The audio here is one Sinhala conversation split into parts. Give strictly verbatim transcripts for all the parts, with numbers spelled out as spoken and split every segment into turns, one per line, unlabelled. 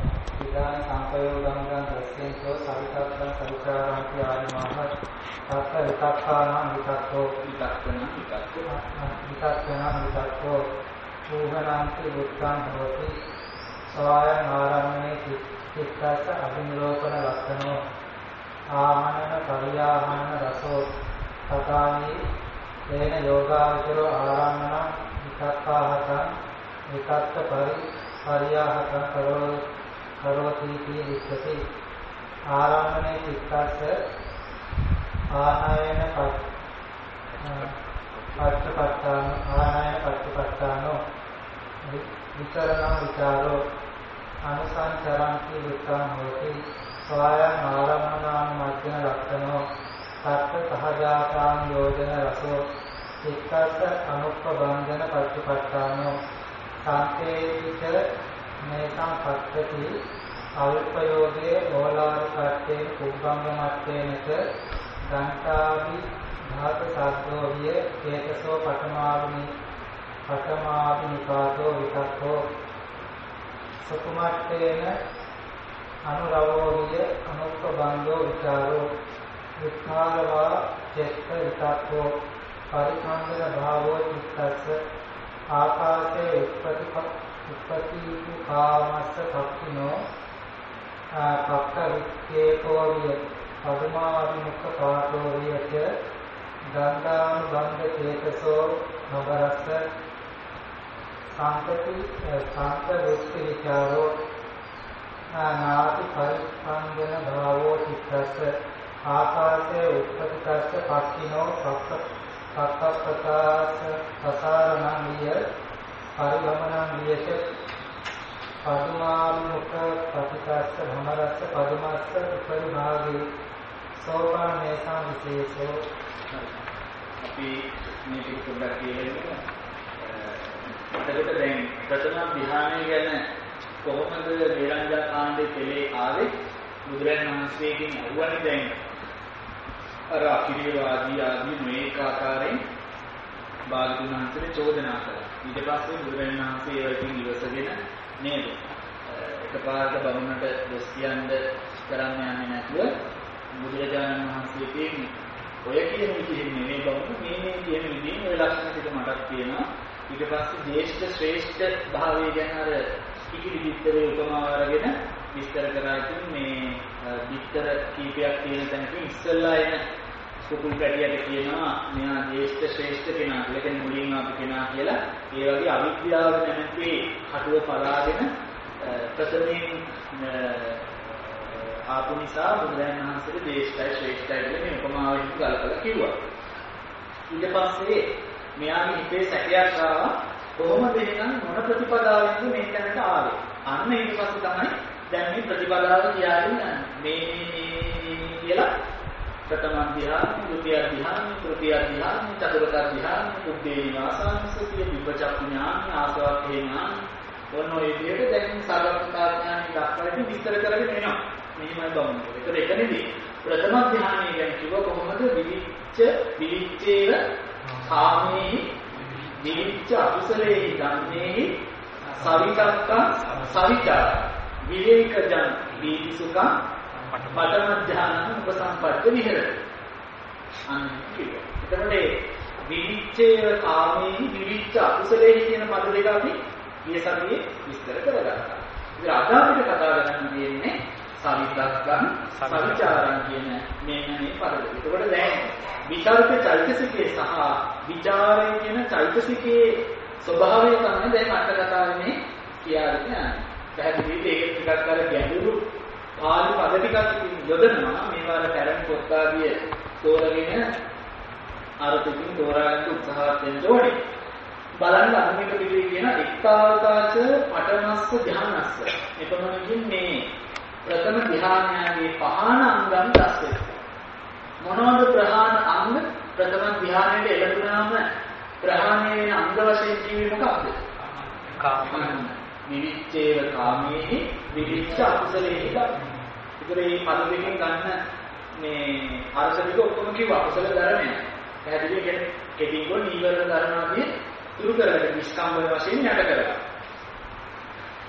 විදාන සංපයෝගංගං දස්සෙන්තෝ සවිතක්කං සවිචාරන්ති ආදිමාහ තත්ත විතක්කානං විතක්කෝ විතක්කන විතක්කෝ විතක්කන විතක්කෝ ඌහනාන්ති උත්තං හෝති සවායං ආරම්මනේ චිත්තස්ස අභිනිරෝපණ ලක්ෂණෝ ආහනන පරියාහනන රසෝ තථානි තේන යෝගාවචරෝ ආරම්මන විතක්කාහතං විතක්ක පරි පරියාහතං කරෝ කරෝති විච්ඡති ආරම්මනේ චිත්තස්ස ආනායන පච්චපට්ඨාන ආනායන පච්චපට්ඨානෝ විචරණ විචාරෝ අනුසංචරන්ති විත්තං හෝති සවායං ආරම්මනාන් මධ්‍යන ලක්ෂණෝ සත්ත සහජාතාන් යෝජන රසෝ චිත්තස්ස අනුප්පබන්ධන පච්චපට්ඨානෝ සංකේතික මේසං පත්තති අල්පයෝගේ ඕලාරිකත්තේ කුබ්බංග මත්තේනක දන්තාවි ධාත සාද්දෝ විය චේතසෝ පඨමාවි පඨමාවි නිපාතෝ විතක්කෝ සකුමත්තේන අනුරවෝ විය අනුප්පබන්ධෝ විචාරෝ විස්කාරවා චෙත්ත විතක්කෝ පරිඛණ්ඩන භාවෝ චිත්තස්ස ආකාශේ උත්පති උත්පති කාමස්ස පක්ඛිනෝ පක්ඛ වික්ඛේතෝ විය පදුමාවිමුක්ඛ පාතෝ වියච ගන්ධානුබන්ධ චේතසෝ නවරස්ස සාන්තති සාන්ත වෘත්ති විචාරෝ නාති පරිඛණ්ඩන භාවෝ චිත්තස්ස ආකාශේ උත්පතිකස්ස පක්ඛිනෝ පක්ඛ පක්ඛප්පතාස පසාරණං විය පරිගමනං වියච පදුමාවිමුක්ඛ පටිකස්ස භමරස්ස පදුමස්ස උපරිභාගේ සෝපානේසං විශේෂෝ
අපි මේක පොඩ්ඩක් කියන්න. එතකොට දැන් ප්‍රථම ධ්‍යානය ගැන කොහොමද නිරංජන කාණ්ඩේ පෙළේ ආවේ බුදුරජාණන් වහන්සේගෙන් අහුවනේ දැන් අර අකිරියවාදී ආදී මේක ආකාරයෙන් භාගතුන් වහන්සේ චෝදනා කළා. ඊට පස්සේ බුදුරජාණන් වහන්සේ ඒවකින් ඉවසගෙන නේද එකපාරට බමුණට දොස් කියන්න කරන්න යන්නේ නැතුව බුදුරජාණන් වහන්සේ කියන්නේ ඔය කියන විදිහෙන් නෙමෙයි බමුණු මේ මේ කියන විදිහෙන් ඔය ලක්ෂණ ටික මටත් තියෙනවා. ඊට පස්සේ දේශිත ශ්‍රේෂ්ඨ භාවය ගැන අර ඉකිලි විස්තරේ උපමාව අරගෙන විස්තර කරලා ඉතින් මේ විස්තර කීපයක් තියෙන තැනක ඉස්සල්ලා එන කුකුල් පැටියට කියනවා මෙයා දේශිත ශ්‍රේෂ්ඨ කෙනා කියලා. කියන්නේ මුලින්ම අපි කෙනා කියලා ඒ වගේ අවිද්‍යාව නැමැති කටුව පලාගෙන ප්‍රථමයෙන් ආපු නිසා බුදුරජාණන් වහන්සේට දේශිතයි ශ්‍රේෂ්ඨයි කියන මේ උපමාවෙන් ගලපලා කිව්වා. ඊට පස්සේ මෙයාගේ හිතේ සැකයක් ආවා කොහොමද එහෙනම් මොන ප්‍රතිපදාවෙන්ද මේ තැනට ආවේ? අන්න ඊට පස්සේ තමයි දැන් මේ ප්‍රතිපදාව කියන්නේ මේ මේ කියලා ප්‍රථම ධ්‍යාන, ဒုတိ ය ධ්‍යාන, තෘතිය ධ්‍යාන, චතුර්ථ ධ්‍යාන, බුද්ධේ නිවාසානුස්සතිය, විපචක්ඛ ඥාන, ආසවක්ඛේ ඥාන ඔන්න ඔය විදිහට දැන් සාරවත්තා ඥානෙ දක්වලා විස්තර කරගෙන එනවා. මෙහිමයි බමුණු. ඒතර එතනදී ප්‍රථම ධ්‍යානය ගැන කිව්ව කොහොමද විවිච්ඡ විවිච්ඡේව කාමේ විවිච්ඡ අකුසලේ ධම්මේ සවිතක්කං සවිචාර විවේකජං දීතිසුඛං පඨම ධ්‍යානං උපසම්පත්ති විහෙරති. අන්න කිව්වා. එතකොට විවිච්ඡේව කාමේ විවිච්ඡ අකුසලේ කියන පද දෙක අපි ඊයේ සතියේ විස්තර කරගත්තා. ඉතින් අද අපිට කතා කරන්න තියෙන්නේ සවිතක්කං සවිචාරං කියන මෙන්න මේ පද දෙක. එතකොට දැන් විචාරක චෛතසිකයේ සහ විචාරය කියන චෛතසිකයේ ස්වභාවය තමයි දැන් අට කතාවේ කියන්නේ. පැහැදිලිව ඒක ටිකක් අර ගැඹුරු පාලි පද ටිකක් යොදනවා. මේවාට පැරණි පොත් ආදිය තෝරගෙන අර්ථකින් තෝරාගන්න උත්සාහවත් වෙන්න ඕනේ. බලන්න අනික පිළිවි කියන එක්තාවතාච පඨමස්ස ධ්‍යානස්ස. එතනකින් මේ ප්‍රථම ධ්‍යානයේ පහන අංගම් දැස්සේ. මොනවද ප්‍රහාණ අංග? ප්‍රථම ධ්‍යානයේ එළඹුණාම ප්‍රහාණය වෙන අංග වශයෙන් කියවේ මොකක්ද? කාම. විවිච්ඡේව කාමයේ විවිච්ඡ අකුසලයේ ධම්ම. ඒතර මේ පද දෙකෙන් ගන්න මේ අර්ථ දෙක ඔක්කොම කිව්ව අකුසල ධර්මය. පැහැදිලි කියන්නේ කෙටින් ගොන් නීවරණ ධර්මාදී දුරු කරගෙන නිස්කම්බය වශයෙන් යට කරගන්න.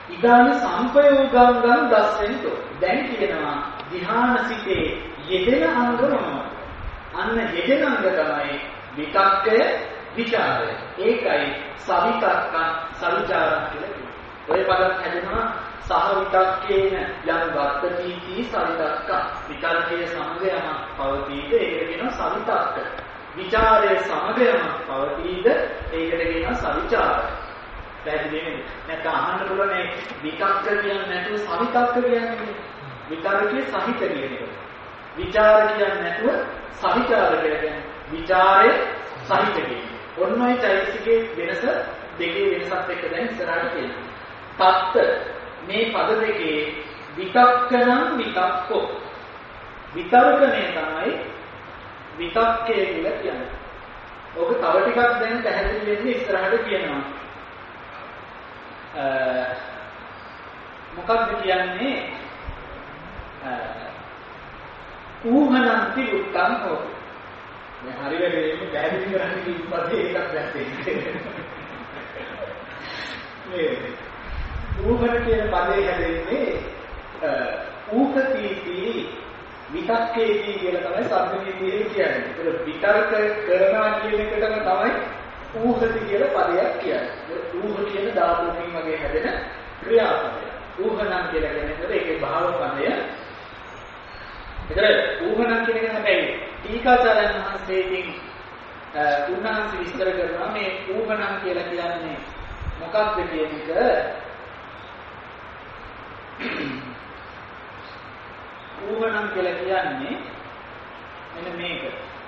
ඉදාන සංපයෝගංගම් දස්සෙන්තෝ. දැන් කියනවා ධ්‍යාන සිතේ යෙදෙන අංග මොනවද? අන්න යෙදෙන අංග තමයි විතක්කය, විචාරය. ඒකයි සවිතක්කං සවිචාරං කියලා කියන්නේ. ඔය පදත් හැදෙනවා සහ විතක්කේන යම් වත්තීති සවිතක්ක. විතක්කයේ සමගයම පවතීද ඒකට කියනවා සවිතක්ක. විචාරයේ සමගයම පවතීද ඒකට කියනවා සවිචාරය. පැහැදිලි නේද? නැත්නම් අහන්න පුළුවන් මේ විතක්ක කියන්නේ නැතුව සවිතක්ක කියන්නේ. විතර්කයේ සහිත කියන එක. විචාර කියන්නේ නැතුව සවිචාර කියලා කියන්නේ. විචාරයේ සහිත කියන්නේ. ඔන්න ඔය චෛතසිකයේ වෙනස දෙකේ වෙනසත් එක්ක දැන් ඉස්සරහට කියනවා. තත්ත මේ පද දෙකේ විතක්කනම් විතක්කෝ. විතර්කණය තමයි විතක්කය කියලා කියන්නේ. ඕක තව ටිකක් දැන් පැහැදිලි වෙන්නේ ඉස්සරහට කියනවා. මොකක්ද කියන්නේ? ඌහනන්ති උත්තං හොති. මේ හරියට මේක පැහැදිලි කරන්නේ ඉස්සරහේ එකක් දැක්කේ. මේ ඌහන කියන පදේ හැදෙන්නේ ඌකතිති විතක්කේති කියලා තමයි සම්පූර්ණීය කියන්නේ. ඒක විතර්ක කරනවා කියන එකටම තමයි ඌහති කියලා පදයක් කියන්නේ. ඌහ කියන ධාතුකින් වගේ හැදෙන ක්‍රියාපදයක්. ඌහනම් කියලා කියන්නේ ඒකේ භාව පදය. ඒතර ඌහනම් කියන එක හැබැයි ටීකාචාර්යන් වහන්සේකින් උන්වහන්සේ විස්තර කරනවා මේ ඌහනම් කියලා කියන්නේ මොකක්ද කියන එක. ඌහනම් කියලා කියන්නේ මෙන්න මේක.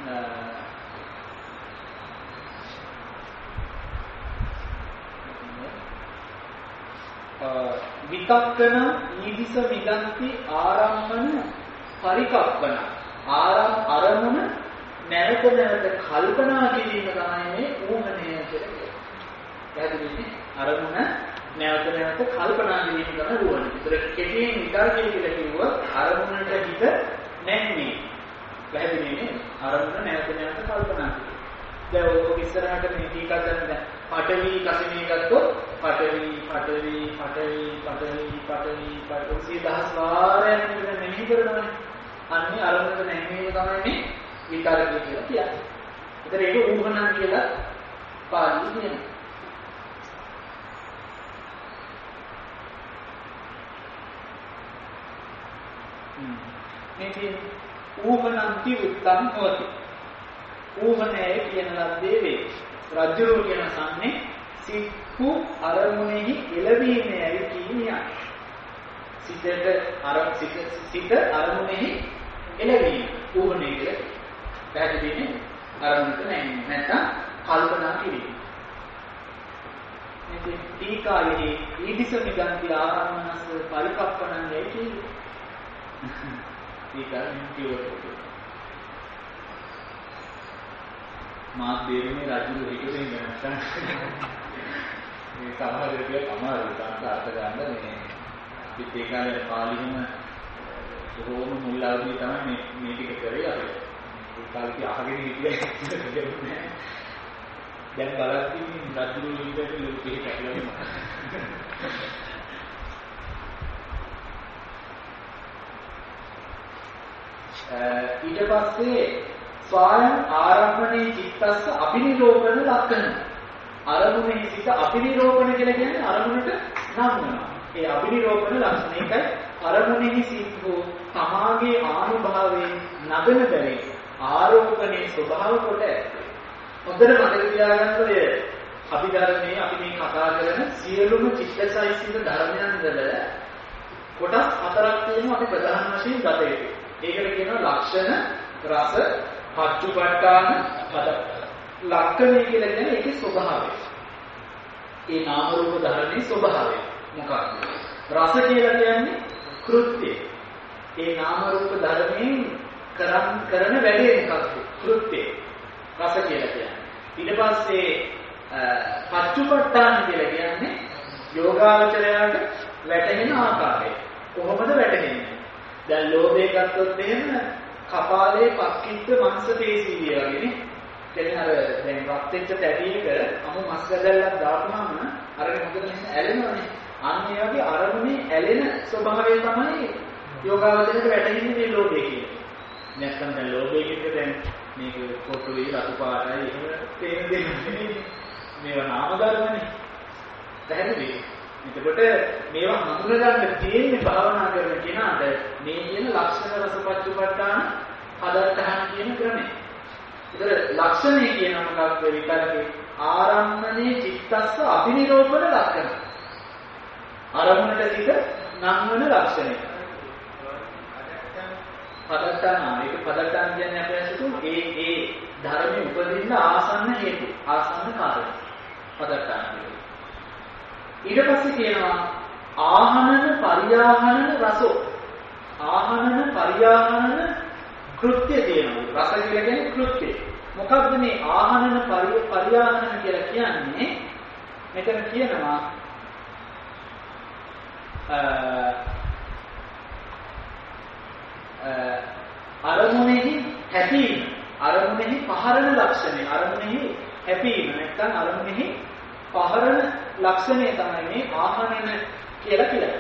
විතක්කන ඊදිස මිදන්ති ආරම්මන පරිකප්පන ආරම් අරමුණ නැවත නැවත කල්පනා කිරීම තමයි මේ ඌහණය කියලා කියන්නේ. පැහැදිලිනේ? අරමුණ නැවත නැවත කල්පනා කිරීම තමයි ඌහණය. ඒතර කෙටියෙන් විතර්කය කියලා කිව්වොත් අරමුණට හිත නැන්නේ. පැහැදිලිනේ? අරමුණ නැවත නැවත කල්පනා කිරීම. දැන් ඔක ඉස්සරහට මේ ටීකා කරන දැන් පඨවි කසිනේ ගත්තොත් පඨවි පඨවි පඨවි පඨවි පඨවි පඨවි දහස් වාරයක් විතර මෙහි කරනවානේ. අන්නේ අරමුණට නැමීම තමයි මේ විතර්කය කියලා කියන්නේ. ඒතර ඒක ඌහණම් කියලා පාළියේ කියනවා. මේ කියන්නේ ඌහණම්ති උත්තම් හොති. ඌහණය කියන ලද්දේ වේ. රජුරු කියන සම්නේ සික්ඛු අරමුණෙහි එළවීමයි කියන්නේ. සිතට අර සිත සිත අරමුණෙහි එළවීම ඌහණය කියලා. පැහැදිලිනේ? අරමුණට නැන්නේ නැත්නම් කල්පනා කිරීම. මේ ටීකායේ ඊදිස නිගන්ති ආරම්මනස් පරිකප්පණන් යයි කියන්නේ. ටීකාවෙන් කියවලු මාත් දෙන්නේ රජු හිතුවේ නැත්නම් මේ සමහර විදියට අමාරුයි සංසාරට ගන්න මේ අපිත් ඒ කාලේ පාලිම රෝම මුල් අවදී තමයි මේ මේ ටික කරේ අපි ඒ කාලේ අහගෙන හිටියේ දැන් බලද්දී රජු හිතුවේ ලෝකෙ කැපිලා ඊට පස්සේ ස්වයං ආරම්භණේ චිත්තස්ස අபிනිරෝපණ ලක්ෂණ. අරමුණේ සිත අபிනිරෝපණ කියලා කියන්නේ අරමුණට නම් වෙනවා. ඒ අபிනිරෝපණ ලක්ෂණ එකයි අරමුණෙහි සිත් හෝ තමාගේ ආනුභාවයෙන් නගන බැරි ආරෝපණේ ස්වභාව කොට ඇත. හොඳට මතක තියාගන්න ඔය අභිධර්මයේ අපි මේ කතා කරන සියලුම චිත්තසයිසික ධර්මයන් වල කොටස් හතරක් තියෙනවා අපි ප්‍රධාන වශයෙන් ගත යුතු. ඒකට කියනවා ලක්ෂණ, රස, පච්චුපට්ඨාන පද. ලක්ෂණය කියලා කියන්නේ ඒකේ ස්වභාවය. ඒ නාම රූප ධර්මයේ ස්වභාවය මොකක්ද? රස කියලා කියන්නේ කෘත්‍යය. ඒ නාම රූප ධර්මයෙන් කරන් කරන වැඩේ මොකක්ද? කෘත්‍යය. රස කියලා කියන්නේ. ඊට පස්සේ පච්චුපට්ඨාන කියලා කියන්නේ යෝගාචරයට වැටෙන ආකාරය. කොහොමද වැටෙන්නේ? දැන් ලෝභය ගත්තොත් එහෙම කපාලේ පක්කිට මාංශ පේශී වගේනේ. කියන්නේ අර දැන් රත් වෙච්ච පැටියක අමු මස් ගදල්ලක් දාපුවාම අරගෙන මොකද වෙන්නේ? ඇලෙනවනේ. අන්න ඒ වගේ අරමුණේ ඇලෙන ස්වභාවය තමයි යෝගාවචරයට වැටෙන්නේ මේ ලෝභය කියන්නේ. නැත්නම් දැන් ලෝභය කියන්නේ දැන් මේක පොට්ටුවේ රතු පාටයි එහෙම තේන දෙන්නේ මේවා නාම ධර්මනේ. පැහැදිලිද? එතකොට මේවා හඳුනගන්න තියෙන්නේ භාවනා කරන කෙනාට මේ කියන ලක්ෂණ රසපච්චුපට්ඨාන හදත්තහන කියන ක්‍රමය. ඒතර ලක්ෂණය කියන මොකක්ද විතරකේ ආරම්මනේ චිත්තස්ස අභිනිරෝපණ ලක්ෂණ. අරමුණට සිට නම් වන ලක්ෂණය. පදත්තන ඒක පදත්තන කියන්නේ අපේ අසතු ඒ ඒ ධර්මයේ උපදින්න ආසන්න හේතු ආසන්න කාරණා. පදත්තන කියන්නේ. ඊට පස්සේ කියනවා ආහනන පරියාහනන රසෝ. ආහනන පරියාහනන කෘත්‍ය තියෙනවා. රස කියලා කියන්නේ කෘත්‍ය. මොකක්ද මේ ආහනන පරියාහනන කියලා කියන්නේ? මෙතන කියනවා අරමුණෙහි හැපීම, අරමුණෙහි පහරන ලක්ෂණය, අරමුණෙහි හැපීම නැත්නම් අරමුණෙහි පහරන ලක්ෂණය තමයි මේ ආහනන කියලා කියන්නේ.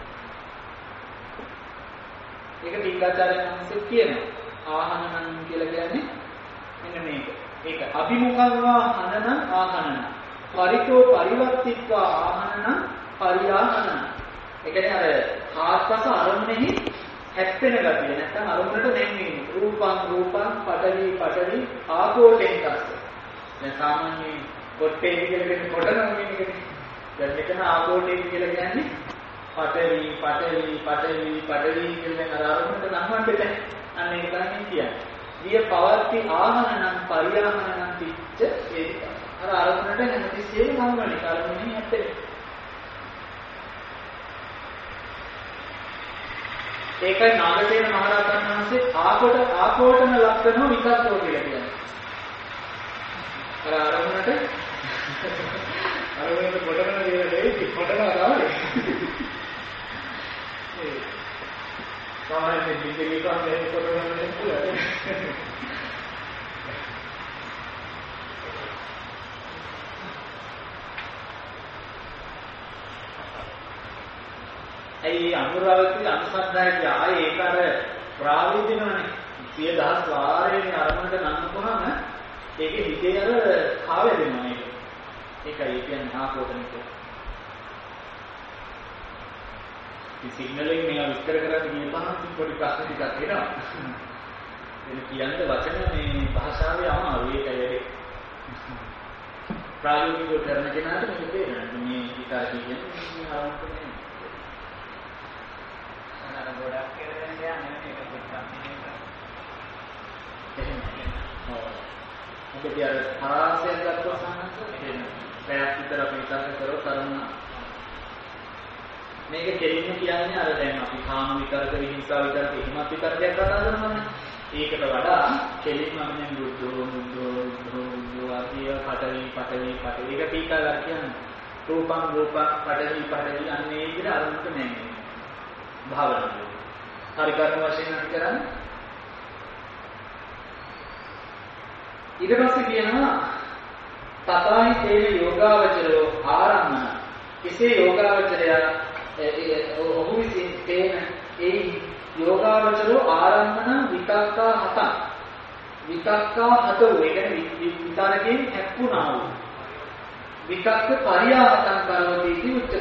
ඒක දීගාචාර්යයන් වහන්සේ කියනවා. ආහනන කියලා කියන්නේ මෙන්න මේක. ඒක අභිමුඛංවා හනනං ආහනන. පරිතෝ පරිවර්තිත්වා ආහනන පරියාහනන. ඒ කියන්නේ අර ආත්පස අරමුණෙහි හැප්පෙන ගතිය නැත්නම් අරමුණට නැංවීම. රූපං රූපං පඨවි පඨවි ආකෝටෙන් තස්ස. දැන් සාමාන්‍යයෙන් කොට්ටේ කියලා කියන්නේ කොටන වගේ. දැන් මෙතන ආකෝටෙන් කියලා කියන්නේ පඨවි පඨවි පඨවි පඨවි කියන අර අරමුණට නම්වන්න බෑ. අන්න ඒක තමයි කියන්නේ. විය පවර්ති ආහනනම් පරියාහනනම් පිච්ච ඒක. අර අරමුණට හැමතිස්සෙම නම්වන්නේ. අරමුණේ හැප්පෙන්නේ. ඒකයි නාගසේන මහරහතන් වහන්සේ ආකොට ආකෝටන ලක්ෂණ විකල්පෝ කියලා කියන්නේ. අර අරමුණට අරමුණට කොටන දේ දෙයි කොටන ආවයි. ඒ සාමාන්‍යයෙන් දිගේ කන්නේ කොටන දේ පුළුවන්. ඒ අනුරාවති අනුසද්ධායක ආයේ ඒක අර ප්‍රාවිදිනවනේ සිය දහස් වාරයෙන් අරමුණට නන්නකොහම ඒකේ හිතේ අර කාවැ දෙනවා මේක. ඒකයි කියන්නේ ආකෝටන එක. මේ සිග්නලින් මේවා විස්තර කරන්න ගියපහම පොඩි ප්‍රශ්න ටිකක් එනවා. එන කියන්න වචන මේ භාෂාවේ අමාරුයි ඒකයි. ප්‍රායෝගිකව කරන කෙනාට මේක තේරෙනවා. මේ හිතා කියන්නේ ආරම්භනේ අර ගොඩක් කියලා යන්නේ මේක පොඩ්ඩක් මේක. එහෙම. ඔව්. මොකද අර පරාසයක් ගත්තා සානස එහෙම. පැයක් විතර අපි විතරක් කරොත් අරමුණ මේක කෙලින්ම කියන්නේ අර දැන් අපි කාම විතරක විහිංසාව විතරක එහෙමත් විතරකයක් කතා කරනවානේ. ඒකට වඩා කෙලින්ම අපි බුද්ධෝ බුද්ධෝ බුද්ධෝ ආදී පඨවි පඨවි පඨවි ඒක ටීකාලා කියන්නේ. රූපං රූපං පඨවි පඨවි අන්නේ විදිහට අරමුණට නැන්නේ. භාවනාව. හරි කර්ම වශයෙන් අපි කරන්නේ. ඊට පස්සේ කියනවා තථාහි තේන යෝගාවචරෝ ආරම්මන. එසේ යෝගාවචරය ඔහු විසින් තේන ඒ යෝගාවචරෝ ආරම්මන විතක්කා හත. විතක්කා හත වේගෙන විතරකෙන් හැප්පුණා වූ. විතක්ක පරියාහතං කරවති इति උච්චති.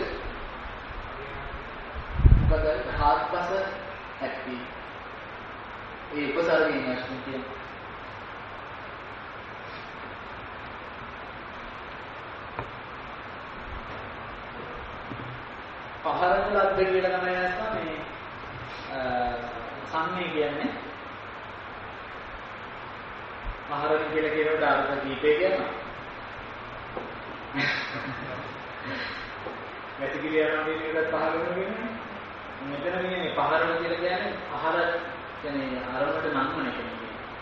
බදල් හාත්පස ඇති. ඒ උපසර්ගයෙන් වශයෙන් කියන. පහරන ලද්ද කියලා තමයි නැත්නම් මේ සම්මේ කියන්නේ. පහරන කියලා කියනකොට අර්ථ දීපේ කියනවා. වැසිකිලි යනවා කියන එකට පහරන කියන්නේ. මෙතන මේ පහරන කියලා කියන්නේ පහර කියන්නේ අරමුණට නම්වන කෙනෙක්.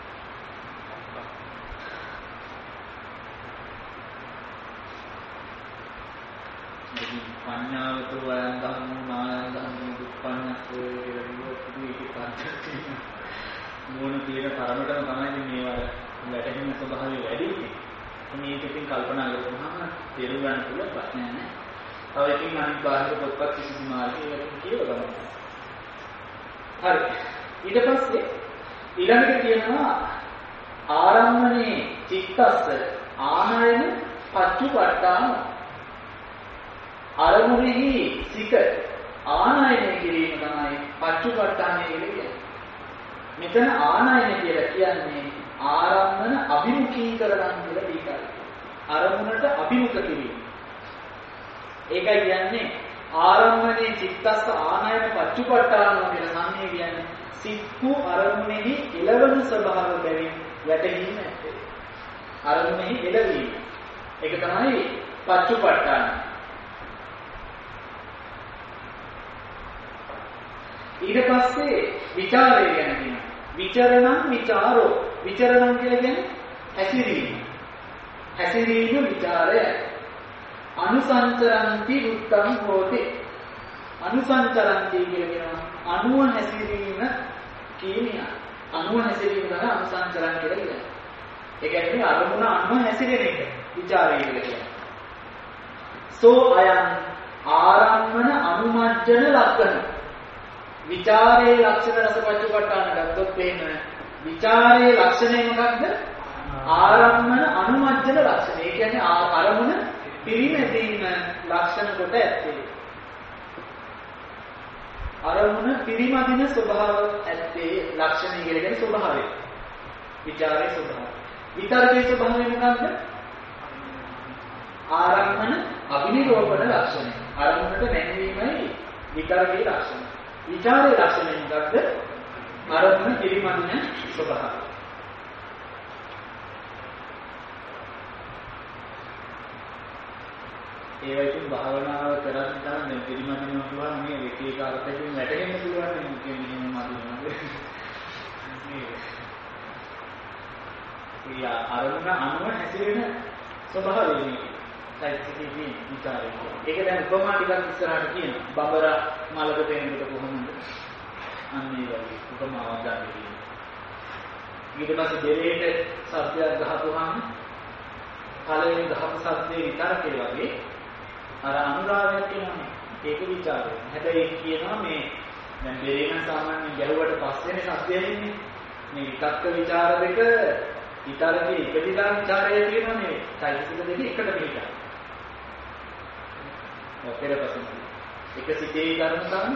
පඤ්ඤාවතු වයන් ධම්මෝ නායන් ධම්මෝ දුක්ඛඤ්ඤස්සෝ කියලා කිව්වොත් ඒක පරිච්ඡේදය. මොන තියෙන තරමටම තමයි මේවා වැටෙන ස්වභාවය වැඩි. මේකකින් කල්පනා කරපුවාම තේරුම් ගන්න පුළුවන් ප්‍රශ්නයක් නෑ. තව ඉතින් අනිත් බාහිර පොත්පත් කිසිදු මාර්ගයකින් කියවලා ගන්නවා. හරි. ඊට පස්සේ ඊළඟට කියනවා ආරම්මනේ චිත්තස්ස ආනයන පච්චුපට්ඨාන අරමුණෙහි සිත ආනයනය කිරීම තමයි පච්චුපට්ඨානය කියන්නේ. මෙතන ආනයන කියලා කියන්නේ ආරම්මන අභිමුඛීකරණම් කියලා දීකරයි. අරමුණට අභිමුඛ කිරීම. ඒකයි කියන්නේ ආරම්මනේ චිත්තස්ස ආනයන පච්චුපට්ඨාන කියන සංඥා කියන්නේ සිත්තු අරමුණෙහි එළවන ස්වභාව බැවින් වැටහීම ඇත්තේ. අරමුණෙහි එළවීම. ඒක තමයි පච්චුපට්ඨාන. ඊට පස්සේ ਵਿਚාරය ගැන කියනවා. විචරණං විචාරෝ. විචරණං කියලා කියන්නේ හැසිරීම. හැසිරීම විචාරය. අනුසංචරಂತಿ උත්තම් හෝති. අනුසංචරಂತಿ කියනවා අනුව හැසිරීම කියනවා. අනුව හැසිරීම තමයි අනුසංචරණ කියලා කියන්නේ. ඒ කියන්නේ අරමුණ අනුව හැසිරෙන එක. විචාරය කියලා කියන්නේ. සෝ අයං ආරම්මන අනුමජ්ජන ලක්ෂණ. විචාරයේ ලක්ෂණ රසපච්චුපට්ඨාන ගත්තොත් එහෙම විචාරයේ ලක්ෂණය මොකක්ද? ආරම්මන අනුමජ්ජන ලක්ෂණ. ඒ කියන්නේ අරමුණ පිරිමැදීම ලක්ෂණ කොට ඇත්තේ. අරමුණ පිරිමදින ස්වභාව ඇත්තේ ලක්ෂණය කියලා කියන්නේ ස්වභාවය. විචාරයේ ස්වභාවය. විතර්කයේ ස්වභාවය මොකක්ද? ආරම්මන අභිනිරෝපණ ලක්ෂණය. අරමුණට නැංවීමයි විතර්කයේ ලක්ෂණය. විචාරයේ ලක්ෂණය මොකක්ද? අරමුණ පිරිමදින ස්වභාවය. ඒ වගේ භාවනාව කරද්දී තමයි පිරිමදිනවා කියනවා මේ එක එක අර්ථයෙන් වැටෙන්න පුළුවන් නේ කියන්නේ මදිනවා. මේ අරමුණ අනුව හැසිරෙන ස්වභාවය නේ. සයිසිකේ විචාරය. ඒක දැන් උපමා ටිකක් ඉස්සරහට කියනවා. බබර මලකට එනකොට කොහොමද? අන්න ඒ වගේ උපමාවක් ගන්න කියනවා. ඊට පස්සේ දෙරේට සත්‍යයක් ගහපුවාම කලින් ගහපු සත්‍යයේ විතරකේ වගේ අර අනුරාගයක් කියනවානේ. ඒක විචාරය. හැබැයි කියනවා මේ දැන් දෙරේන සාමාන්‍යයෙන් ගැහුවට පස්සේනේ සත්‍යය එන්නේ. මේ විතක්ක විචාර දෙක විතරකේ ඉපදිලා විචාරය කියනවානේ. සයිසික දෙක එකට පිටා. ඔකේ පස්සෙන් එක සිතේ ධර්ම තමයි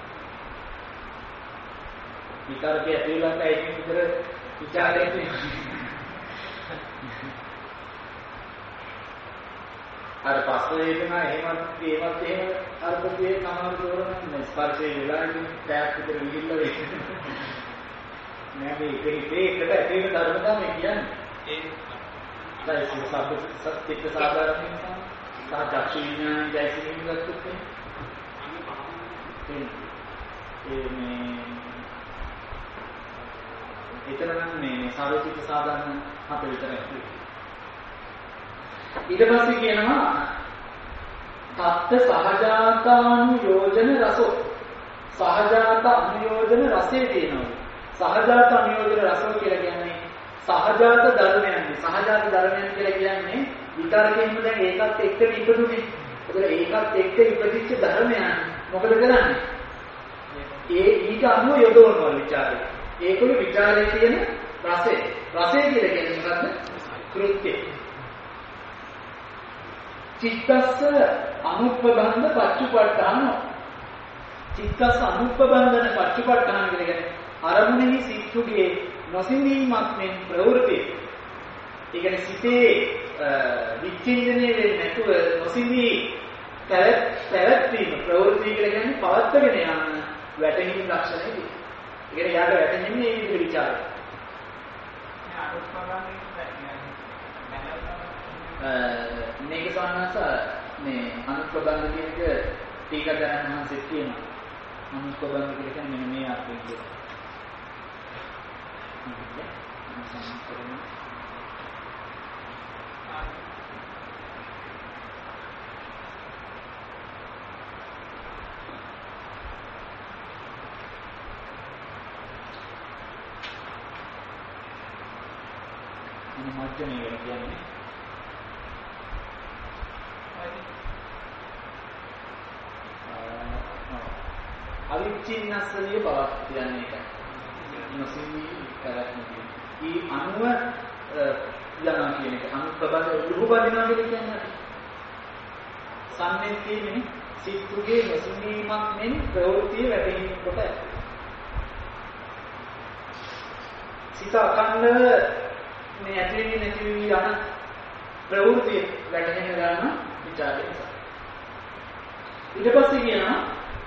විතරකේ ඇතිවලා තියෙන විතර විචාරය කියන්නේ අර පස්සේ වේදනා එහෙමත් ඒවත් එහෙම අර්ථකයේ සමාන තෝරන ස්පර්ශයේ වෙලාවෙදී ටැක් විතර විහිල්ල වෙයි. නෑ මේ ඉතින් ඒකට ඇතුළේ ධර්ම තමයි කියන්නේ. ඒ දැන් සබ්බ සත්‍යික සාධාරණ නිසා සාධාචි විඥානය දැසින් ගත්තොත් ඒ මේ එතන නම් මේ සාධාචික සාධාරණ අප විතරයි. ඊට පස්සේ කියනවා තත්ත සහජාතානුයෝජන රසෝ. සහජාත අනුයෝජන රසයේ තියෙනවා. සහජාත අනුයෝජන රසෝ කියලා කියන්නේ සහජාත ධර්මයන්. සහජාත ධර්මයන් කියලා කියන්නේ විතරකින්ම දැන් ඒකත් එක්ක ඉපදුනේ. ඒකත් ඒකත් එක්ක ඉපදිච්ච ධර්මයන් මොකද කරන්නේ? ඒ ඊට අනුව යොදවනවා විචාරය. ඒකළු විචාරයේ තියෙන රසය. රසය කියලා කියන්නේ මොකද්ද? කෘත්‍ය. චිත්තස්ස අනුප්පබන්ධ පච්චුපට්ඨාන. චිත්තස්ස අනුප්පබන්ධන පච්චුපට්ඨාන කියලා කියන්නේ අරමුණෙහි සිත්තුගේ නොසිඳීමක් මෙන් ප්‍රවෘත්ති. ඒ කියන්නේ සිතේ විචින්දනය වෙන්නේ නැතුව නොසිඳී පැවැත්වීම ප්‍රවෘත්ති කියලා කියන්නේ පවත්වගෙන යන වැටහීම් ලක්ෂණයයි. ඒ කියන්නේ යාට වැටෙන්නේ මේ විදිහට විචාරය. මේක සාමාන්‍යස මේ අනුප්‍රබන්ධ කියන එක ටීකාචාර්යන් වහන්සේ කියනවා. අනුප්‍රබන්ධ කියන්නේ මෙන්න මේ අර්ථයෙන්. මජ්ජනේ කියන්නේ අවිච්ඡින්නස්සලිය බවක් කියන්නේ ඒකයි. නොසිනී කරන්නේ. ඊ අනුව යනවා කියන එක. අනු ප්‍රබල රූපදිනවා කියන්නේ සම්මෙන් කියන්නේ සිත්තුගේ නොසිනීමක් මෙන් ප්‍රවෘත්තිය වැඩෙමින් කොට ඇත. සිත අකණ්ඩව මේ ඇතිවෙන්නේ නැති වී යන ප්‍රවෘත්තිය වැඩෙන්න ගන්න විචාරය නිසා. ඊට පස්සේ කියනවා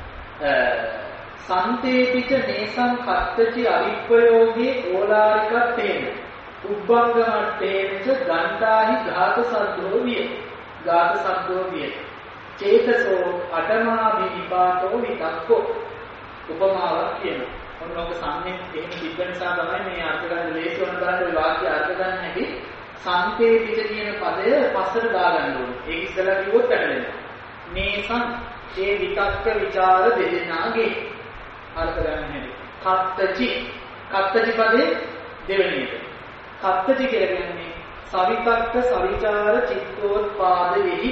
සන්තේතිච නේසං කත්තචි අවිප්පයෝගේ ඕලාරිකත්තේන උබ්බංගමත්තේනච ගණ්ඨාහි ඝාත සද්දෝ විය. ඝාත සද්දෝ විය. චේතසෝ අටමා විපාතෝ විතක්කෝ උපමාවක් කියනවා. ඔන්නෝක සම්මෙන් එහෙම තිබ්බ නිසා තමයි මේ අර්ථ ගන්න ලේසි වුණ තරම් මේ වාක්‍ය අර්ථ ගන්න හැටි සන්තේතිච කියන පදය පස්සට දාගන්න ඕනේ. ඒක ඉස්සලා කිව්වොත් පැටලෙනවා. නේසං ඒ විතක්ක ਵਿਚාර දෙදෙනාගේ අර්ථ ගන්න හැටි. කත්තචි කත්තචි පදේ දෙවෙනි එක. කත්තචි කියලා කියන්නේ සවිතක්ක සවිචාර චිත්තෝත්පාදෙහි.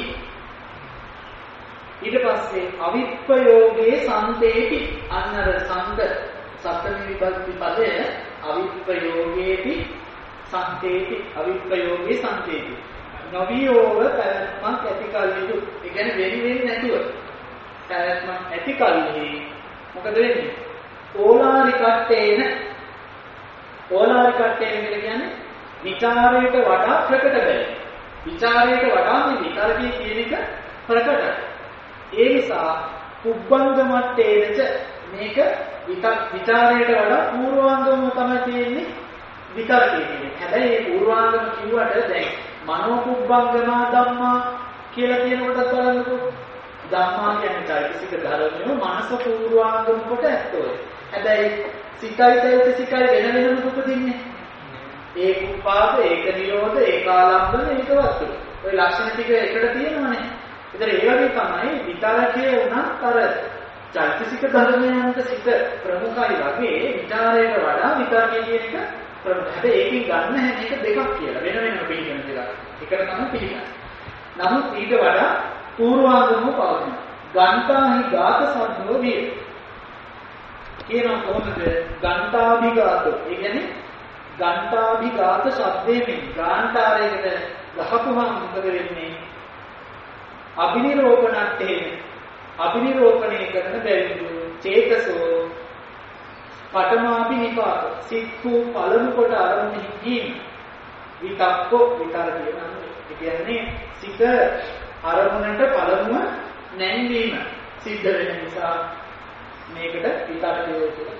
ඊට පස්සේ අවිප්පයෝගේ සන්තේති අන්නර සන්ත සප්තමි විභක්ති පදය අවිප්පයෝගේති සන්තේති අවිප්පයෝගේ සන්තේති නවියෝව පැවැත්මක් ඇති කල්හිදු. ඒ කියන්නේ වෙන වෙන නැතුව පැවැත්මක් ඇති කල්හි මොකද වෙන්නේ? ඕලාරිකත්තේන ඕලාරිකත්තේන කියන්නේ විචාරයට වඩා ප්‍රකට බැහැ. විචාරයට වඩා මේ විතරකේ කියන එක ප්‍රකටයි. ඒ නිසා උබ්බංගමත්තේනච මේක විචාරයට වඩා පූර්වාංගම තමයි තියෙන්නේ විතරකේ කියන්නේ. හැබැයි මේ පූර්වාංගම කිව්වට දැන් මනෝකුබ්බංගමා ධම්මා කියලා කියන කොටස් බලන්නකෝ. ධම්මා කියන්නේ චෛතසික ධර්මය මනස පූර්වාංගම කොට ඇත්තෝය. හැබැයි සිතයි චෛතසිකයි වෙන වෙනම උපදින්නේ. ඒක උපාද, ඒක නිරෝධ, ඒකාලම්බන, ඒක වස්තු. ඔය ලක්ෂණ ටික එකට තියෙනවනේ. ඒතර ඒ වගේ තමයි විතරකයේ උනත් අර චෛතසික ධර්මයන්ට සිත ප්‍රමුඛයි වගේ විචාරයට වඩා විතරකයේ කියන එක ප්‍රමුඛ. හැබැයි ඒකෙන් ගන්න හැම එක දෙකක් කියලා. වෙන වෙනම පිළිගන්න දෙයක්. එකට තමයි පිළිගන්නේ. නමුත් ඊට වඩා පූර්වාංගම පවතින. ගණ්ඨාහි ඝාත සද්දෝ විය. කියන කොහොමද? ගණ්ඨාභිඝාතෝ. ඒ කියන්නේ ගණ්ඨාභිඝාත ශබ්දයෙන් ගාන්ඨාරයකට ගහපුවම මොකද වෙන්නේ? අබිනිරෝපණත්තේ අබිනිරෝපණය කරන බැවිදු චේතසෝ පඨමාපි නිපාත සිත්තු පළමු කොට ආරම්භෙහි කීම විතක්කෝ විතර කියනවා. ඒ කියන්නේ සිත අරමුණට පළමුව නැංවීම සිද්ධ වෙන නිසා මේකට විතර්කය කියලා කියනවා.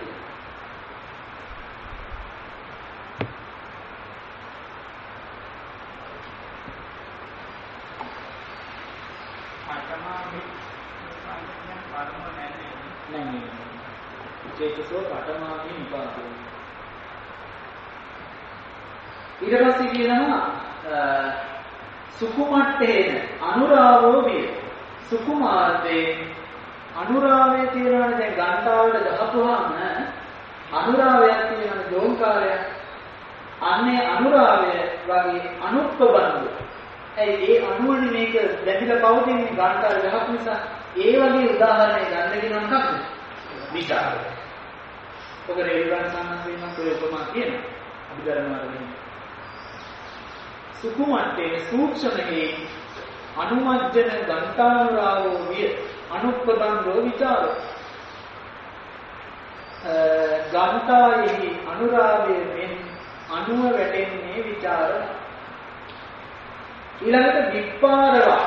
චේතසෝ පඨමාපි නිපාතෝ. ඊට පස්සේ කියනවා සුකුමට්ඨේන අනුරාවෝ විය. සුකුමාර්ථේ අනුරාවයේ තියෙනවානේ දැන් ගන්ඨාවලට ගහපුවාම අනුරාවයක් තියෙනවානේ දෝංකාරයක්. අන්නේ අනුරාවය වගේ අනුප්පබන්දු. ඒ ඒ අනුවනේ මේක දැඳිලා පවතින්නේ ගන්ඨාවල ගහපු නිසා. ඒ වගේ උදාහරණයක් ගන්න කියනවා මොකක්ද? විචාරය. ඔක රේරුවන් සම්බන්ධයෙන් ඔය උපමා කියනවා. අභිධර්ම වලින්. සුකුමට්ඨේ සූක්ෂමයේ අනුමජ්ජන ගන්ඨානුරාවෝ විය අනුප්පදංගෝ විචාරය. ගන්ඨායෙහි අනුරාවයේ මෙන් අනුව වැටෙන්නේ විචාරය. ඊළඟට විප්පාරවා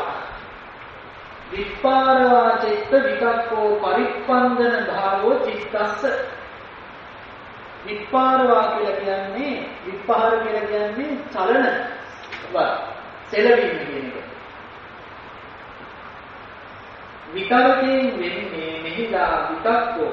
විප්පාරවා චිත්ත විකක්කෝ පරිප්පන්දන භාවෝ චිත්තස්ස. විප්පාරවා කියලා කියන්නේ විප්පාර කියලා කියන්නේ චලන වා සෙලවීම කියන එක. විතරකයෙන් වෙන්නේ මෙහිලා විතක්කෝ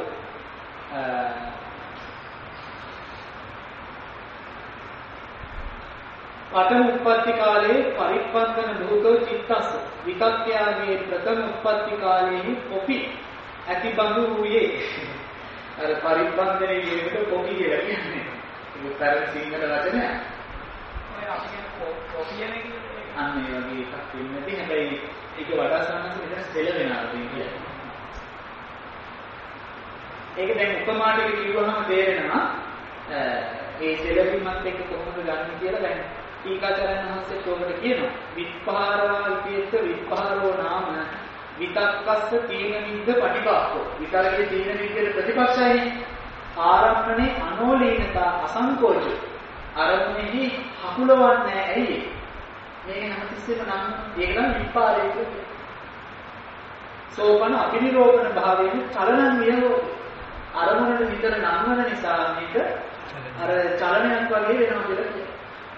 පඨම උප්පත්ති කාලේ පරිප්පන්දන භූතෝ චිත්තස්ස. විතක්කයාගේ ප්‍රථම උප්පත්ති කාලයේහි කොපි ඇති බඳු වූයේ. අර පරිප්පන්දනේ කියනකොට කොපි කියලා කියන්නේ. ඒක තරම් සිංහල වචනයක්. ඔය අපි කියන කොපියනේ කියන්නේ අන්න ඒ වගේ එකක් වෙන්නේ. හැබැයි ඒක වඩා සාමාන්‍ය විදිහට සෙල වෙනවා කියන්නේ. ඒක දැන් උපමාටක කිව්වහම තේරෙනවා ඒ සෙලවීමත් එක්ක කොහොමද ගන්න කියලා දැන් ටීකාචාර්යන් වහන්සේ උඩට කියනවා. විප්පහාරවා විපේත විප්පහාරෝ නාම විතක්කස්ස තීන විද්ද පටිපක්ඛෝ. විතරගේ තීන විද්දේ ප්‍රතිපක්ෂයනේ. ආරම්භනේ අනෝලීනතා අසංකෝච. අරමුණෙහි හකුලවන්නේ ඇයි? මේක හැමතිස්සෙම නම් ඒක නම් විපාරේ කියන්නේ. සෝපන අභිනිරෝධන භාවයෙන් චලනන් නියමෝ. අරමුණට විතර නම්වන නිසා මේක අර චලනයක් වගේ වෙනවා කියලා කියනවා.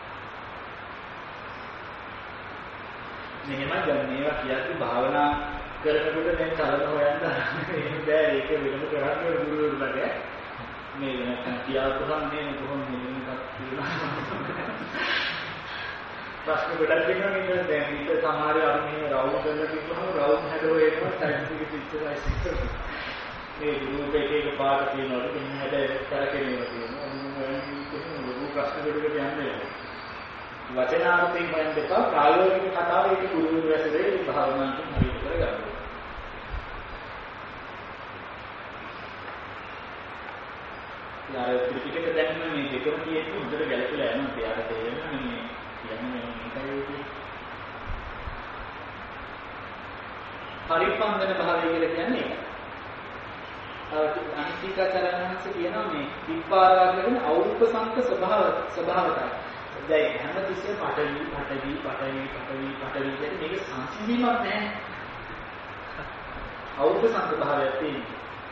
මෙහෙම දැන් මේවා කියද්දි භාවනා කරනකොට දැන් චලන හොයන්න එහෙම බෑ. ඒක වෙනම කරන්නේ ගුරුවරුලාගේ. මේ නැත්නම් කියාපුවාම මේ කොහොමද මේකක් කියලා. ප්‍රශ්න ගොඩක් දෙනවා නේද? දැන් ඊට සමහර අර මේ රවුම් කරලා කිව්වම රවුම් හැදෝ එනවා සයින්ටිෆික් එක්සර්සයිස් එක. මේ ගෲප් එකේ එක පාඩ තියෙනවලු මෙන්නට කරකෙනවා කියනවා. මොනවා ලොකු ප්‍රශ්න දෙකකට යන්නේ. වචනාර්ථයෙන් හොයන්න දෙපා ප්‍රායෝගික කතාවේ ඒක ගුරුවරු ඇසුරේ භාවනාවෙන් හරියට කරගන්න. යාර ත්‍රිපිටක දැන් මේ දෙකම තියෙද්දි හොඳට ගැලපෙලා යනවා. එයාට තේරෙනවා මේ කියන්නේ මේකයි. පරිප්පන්දන භාවය කියලා කියන්නේ ඒක. අනිත්‍යකාරණංශ කියනවා මේ විපාරා කියන අවුප්පසංක ස්වභාව ස්වභාවතයි. දැන් හැමතිස්සෙම පටවි පටවි පටවි පටවි පටවි කියන්නේ මේක සංසිඳීමක් නැහැ. අවුප්පසංක භාවයක් තියෙනවා.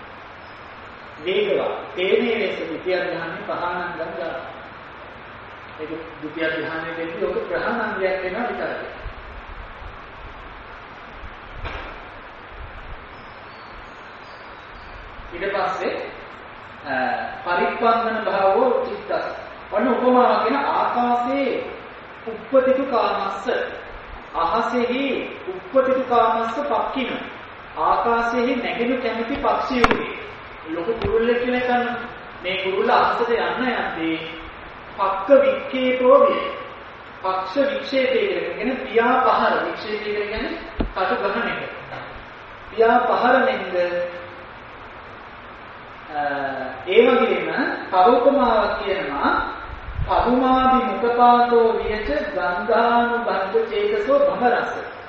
වේගවා තේනේ ලෙස ද්විතිය ධ්‍යානෙ පහනක් ගන්නවා. ඒක ද්විතිය ධ්‍යානෙදී ඔක ප්‍රහාණංගයක් වෙනවා විතරයි. ඊට පස්සේ පරිප්පන්දන භාවෝ චිත්තස්. ඔන්න උපමාවක් කියන ආකාශයේ උප්පතිතු කාමස්ස අහසෙහි උප්පතිතු කාමස්ස පක්කින. ආකාශයේ නැගෙනු කැමති පක්ෂියෙකුගේ ලොකු කුරුල්ලෙක් කියලා ගන්න. මේ කුරුල්ල අහසට යන්න යද්දී පක්ක වික්කේතෝ විය. පක්ෂ වික්ෂේපය කියන්නේ පියා පහර. වික්ෂේපය කියන්නේ කටු ගහන එක. පියා පහරනෙන්ද ඒ වගේම කවුපමාවක් කියනවා පදුමාදි මුඛපාතෝ වියච ගන්ධානුබද්ධ චේතසෝ භවරස.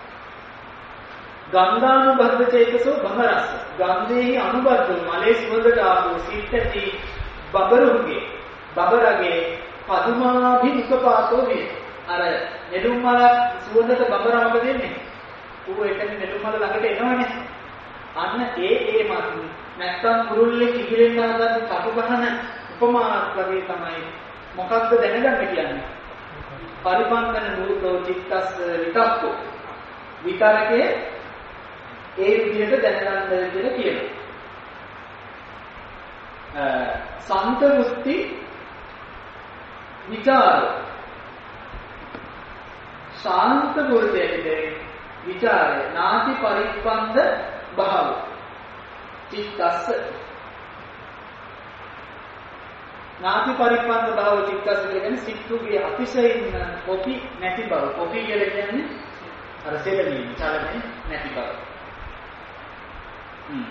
ගන්ධානුබද්ධ චේතසෝ භවරස. ගන්ධේහි අනුබද්ධ මලේ සුවඳට ආපෝ සිටති බබරුන්ගේ බබරගේ පදුමාදි මුඛපාතෝ විය. අර නෙළුම් මල සුවඳට බබර මොකද වෙන්නේ? ඌ එතන නෙළුම් මල ළඟට එනවනේ. අන්න ඒ ඒ මත් නැත්තම් කුරුල්ලේ කිහිලෙන්න හදන කටු ගහන උපමාවක් වගේ තමයි මොකක්ද දැනගන්න කියන්නේ. පරිපන්තන නූතෝ චිත්තස් විතක්කෝ. විතරකේ ඒ විදිහට දැනගන්න කියලා කියනවා. සන්ත වෘත්ති විචාර ශාන්ත වෘත්තයේ විචාරය නාති පරිප්පන්ද භාව චිත්තස්ස. නාති පරිප්පන්ද භාව චිත්තස්ස කියන්නේ සිත්තුගේ අතිශයින් කොපි නැති බව. කොපි කියලා කියන්නේ අර සෙලවීම චලනයේ නැති බව. හ්ම්.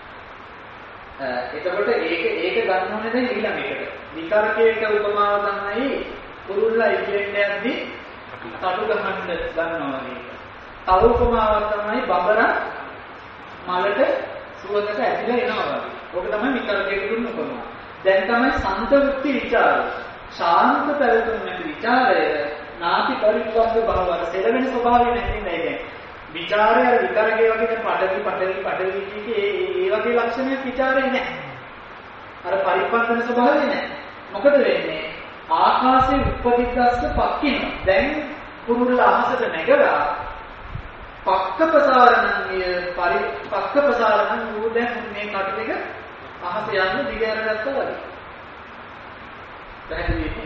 එතකොට ඒක ඒක ගන්න ඕනේ දැන් ඊළඟ එකට. විතරකයට උපමාව තමයි කුරුල්ලා ඉගෙන්න යද්දී කටු ගහන්න ගන්නවා වගේ. තව උපමාවක් තමයි බබරා මලට සුවඳට ඇදිලා එනවා වගේ. ඕක තමයි විතරකයට දුන්න උපමාව. දැන් තමයි සන්ත වෘත්ති විචාරය. ශාන්ත පැවතුම් නැති විචාරය නාති පරිප්පන්ද භවවල සෙලවෙන ස්වභාවය නැති නේද? විචාරය අර විතරකේ වගේ පටවි පටවි පටවි කියේ ඒ වගේ ලක්ෂණයක් විචාරේ නැහැ. අර පරිප්පන්දන ස්වභාවය නැහැ. මොකද වෙන්නේ? ආකාශයේ උපදිද්දස්ස පක්කින. දැන් කුරුල්ල අහසට නැගලා පක්ක ප්‍රසාරණය පරි පක්ක ප්‍රසාරණ වූ දැන් මේ කට දෙක අහස යන්න දිගහැරගත්තා වගේ. පැහැදිලිද?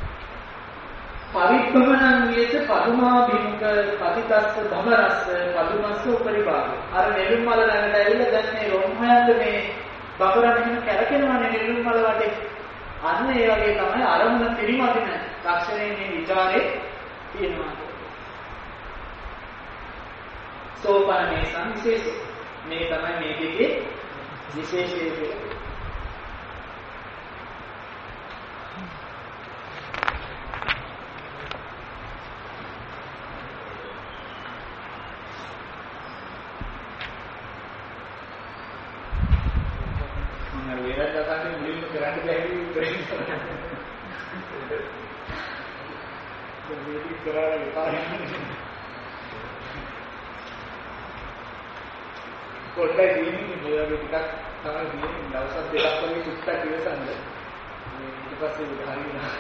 පරිප්පමනං වියත පදුමා බිමුක පතිතස්ස භමරස්ස පදුමස්ස උපරිභාග. අර නෙළුම් මල ළඟට ඇවිල්ලා දැන් මේ රොම් හොයන්න මේ බබරන් එහෙම කැරකෙනවනේ නෙළුම් මල වටේ. අන්න ඒ වගේ තමයි අරමුණ පිරිමදින ලක්ෂණේ මේ විචාරේ තියෙනවා. සෝපන මේ සංවිශේෂ මේ තමයි මේකේ විශේෂය. කරන්න බැහැ උත්තරේ. මේක කරලා එපා. පොඩ්ඩක් ඉන්නේ මේ වගේ ටිකක් තමයි තියෙන්නේ. දවස් දෙකක් වගේ සුට්ටක් ඉවසන්න. ඊට පස්සේ උඩ හරියනවා.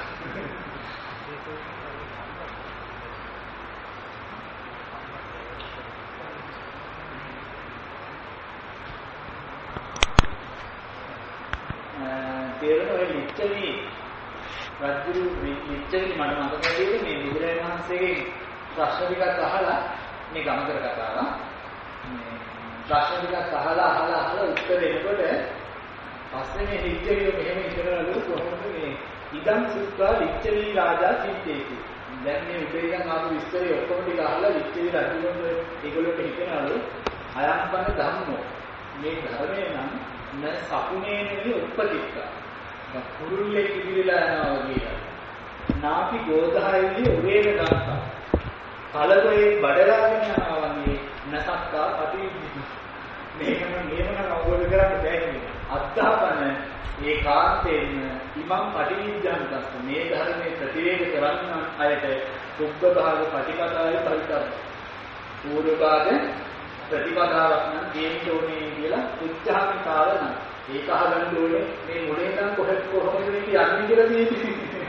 තේරෙනවා ලිච්ඡවි රජු ලිච්ඡවි මට මතක තියෙන්නේ මේ බුදුරජාණන් වහන්සේගේ ප්‍රශ්න ටිකක් අහලා මේ ගමතර කතාව මේ ප්‍රශ්න ටිකක් අහලා අහලා අහලා උත්තර දෙනකොට පස්සේ මේ ලිච්ඡවිව මෙහෙම ඉතරලු කොහොමද මේ ඉදන් සුත්වා ලිච්ඡවි රාජා සිද්ධේති දැන් මේ උදේ ඉඳන් ආපු විස්තරය ඔක්කොම ටික අහලා ලිච්ඡවි රජුගෙන් ඒගොල්ලෝ හිතනලු අයම්පන ධම්මෝ මේ ධර්මය නම් න සකුණේ නෙවෙයි උපපදිත්තා. කුරුල්ලේ කිවිලා යනවා වගේ. නාපි ගෝධායේදී උරේන ගන්නවා. කලබේ බඩලාගෙන යනවා වගේ නසක්කා පටිවිදි. මේකම මේකම අවබෝධ කරගන්න බැහැ නේ. අත්තාපන ඒකාන්තයෙන් ඉමම් පටිවිද්‍යන් දස්ස මේ ධර්මයේ ප්‍රතිවේද කරන්න අයට සුද්ධ භාග ප්‍රතිපදාවේ පරිතර. පූර්ව භාග ප්‍රතිපදාවක් නම් දෙන්න ඕනේ කියලා උච්චාරණතාව නම් ඒක අහගන්න ඕනේ මේ මොලේ නම් කොහෙද කොහොමද මේක යන්නේ කියලා තියෙන්නේ.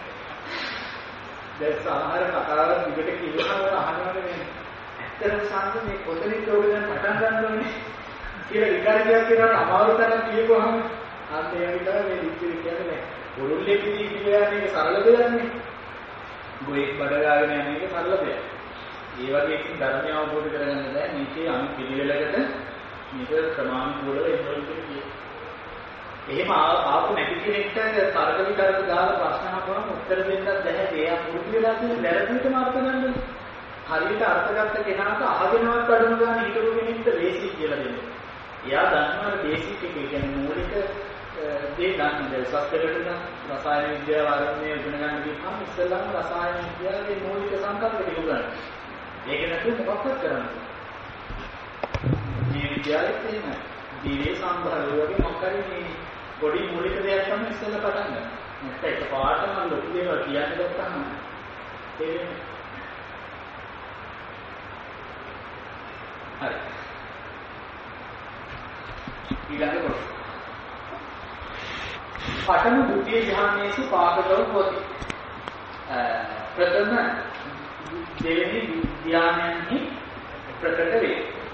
දැන් සමහර කතාවක් විකට කියවම අහනවනේ මේ ඇත්තටම සංග මේ කොතනින්ද ඔබ දැන් පටන් ගන්න ඕනේ කියලා විකාරයක් කරනවා අමාරු තරම් කියපුවාම අන්තය විතර මේ විචිත කියන්නේ පොරුල්ලේ පිටි කියලා මේක සරල දෙයක් නේ. ගොයෙක් බඩගාගෙන යන එක සරල දෙයක්. ඒ වගේ ඉතින් ධර්මය අවබෝධ කරගන්න බෑ මේකේ අනු පිළිවෙලකට මේක ප්‍රමාණිකවල එන්නෝල් කියන්නේ. එහෙම ආපු නැති කෙනෙක්ට තර්ක විතරක දාලා ප්‍රශ්න අහපුවම උත්තර දෙන්නත් බැහැ. එයා පුරුදු වෙලා තියෙන වැරදිටම අර්ථ ගන්න. හරියට අර්ථ ගත්ත කෙනාට අහගෙනවත් අඩුම ගන්න හිතරු කෙනෙක්ට බේසික් කියලා දෙන්නේ. එයා දන්නවා බේසික් එක කියන්නේ මූලික දේ දන්නේ. සත්‍යවලට නම් රසායන විද්‍යාව ආරම්භයේ ඉගෙන ගන්න ගියාම ඉස්සෙල්ලාම රසායන විද්‍යාවේ මූලික සංකල්ප ටික උගන්වනවා. ඒක නැතුව මොකක්වත් කරන්නේ. මේ විද්‍යාවෙත් එහෙමයි. ජීවේ සම්භාවය වගේ මොකක් හරි මේ පොඩි මූලික දෙයක් තමයි ඉස්සෙල්ලා පටන් ගන්න. නැත්නම් ඒක පාඩම ලොකු දේවල් කියන්න ගත්තාම තේරෙන්නේ. හරි. ඊළඟ කොටස. පඨම ද්විතීය ධ්‍යානයේසු පාදකව හොති. ප්‍රථම දෙවෙනි ධ්‍යානයන්හි ප්‍රකට වේ.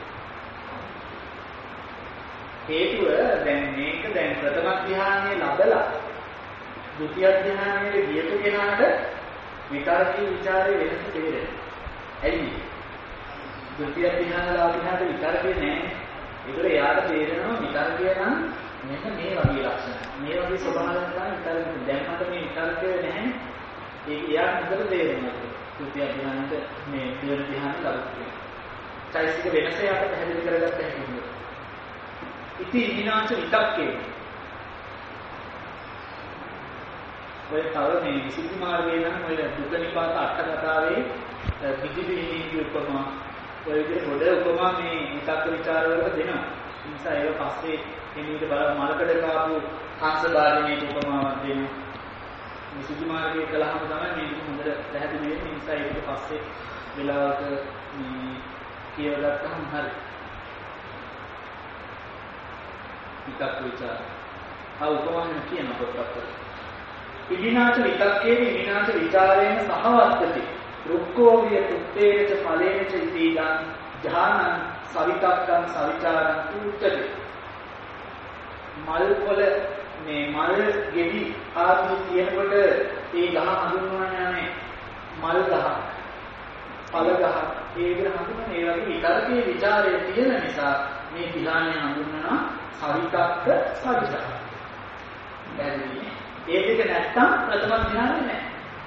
හේතුව දැන් මේක දැන් ප්‍රථම ධ්‍යානයේ ලැබලා ද්විතීය ධ්‍යානයේ ගියපු කෙනාට විතරකී ਵਿਚාරේ වෙනස තේරෙනවා. ඇයි? ද්විතීය ධ්‍යාන ලාභිනාට විතරකේ නැහැ. ඒකල යාට තේරෙනවා විතරකේ නම් මෙන්න මේ වගේ ලක්ෂණ. මේ වගේ ස්වභාවයන් තමයි විතරකේ. දැන් මට මේ විතරකේ නැහැ. ඒක යාට හොඳට තේරෙනවා. ද්විතීය ධ්‍යානෙට මේ දෙවන ධ්‍යානෙ ලබන්නේ. චෛසික වෙනස යාට පැහැදිලි කරගත්ත හැකියි. ඉති විනාශ විතක්කේ. ඔය තව මේ විසුද්ධි මාර්ගයේ නම් ඔය දුක නිපාත අට කතාවේ විදිවිහිණී උපමා ඔය විදිහට පොඩ උපමා මේ විතක්ක ਵਿਚාර වලට දෙනවා. ඒ නිසා ඒක පස්සේ එනිට බල මලකඩ කාපු හංස බාධනයේ උපමාවක් දෙනවා. විසුද්ධි මාර්ගයේ කලහම තමයි මේක හොඳට පැහැදිලි වෙන්නේ. ඒ නිසා ඒක පස්සේ වෙලාවක මේ කියවගත්තම හරි. විතක්ක ਵਿਚාර. ආ උපමාන කියන පොත්පත්. ඉදිනාච විතක්කේ විනාච විචාරේන සහවත්තති. රුක්ඛෝවිය පුත්තේච ඵලේච ඉදීගං ඥානං සවිතක්කං සවිචාරං උච්චති. මල් වල මේ මල් ගෙඩි ආදී තියෙනකොට ඒ ගහ හඳුන්වන්නේ මල් ගහ, ඵල ගහ. ඒ විදිහට හඳුන්වන ඒ වගේ විතරකේ ਵਿਚාරයේ තියෙන නිසා මේ ධ්‍යානය හඳුන්වනවා සවිතක්ක සවිචාර. දැන් ඒ දෙක නැත්තම් ප්‍රථම ධ්‍යානෙ නැහැ.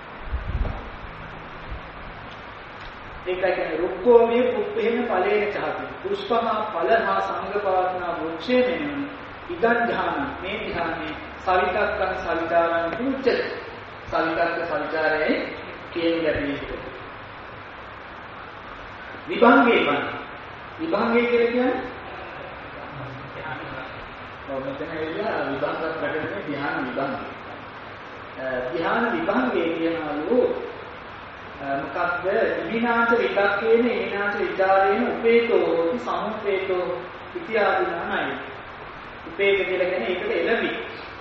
ඒකයි කියන්නේ රුක්ඛෝමේ පුත්තේන ඵලේන චහති. පුෂ්පහා ඵලහා සංගපාවනා වෘක්ෂේ මෙන්න ඉදන් ධ්‍යාන මේ ධ්‍යානේ සවිතක්කං සවිචාරං උච්චති. සවිතක්ක සවිචාරයේ කියන ගැටි. විභංගේ බණ. විභංගේ කියලා කියන්නේ ඔව් මෙතන එළිය විභංග ප්‍රකටනේ ධ්‍යාන විභංගය. ධ්‍යාන විභංගය කියනවලු මොකක්ද? විනාශ විතක්කේන විනාශ විචාරේන උපේතෝ සමුපේතෝ ඉතිආදීනයි. උපේත කියලා කියන්නේ ඒකට එළඹි.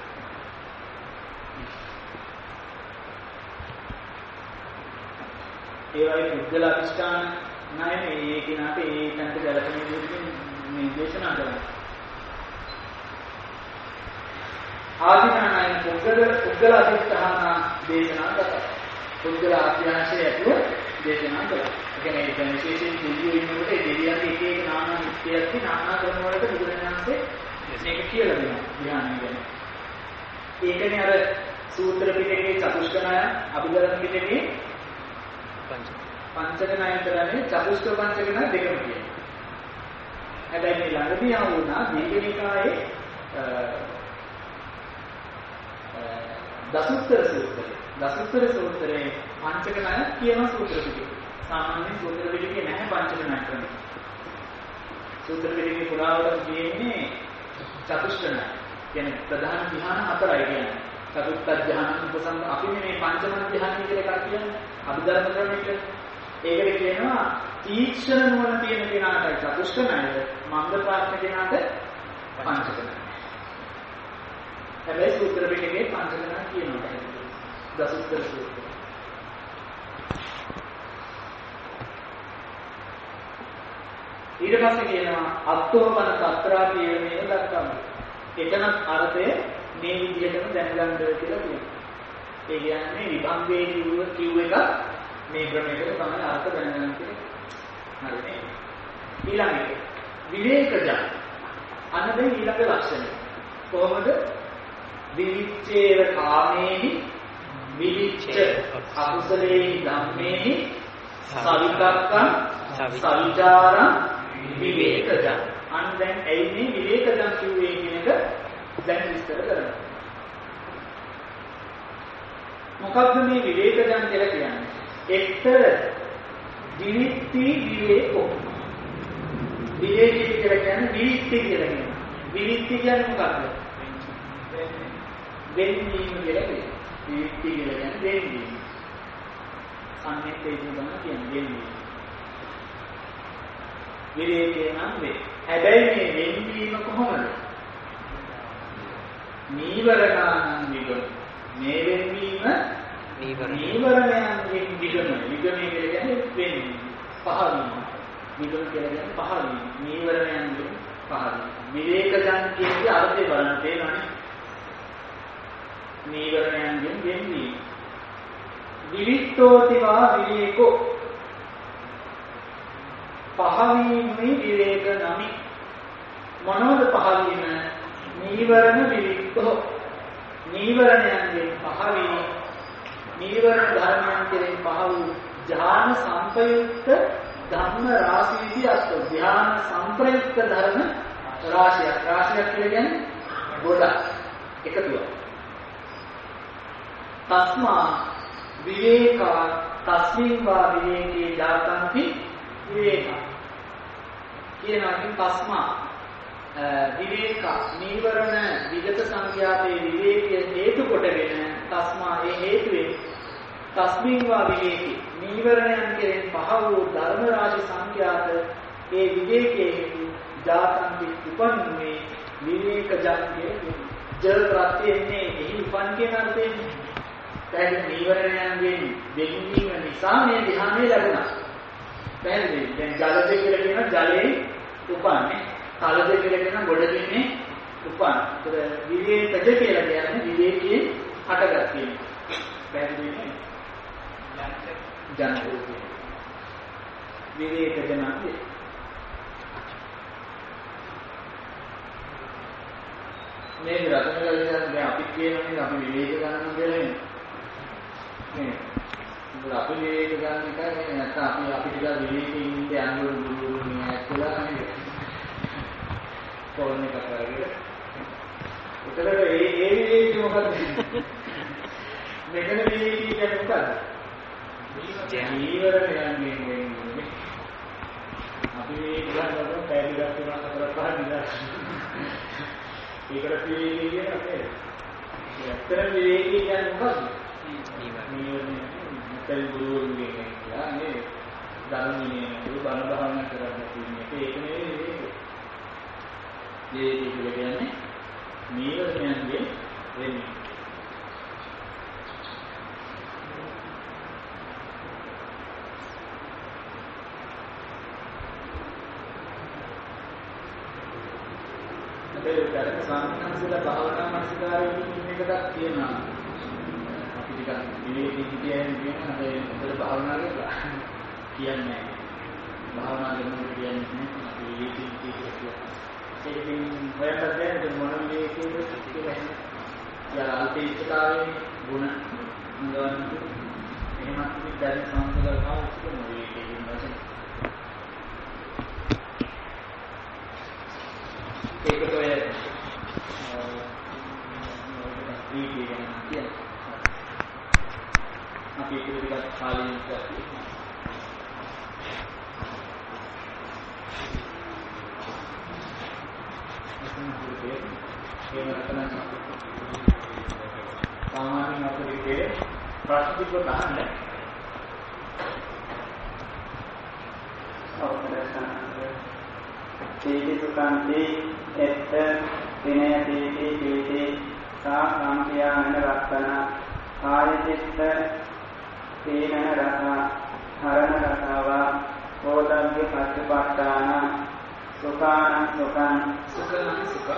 ඒ වගේ පුද්ගල අධිෂ්ඨාන ණයනේ ඒ කිනාට ඒ තැනට ගැලපෙන විදිහකින් නිර්දේශනා කරනවා. ආධිනායන පුද්ගල පුද්ගල අධිෂ්ඨාන දේශනා කරනවා. පුද්ගල අධ්‍යාශය ඇතුළු දේශනා කරනවා. ඒ කියන්නේ ඒ විශේෂයෙන් දෙවියෝ ඉන්නකොට ඒ දෙවියන්ගේ එක එක නානා නිත්‍යයන්ගේ නානා ක්‍රම වලට බුදුරජාණන්සේ මේක කියලා දෙනවා. ධ්‍යානය ගැන. ඒකනේ අර සූත්‍ර පිටකේ චතුෂ්කණය අභිධර්ම පිටකේ පංචක ණය කරන්නේ චතුෂ්ක පංචක ණය දෙකම කියනවා. හැබැයි මේ ළඟදී ආවුණා දීඝනිකායේ දසුත්තර සූත්‍රය. දසුත්තර සූත්‍රයේ පංචක ණය කියන සූත්‍ර පිටකේ. සාමාන්‍යයෙන් සූත්‍ර පිටකේ නැහැ පංචක ණය ක්‍රම. සූත්‍ර පිටකේ පුරාවට කියන්නේ චතුෂ්ක ණය. කියන්නේ ප්‍රධාන ධ්‍යාන හතරයි කියන්නේ. චතුත්ථ ධ්‍යාන උපසම් අපි මේ පංචම ධ්‍යාන කියලා එකක් කියන්නේ. අභිධර්ම ක්‍රමයක ඒකට කියනවා තීක්ෂණ නුවණ තියෙන කෙනාට චතුෂ්ක ණය, මන්ද ප්‍රඥ කෙනාට පංචක ණය. හැබැයි සූත්‍ර පිටකේ පංචක ණය කියනවා. දසුත්තර සූත්‍රය. ඊට පස්සේ කියනවා අත්තෝපන තත්‍රා කියනේව දක්වන්න. එතන අර්ථය මේ විදිහටම දැනගන්න කියලා කියනවා. ඒ කියන්නේ විභංගයේ කිව්ව කිව්ව එක මේ ක්‍රමයකට තමයි අර්ථ දැනගන්න කියලා. හරිනේ. ඊළඟට විවේකජ. අන්න දැන් ඊළඟ ලක්ෂණය. කොහොමද? විවිච්ඡේව කාමේහි විවිච්ඡ අකුසලේහි ධම්මේහි සවිතක්කං සවිචාරං විවේකජ. අන්න දැන් ඇයි මේ විවේකජ කිව්වේ කියන එක දැන් විස්තර කරනවා. මොකක්ද මේ විවේකජන් කියලා කියන්නේ? එක්තර විවික්ති විවේකෝ. විවේකී කියලා කියන්නේ විවික්ති කියලා කියනවා. විවික්ති කියන්නේ මොකක්ද? වෙන්වීම කියලා කියනවා. විවික්ති කියලා කියන්නේ වෙන්වීම. සම්මිතේ දුන්න කියන්නේ වෙන්වීම. විවේකේ නම් වේ. හැබැයි මේ වෙන්වීම කොහොමද? නීවරණාන් විගම. මේ වෙන්වීම නීවරණයන්ගෙන් විගම. විගමයේ කියලා කියන්නේ වෙන්වීම. පහවීම. විගම කියලා කියන්නේ පහවීම. නීවරණයන්ගෙන් පහවීම. විවේකයන් කියන්නේ අර්ථය බලන්න තේරෙනවනේ. නීවරණයන්ගෙන් වෙන්වීම. විවික්තෝතිවා විවේකෝ. පහවීමේ විවේක නමි. මොනවද පහවීම? නීවරණ විවික්තෝ. නීවරණයන්ගෙන් පහවීම. නීවරණ ධර්මයන් කෙරෙහි පහ වූ ධ්‍යාන සංපයුක්ත ධර්ම රාශියදී අත් ධ්‍යාන සංප්‍රයුක්ත ධර්ම රාශියක්. රාශියක් කියන්නේ ගොඩක් එකතුවක්. තස්මා විවේකා තස්මින් වා විවේකේ ජාතන්ති විවේකා කියනකින් තස්මා විවේක නීවරණ විගත සංඛ්‍යාතේ විවේකයේ හේතු කොටගෙන තස්මා ඒ හේතුවේ තස්මින් වා විවේකී නීවරණයන් කෙරෙන් පහ වූ ධර්ම රාශි සංඛ්‍යාත ඒ විවේකයේ හේතු ජාතන්ති උපන්නේ විවේක ජාතියේ ජල ප්‍රත්‍යන්නේ එහි උපන් කියන අර්ථයෙන් දැන් නීවරණයන්ගෙන් වෙන්වීම නිසා මේ ධ්‍යානෙ ලැබුණා. පැහැදිලි. දැන් ජලද කියලා කියන ජලයේ උපන්නේ කලද කියලා කියන ගොඩකින්නේ උපන්. ඒතර විවේකජ කියලා කියන්නේ විවේකයේ හටගත් වීම. පැහැදිලි නේ? ජනක විවේකජ නම් මේ රතන ගලියන් අපි කියන්නේ අපි විවේක ගන්න කියලා නේ. නේ. ඒක අපි විවේක ගන්න එකයි නැත්නම් අපි අපි ටිකක් විවේකයෙන් ඉන්න යන්න දුරු නෑ කියලා නේ. කොහොමද කරන්නේ? උතලට ඒ ඒ විවේකී මොකද්ද? මෙතන විවේකී කියන්නේ මොකද්ද? ජීවරණයන්ගෙන් වෙන්නේ. අපි විවේක ගන්නකොට පැහැදිලිව තුනක් හතරක් පහක් ඉඳලා ඒකට විවේකී කියන්නේ එතන විවේකී කියන්නේ මොකක්ද? නීවරණ. මෙතන ගුරුවරුන්ගේ කියලා නේ ධර්මයේ නේ බණ භාවනා කරන්න තියෙන එක ඒක නෙවෙයි විවේකී. විවේකී කියන්නේ නීවරණයන්ගේ වෙන්නේ. අපේ ධර්ම සාමණේරයන්ලා භාවනා මානසිකාරයේ ඉන්න එකක් තියෙනවා. අපි ටිකක් විවේකී හිටියන් කියන අපේ මොකද භාවනා කරලා කියන්නේ භාවනා කරනවා කියන්නේ අපි විවේකී හිටියන් ඒකෙන් හොයන්න දැන් මොන විවේකීද කියලා යා අල්පීච්ඡතාවේ ගුණ නෝන එහෙම අපි ධර්ම සාමණේරයන්ලා කාවුත් විවේකී වෙනවා. ඒකට ඔය ප්‍රීතිය ගැන කියන්නේ. අපි ඒක ටිකක් කාලෙකින් කරලා සාමාන්‍යයෙන් අපේ ප්‍රශ්න ටික ගන්න.
තීති සුඛන්ති එත් විනය තීති තීති සා සම්ප්‍යාන රක්කන කාය චිත්ත තීන රස හරණ රසව ඕදග්ගේ පච්චපට්ඨාන සුඛාන සුඛං
සුඛං සුඛ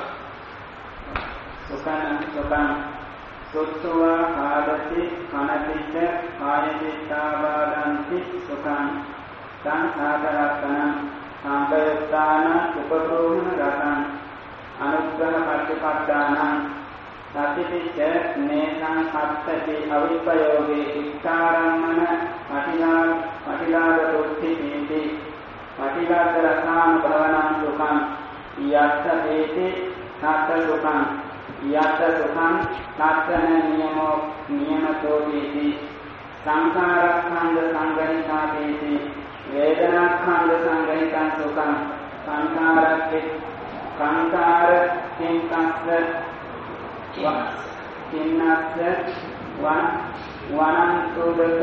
සුඛං සුඛං සුත්වා ආදති කනතිච්ච කාය චිත්තාබාධන්ති සුඛං සංසාරක්කන සංකයත්තාන උපදෝහන රතං අනුග්‍රහ පටිපට්ඨානං සතිපිච්ච නේසං සත්තති අවිපයෝගේ ඉක්ඛාරම්මන පටිලා පටිලාද දුක්ඛිතීති පටිලාද රසාන භවනං සුඛං යත්ත හේති සත්ත සුඛං යත්ත සුඛං සත්තන නියමෝ නියමතෝ තීති සංඛාරස්කන්ධ සංගණිතාතේති වේදනාඛණ්ඩ සංගහිතං සුඛං සංඛාරක්ඛේ සංඛාර කිංකස්ස කින්නස්ස වන් වනං සුදක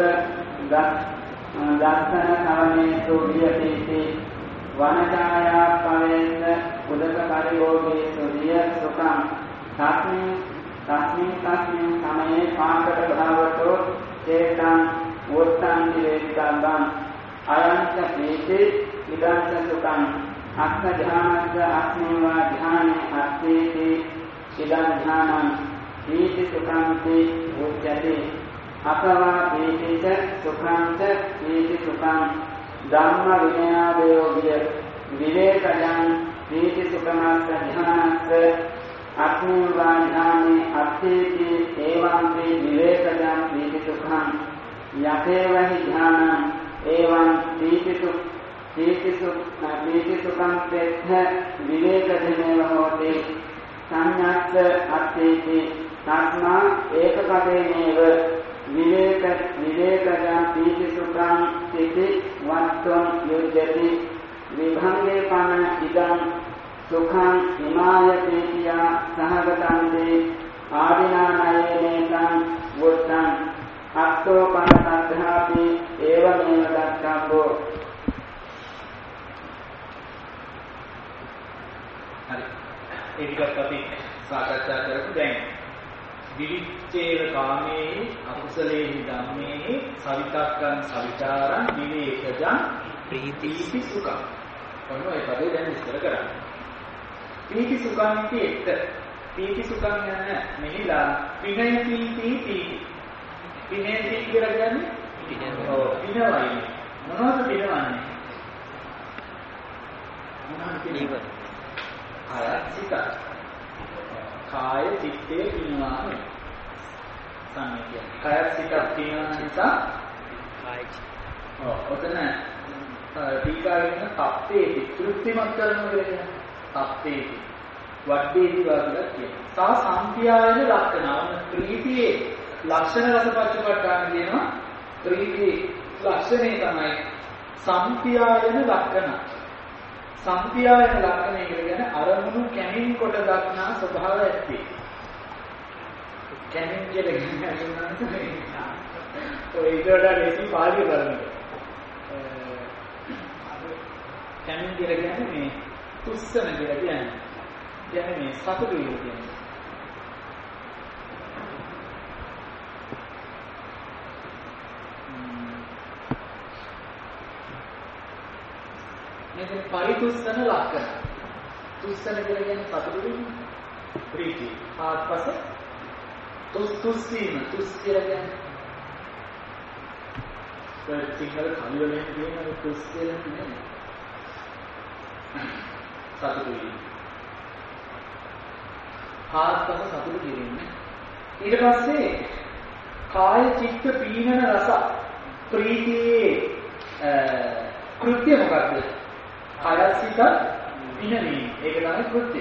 දස්සන කවනේසු වියතේති වනජායා පවේස උදක පරිභෝගේසු විය සුඛං තස්මින් තස්මින් තස්මින් සමයේ පාඨක භාවතෝ චේතං වොත්තං දිවේතං අයංච හේති ඉදංච සුඛං අස්ස ධානස්ස අස්මේවා ධානේ අස්සේති ඉදං ධානං හේති සුඛංති උච්චති අසවා හේතිච සුඛංච හේති සුඛං ධම්ම විනයාදයෝගිය විවේකයන් හේති සුඛමස්ස ධානස්ස අස්මේවා ධානේ අස්සේති එවං වේ විවේකයන් හේති සුඛං යතේවහි ධානං एवं तीतिसु तीतिसु तीतिसुखं तेथ विवेकधनेव होते संज्ञात् अर्थेति तस्मा एकपदेनेव विवेक विवेकजं तीतिसुखं तिथि वत्वं युज्यति विभंगे पन इदं सुखं इमाय प्रीतिया सहगतं ते आदिनानयनेतं वुत्तं අත්තෝපන සද්ධාපි ඒවමේව දක්ඛම්බෝ.
හරි. ඒ ටිකත් අපි සාකච්ඡා කරමු. දැන් විවිච්ඡේව කාමේ අකුසලේහි ධම්මේ සවිතක්කං සවිචාරං විවේකජං ප්‍රීති සුඛං. ඔන්න ඔය පදේ දැන් විස්තර කරන්න. ප්‍රීති සුඛං කියේ එක. ප්‍රීති සුඛං යන මෙහිලා විනය ප්‍රීති ප්‍රීති පිනේ තී කියලා කියන්නේ ඔව් පිනවයි මොනවද පිනවන්නේ මොනවද පිනවන්නේ කාය චිත්ත කාය චිත්තේ පිනවන්නේ සම්මිතිය කාය චිත්ත පිනවන නිසා කාය ඔව් ඔතන ටීකාවෙන් තප්පේ තෘප්තිමත් කරනවා කියන්නේ තප්පේ වඩේති වාදලා කියනවා සා සම්ප්‍යායන ලක්ෂණ ප්‍රීතියේ ලක්ෂණ රසපච්චපට්ඨාන කියනවා ප්‍රීති ලක්ෂණේ තමයි සම්ප්‍යායන ලක්ෂණ සම්ප්‍යායන ලක්ෂණය කියන්නේ අරමුණු කැමින් කොට දක්නා ස්වභාවය ඇති කැමින් කියලා කියන්නේ ඔය ඉතලට ලේසි පාළිය බලන්න. කැමින් කියලා කියන්නේ මේ තුස්සන කියලා කියන්නේ. කියන්නේ මේ සතුටු වීම කියන්නේ. මේක පරිතුස්සන ලක්ෂණ. තුස්සන කියලා කියන්නේ සතුටු වීම. ප්‍රීතිය. ආත්පස තුස් තුස්සීම. තුස් කියලා කියන්නේ ඒ සිංහල කලියලෙන් කියන තුස් කියලා කියන්නේ සතුටු වීම. ආත්පස සතුටු කිරීම. ඊට පස්සේ කාය චිත්ත පීනන රස ප්‍රීතියේ කෘත්‍ය මොකක්ද? කායසිත විනවීම. ඒක තමයි කෘත්‍යය.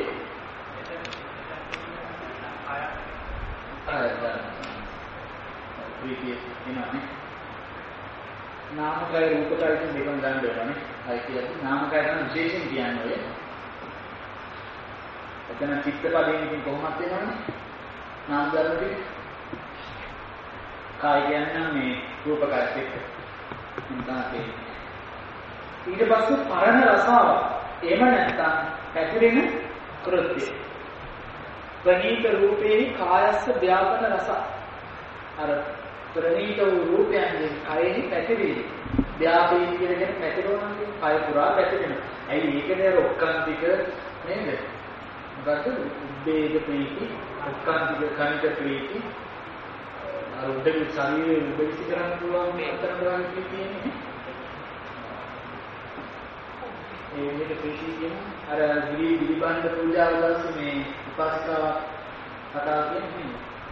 ආයත ප්‍රීතිය එනවානේ. නාමකය රූපකය කියන දෙකම ගන්න වෙනවානේ. අය කියන්නේ නාමකය නම් විශේෂයෙන් කියන්නේ ඔය. එතන චිත්ත පදයෙන් ඉතින් කොහොමද වෙනවනේ? නාම ධර්ම ටික. කාය කියන්නේ මේ රූපකයත් එක්ක. ඉන්දාතේ. ඊට පස්සේ පරණ රසාව. එහෙම නැත්නම් පැතිරෙන කෘත්‍ය. ප්‍රණීත රූපේ කායස්ස ව්‍යාපන රස. අර ප්‍රණීත වූ රූපයන්ගෙන් කයෙහි පැතිරෙන. ව්‍යාපී කියන පැතිරෙනවා නම් කය පුරා පැතිරෙනවා. ඇයි ඒකනේ ඔක්කාන්තික නේද? මොකද උද්වේග ප්‍රීති, ඔක්කාන්තික කනික ප්‍රීති. අර උඩේ ශරීරයේ උඩිසි කරන්න පුළුවන් මේ අතර බලන්න කියන්නේ. ඒ විදිහට ප්‍රීති කියන අර ගිරි ගිරිබන්ධ පූජාව දවසේ මේ උපාසිකාවක් කතා කියන්නේ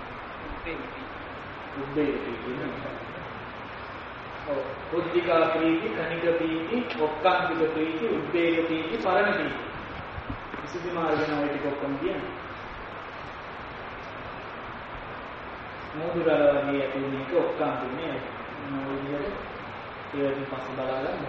උද්වේග ප්‍රීති. ඔව් උද්දිකා ප්‍රීති, කනික ප්‍රීති, ඔක්කාන්තික ප්‍රීති, උද්වේග ප්‍රීති, පරණ ප්‍රීති. විසුද්ධි මාර්ගන ඔය ටික ඔක්කොම කියන්නේ. මොදුරාලවගේ ඇති වෙන එක ඔක්කාන්තික නේ. මොදුරේ ඒකෙන් පස්සේ බලා ගන්න.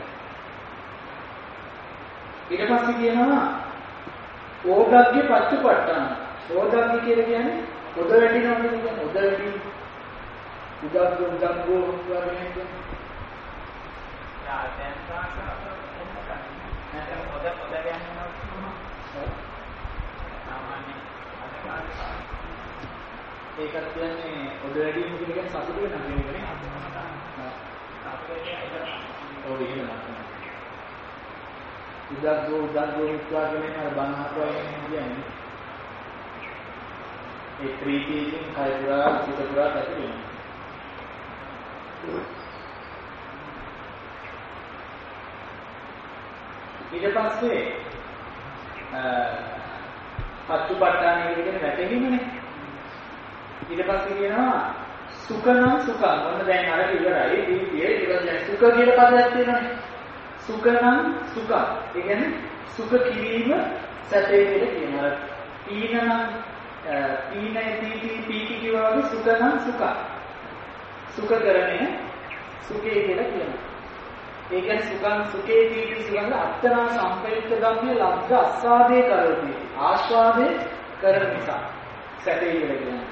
ඊට පස්සේ කියනවා ඕගග්ගේ පච්චපට්ඨාන. ඕගග්ගේ කියලා කියන්නේ උද වැටිනවා කියන්නේ උද වැටි උදග්ග උදග්ගෝ වගේ කියන්නේ. යා දැන් තාක්ෂ නැත්නම් උද උද කියන්නේ සාමාන්‍ය අදකාරය. ඒකට කියන්නේ උද වැටීම කියන්නේ සතුට වෙනවා කියන්නේ. ඔව් එහෙම නෑ. උදග්ගෝ උදග්ගෝ උත්වාගෙන අර බණහතුවා කියන්නේ ඒ ප්‍රීතියෙන් කය පුරා චිත්ත පුරා ඇති වෙනවා. ඊට පස්සේ පච්චුපට්ඨාන කියන වැටෙන්නේනේ. ඊට පස්සේ කියනවා සුඛනම් සුඛං. ඔන්න දැන් අර ඉවරයි. ප්‍රීතිය ඊට පස්සේ සුඛ කියන පදයක් තියෙනවානේ. සුඛනම් සුඛ. ඒ කියන්නේ සුඛ කිරීම සැපේ කියලා කියනවා. පීනනම් පීනයි පීති පීති කියවා වගේ සුඛනම් සුඛ. සුඛ කරණය සුඛේ කියලා කියනවා. ඒ කියන්නේ සුඛං සුඛේ පීති සුඛං අත්තනා සම්පයුක්ත ධම්මේ ලබ්ධ අස්සාදේ කරති. ආස්වාදේ කරන නිසා සැපේ කියලා කියනවා.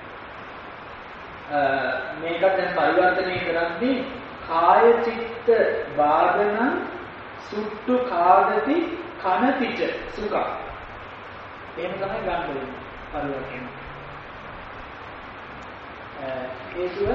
මේක දැන් පරිවර්තනය කරද්දී කාය චිත්ත වාදන සුට්ටු කාදති කනතිච සුඛ. එහෙම තමයි ගන්න වෙන්නේ පරිවර්තන. ඒකව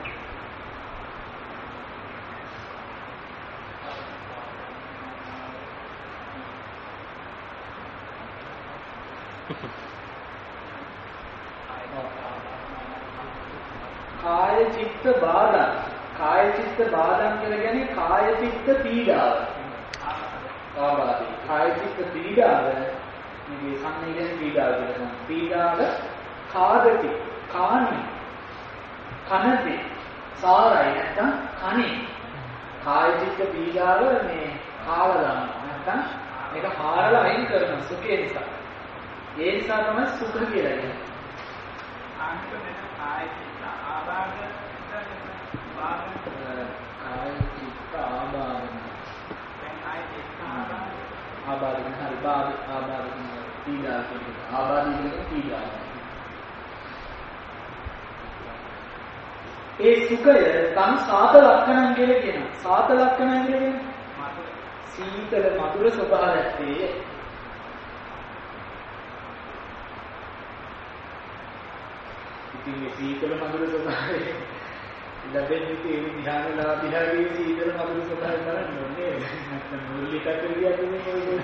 කාය චිත්ත බාධා. කාය චිත්ත බාධා කියලා කියන්නේ කාය චිත්ත පීඩාව. ආබාධි. කාය චිත්ත පීඩාව මේ සම්නිගෙන පීඩාව කියනවා. පීඩාව කාදති. කාණි. කනති. සාරයි නැත්නම් කණි. කාය චිත්ත පීඩාව මේ කාලා දානවා. නැත්නම් මේක හාරලා අයින් කරනවා සුඛේ නිසා. ඒ නිසා තමයි සුඛ කියලා කියන්නේ. ආන්ත වෙන කාය චිත්ත ආබාධ කාය චිත්ත ආබාධ දැන් කාය චිත්ත ආබාධ හරි බාධ ආබාධ පීඩා කියන ආබාධ කියන පීඩා ඒ සුඛය තම සාත ලක්ෂණම් කියලා කියනවා. සාත ලක්ෂණම් කියන්නේ සීතල මధుර ස්වභාවයත්තේ. ඉතින් මේ සීතල මధుර ස්වභාවය ලැබෙන්නේ ඒ ධ්‍යානලාභීහගේ සීතල මధుර ස්වභාවය බලන්න ඕනේ. නැත්නම් මුල්ලිකත් කියන්නේ මොකද?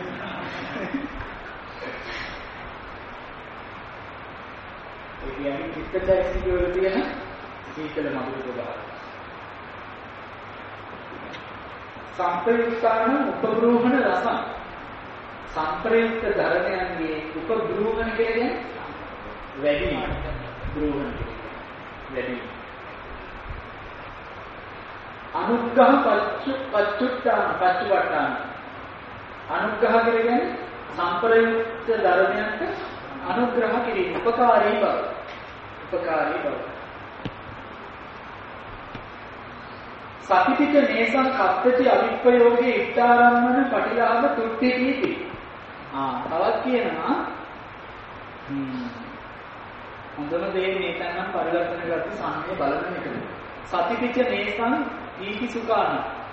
ඒ කියන්නේ චිත්තචෛතසික වල තියෙන සීතල මధుර ස්වභාවය. සංප්‍රයුක්තාන උපග්‍රෝහණ රසං. සංප්‍රයුක්ත ධර්මයන්ගේ උපග්‍රෝහණ කියන්නේ වැඩි ග්‍රෝහණ වැඩි. අනුග්‍රහ පච්චු පච්චුට්ඨාන පච්චුපට්ඨාන. අනුග්‍රහ කියන්නේ සංප්‍රයුක්ත ධර්මයන්ට අනුග්‍රහ කිරීම, උපකාරී බව. උපකාරී බව. සතිතික නේසං කප්පති අවිප්පයෝගේ ඉත්තාරම්මන පටිලාභ තුට්ටි දීති. ආ තවත් කියනවා හ්ම් හොඳම දේ මේකනම් පරිවර්තන කරපු සංඥේ බලන එක. සතිතික නේසං දීති සුඛාන.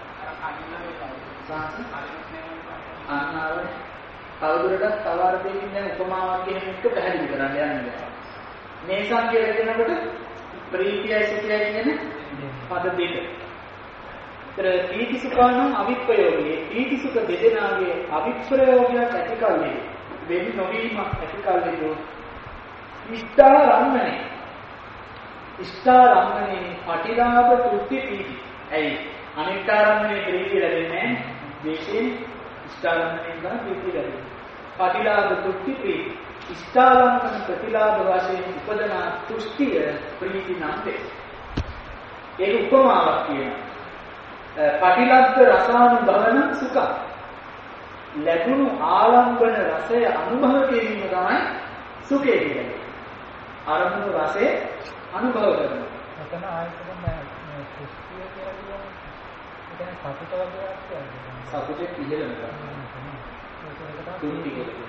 අන්නාව කවුරුරටත් තව අර්ථයකින් දැන් උපමාවක් කියන එක පැහැදිලි කරන්න යන්නේ. නේසං කියලා කියනකොට ප්‍රීතියයි සුඛයයි කියන පද දෙක. ප්‍රීති සුඛානම් අවිප්පයෝගී. ප්‍රීති සුඛ දෙදෙනාගේ අවිප්‍රයෝගයක් ඇති කල්ලි වෙන්නේ නොවීමක් ඇති කල්ලි ඉෂ්ඨාරම්මනේ. ඉෂ්ඨාරම්මනේ පටිලාභ තුට්ටි ප්‍රීති. ඇයි? අනිෂ්ඨාරම්මනේ ප්‍රීතිය ලැබෙන්නේ දේශේ ඉෂ්ඨාරම්මනේ ගන්න ප්‍රීතිය ලැබෙන්නේ. පටිලාභ තුට්ටි ප්‍රීති. ඉෂ්ඨාරම්මන ප්‍රතිලාභ වශයෙන් උපදන තුෂ්ටිය ප්‍රීති නම් වේ. ඒක උපමාවක් කියනවා. පටිලබ්ධ රසානුභවන සුඛ. ලැබුණු ආලම්බන රසය අනුභව කිරීම තමයි සුඛය කියන්නේ. අරමුණු රසය අනුභව කරනවා.
එතන ආයතන මේ කුෂ්ඨිය කියලා කියන්නේ එතන සතුට වගේ ආකාරයක්.
සතුටේ පිළිලම කරනවා. තුට්ටි කියලා.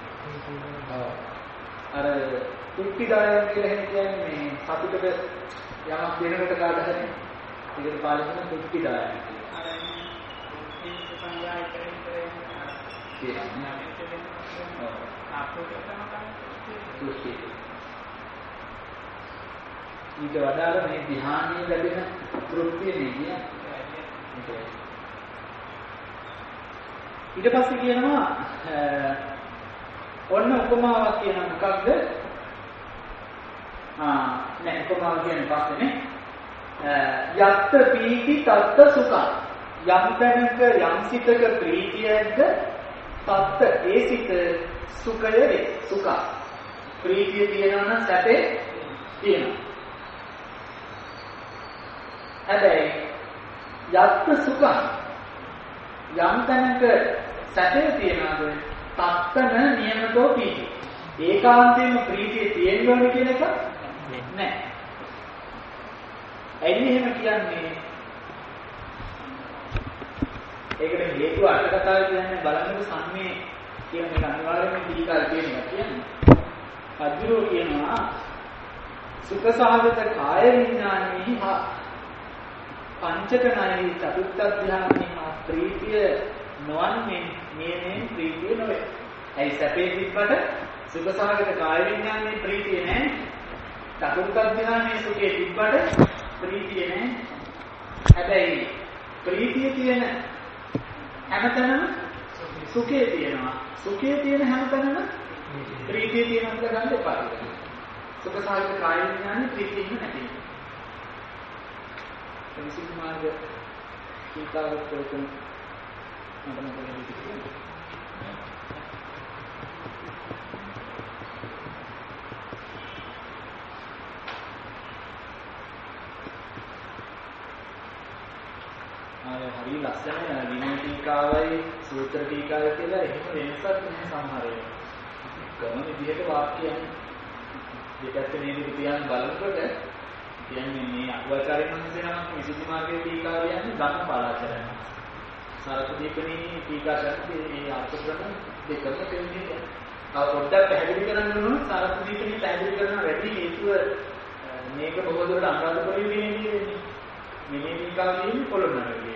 අර තුට්ටි දායම් කියලා කියන්නේ මේ සතුටට යමක් දෙනකොට කාට හරි ඒකට පාලනය කරන තුට්ටි දායම්. ඊට වඩා මේ ධ්‍යානීය ලැබෙන තෘප්තිය නෙන්නේ. ඊට පස්සේ කියනවා ඔන්න උපමාවක් කියන මොකක්ද? ආ නෑ උපමාව කියන්නේ පස්සේනේ. යත්ත පීති තත්ත සුඛං. යම් තැනක යම් සිතක ප්‍රීතියක්ද තත්ත ඒ සිත සුඛය වේ. සුඛ. ප්‍රීතිය තියෙනවා නම් සැපේ තියෙනවා. හැබැයි යත්ත සුඛං යම් තැනක සැපේ තියනවාද තත්තන නියමතෝ පීති. ඒකාන්තයෙන්ම ප්‍රීතිය තියෙන්න ඕන කියන එක නැහැ. ඇයි එහෙම කියන්නේ? ඒකට හේතුව අට කතාවේ කියන්නේ බලන්නකො සම්මේ කියන එක අනිවාර්යයෙන්ම දීකාර කියනවා කියන්නේ. අද්දුරෝ කියනවා සුඛසහගත කාය විඥානෙහි හා පංචකණයෙහි චතුත්ථ ධ්‍යානෙහි හා ප්‍රීතිය නොවන්නේ මේනේ ප්‍රීතිය නොවේ. ඇයි සැපේ තිබ්බට සුඛසහගත කාය විඥානයේ ප්‍රීතිය නැහැ. චතුත්ථ ධ්‍යානයේ සුඛේ තිබ්බට ප්‍රීතිය නැහැ. හැබැයි ප්‍රීතිය තියෙන හැමතැනම සුඛේ තියෙනවා. සුඛේ තියෙන හැමතැනම ප්‍රීතිය තියෙනවා කියලා ගන්න එපා. සුඛසහගත කාය විඥානයේ ප්‍රීතිය නැහැ. විසික මාර්ග කීකාවක් කරතුන් මට මතක හිටියේ. හරි ලස්සන විනය ටීකාවයි සූත්‍ර ටීකාවයි කියලා එහෙම වෙනසක් නැහැ සමහරවිට. කරන විදිහට වාක්‍යයන් දෙකත් නේද තියන් බලනකොට කියන්නේ මේ අකුවාචාර්ය මහන්සියනමක් විසුද්ධි මාර්ගයේ ටීකාව කියන්නේ ධම්මපාලාචාර්යන්. සරත්දීපණී ටීකා කරන්නේ මේ අර්ථ ක්‍රම දෙකම තේන්නේ. තව පොඩ්ඩක් පැහැදිලි කරන්න ඕන සරත්දීපණී පැහැදිලි කරන වැඩි හේතුව මේක බොහෝ දුරට අනුරාධපුරයේ වෙන්නේ. මෙනේ පින්කම් කියන්නේ පොළොන්නරුවේ.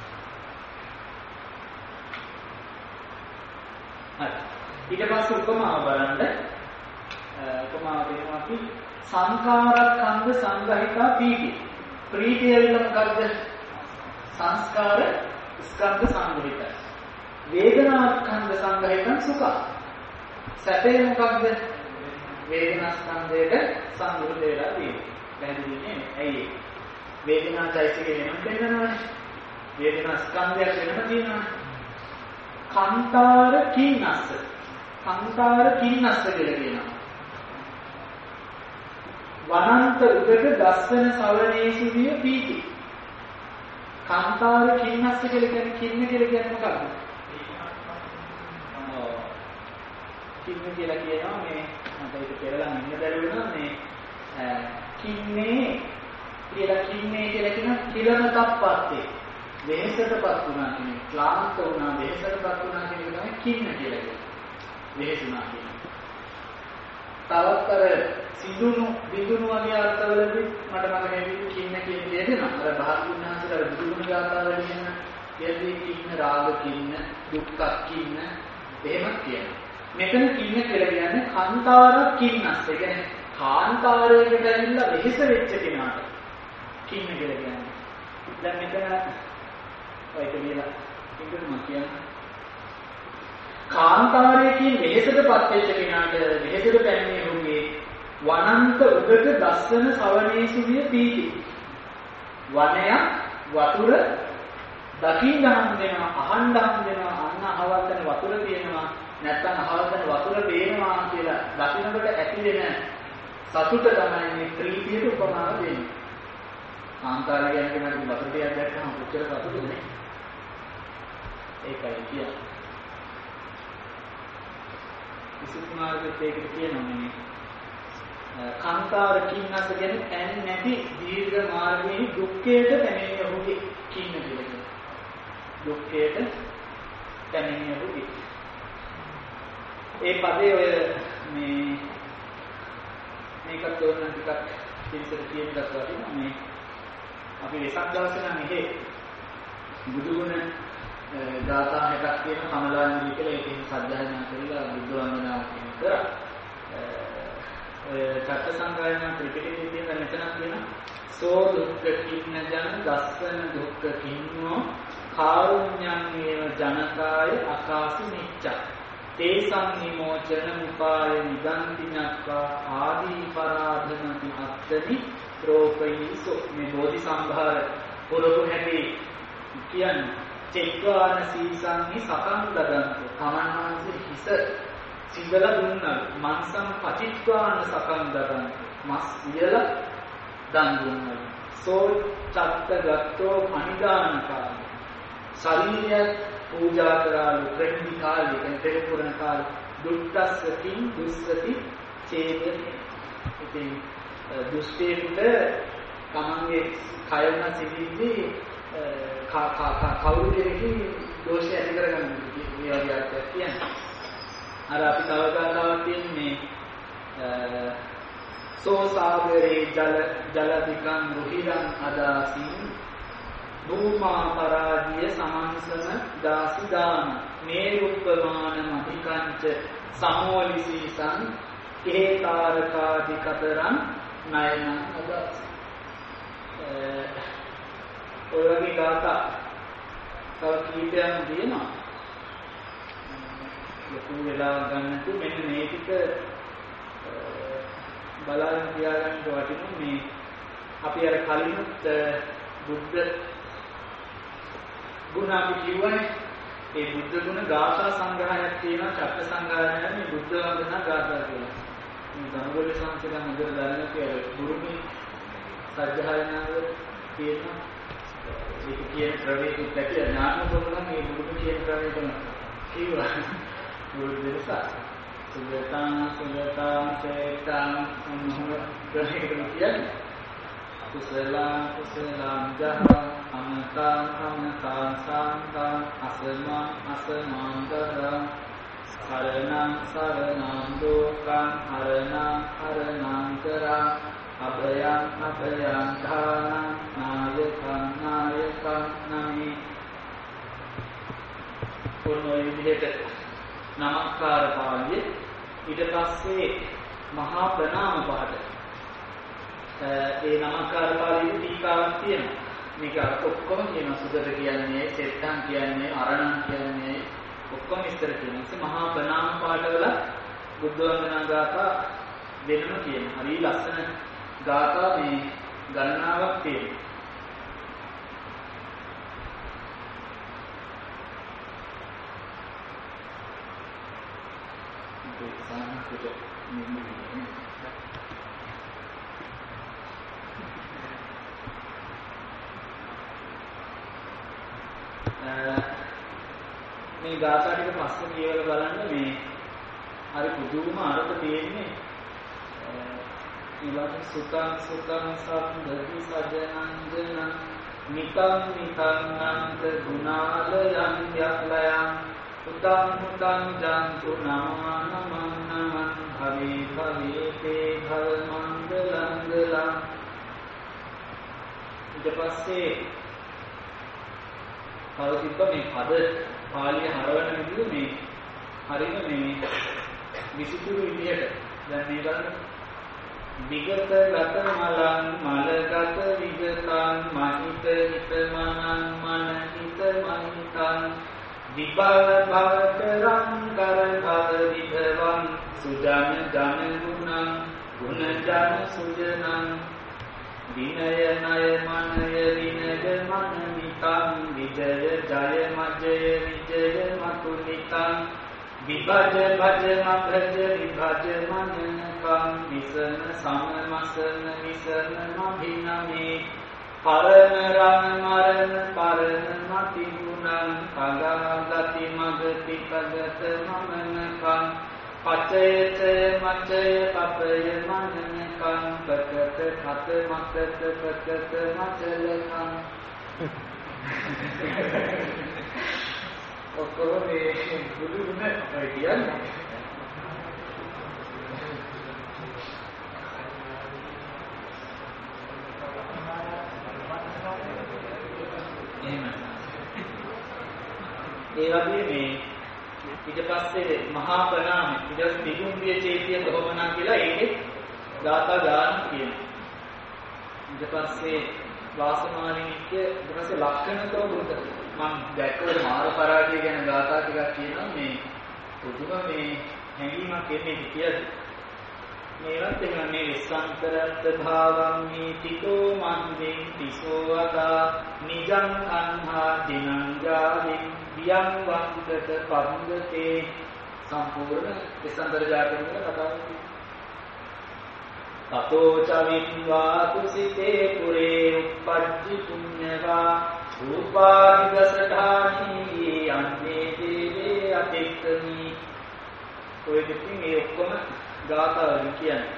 හරි. ඊට පස්සේ උපමාව බලන්න. උපමාව දෙනවා අපි සංඛාරස්කන්ධ සංගහිතා පීති. ප්‍රීතිය වෙන මොකද්ද? සංස්කාර ස්කන්ධ සංගහිතයි. වේදනාස්කන්ධ සංගහිතං සුඛ. සැපේ මොකද්ද? වේදනාස්කන්ධයට සංගහිත වෙලා තියෙන්නේ. පැහැදිලි නේ? ඇයි? වේදනාචෛතසික වෙනම දෙන්නවනේ. වේදනාස්කන්ධයක් වෙනම තියෙනවා. කාන්තාර කින්නස්ස. කාන්තාර කින්නස්ස කියලා කියනවා. වනන්ත උදක දස්සන සවනේසු විය පීති. කාන්තාර කින්නස්ස කියලා කියන්නේ කින්න කියලා කියන්නේ මොකක්ද? ඔව්. කින්න කියලා කියනවා මේ මට ඒක පෙරලා මෙන්න බැලුවා මේ කින්නේ කියලා කින්නේ කියලා කියන කිලමතප්පත්තේ. වෙහෙසටපත් වුණා කියන්නේ ක්ලාන්ත වුණා වෙහෙසටපත් වුණා කියන එක තමයි කින්න කියලා කියන්නේ. වෙහෙසුණා කියන්නේ. තවත් අර සිඳුණු බිඳුණු වගේ අර්ථවලදී මට මතකයි කින්න කියන දේ දෙනවා. අර භාග්‍යුන්හන්සේලා අර බුදුගුණ ගාථාවල කියන දෙයදී කින්න රාග කින්න දුක්ඛ කින්න එහෙම කියනවා. මෙතන කින්න කියලා කියන්නේ කාන්තාර කින්නස්. ඒ කියන්නේ කාන්තාරයකට ඇවිල්ලා වෙහෙස වෙච්ච කෙනාට කින්න කියලා කියන්නේ. දැන් මෙතන ඒක කියලා ඉංග්‍රීසියෙන් කියන්නේ කාන්තාරයකින් වෙහෙසටපත් වෙච්ච කෙනාට වෙහෙසට පැමිණෙන උගේ වනන්ත උදක දස්සන සවනේසු විය පීති. වනය වතුර දකින්න හම් වෙනවා අහන්න හම් වෙනවා අන්න අහවල් තැන වතුර තියෙනවා නැත්නම් අහවල් තැන වතුර පේනවා කියලා දකින්නකොට ඇති වෙන සතුට තමයි මේ ප්‍රීතියට උපමාව දෙන්නේ. කාන්තාරය කියන්නේ මම වතුර ටිකක් දැක්කම කොච්චර සතුටුද නේ? ඒකයි කියන්නේ. විසුකුමාරගේ තේකට කියනවා මේ කාන්තාර කින්නස කියන්නේ පැන් නැති දීර්ඝ මාර්ගයේ දුක්ඛයට පැමිණෙන ඔහුගේ කින්න කියලා කියනවා. දුක්ඛයට පැමිණෙන ඔහුගේ. ඒ පදේ ඔය මේ මේකත් ඕන ටිකක් පිළිසර කියන එකත් වටිනවා මේ අපි වෙසක් දවසේ නම් මෙහෙ බුදුගුණ ගාථා එකක් තියෙන කමලාන්දී කියලා ඒකෙන් සජ්ජායනා කරලා බුද්ධ වන්දනාව කරා. ඔය චත්ත සංගායනා ත්‍රිපිටකයේ තියෙන මෙතනක් තියෙනවා සෝ දුක්ඛ කින්න ජන දස්සන දුක්ඛ කින්නෝ කාරුණ්‍යං ඒව ජනකාය අකාසි නිච්ච තේසං නිමෝචන උපාය නිගන්ති ඤක්ඛා ආදී පරාධනති අත්තනි රෝපයිසෝ මේ බෝධි සම්භාර පුරපු හැටි කියන්නේ චෙක්වාන සීසංහි සකං දදන්තු තමන්හන්සේ හිස සිංගල දුන්නා මන්සම් පචිත්වාන සකං දදන්තු මස් වියල දන් දුන්නා සෝ චත්ත ගත්තෝ අනිදානකා ශරීරය පූජා කරාලු ප්‍රතිදි කාලේ කියන පෙරපුරණ කාලේ දුක්ඛස්සකින් දුස්සති චේතනේ ඉතින් දුෂ්ටේට තමන්ගේ කයන සිටිද්දී කා කා කවුරු කෙනෙක්ගේ දෝෂය ඇති කරගන්න මේ වගේ අර්ථයක් කියන්නේ. අර අපි තව ගාතාවක් තියෙන්නේ සෝ සාගරේ ජල ජලදිකං රුහිරං අදාසින් භූමා පරාජිය සමන්සන දාසිදාන මේ රූපමාන මධිකංච සමෝලිසීසං හේතාරකාදි කතරං නයනං අදාසි. ඔය වගේ ගාථා තව කීපයක් තියෙනවා. ලොකු වෙලා ගන්නතු මෙන්න මේ ටික බලන්න තියාගන්න වටිනවා. මේ අපි අර කලිනුත් බුද්ධ ගුණ අපි කියවනේ. ඒ බුද්ධ ගුණ ගාථා සංග්‍රහයක් තියෙනවා. චත්ත සංග්‍රහය මේ බුද්ධ වන්දනා ගාථා කියලා. මේ ධම්මවල සංසදන හොඳට දන්න කියලා ගුරුමි සත්‍යයනාව තියෙනවා. ඒක කියන ක්‍රමයකට ඇති ඥාන පොතනම් මේ බුදු කියන ක්‍රමයටම කියනවා. බුදු දවස සුගතං සුගතං සේතං මොහොත ක්‍රමයකට කියන්නේ කුසලං කුසලං ජහං අමතං අමතං සාන්තං අසමං අසමං දරං සරණං සරණං දුක්ඛං හරණං හරණං කරං අභයං අභයං ධානං නායකං සුතං නමේ කොනෝ විදිහට නමස්කාර පාළිය ඊට පස්සේ මහා ප්‍රණාම පාඨ ඒ නමස්කාර පාළියේ ටීකාවක් තියෙනවා මේක ඔක්කොම කියන සුදට කියන්නේ සෙත්තන් කියන්නේ අරණන් කියන්නේ ඔක්කොම විස්තර තියෙනවා මහා ප්‍රණාම පාඨවල බුද්ධ වන්දනා ගාථා දෙන්නම තියෙනවා හරි ලස්සන ගාථා මේ ගණනාවක් තියෙනවා සාහනකට මේ ගාථා ටික පස්සේ කියවලා බලන්න මේ හරි පුදුම අර්ථ තියෙන්නේ ඊළඟ සුතං සුතං සම්දති සජනංජන නිකම් නිකං අන්ත ගුණාලයන් යක්ලයන් උතං උතං ජන්තු නමං නමං නමං භවේ භවේ තේ භව මංගලංගලං ඊට පස්සේ කවතිබ්බ මේ පද පාළිය හරවන විදිහ මේ හරිම මේ විසිතුරු විදිහට දැන් මේ ගන්න විගත ගත මලං මලගත විගතං මහිත හිත මනං මන හිත මහිතං විබල භවතරං කරපද විභවං සුජන ජන ගුණං ගුණ ජන සුජනං විනය නය මනය විනය මන මිතං විජය ජය මජය විජය මතුනිතං විභජ භජ මභජ විභජ මනකං විසන සමමසන විසන මභිනමේ පරණ රණ මරණ පරණ මති ගුණං කගා ගති මගති කගත මමනකං පචයචය මචය පපය මනනකං පකත කත මකත පකත මචලකං ඔක්කොම මේ බුදු ගුණ අපයි කියන්නේ ඒ වගේ මේ ඊට පස්සේ මහා ප්‍රණාම ඊට පස්සේ විදුම්බිය චේතිය දෝමනා කියලා ඒකේ ගාථා ගාන කියනවා ඊට පස්සේ වාසමාලිනික්‍ය ඊට පස්සේ ලක්ෂණතෝ බුද්ධ මම දැක්කවල මාර පරාජය ගැන ගාථා ටිකක් කියනවා මේ පුදුම මේ හැඟීමක් එන්නේ කියලා මේවත් එනවා මේ විස්සන්තරත් භාවං නීතිකෝ මන්දින් තිසෝ අදා නිජං අන්හා දිනං ජාදින් වියං වන්දත පබ්බතේ සම්පූර්ණ විස්සන්තර ජාතකවල කතාවක් තියෙනවා තතෝ චවින්වා කුසිතේ පුරේ උප්පජ්ජි පුඤ්ඤවා රූපාදිගසඨානී අන්තේ දේවේ අතික්කමි ඔය දෙකින් මේ ඔක්කොම ගාථාවලින් කියන්නේ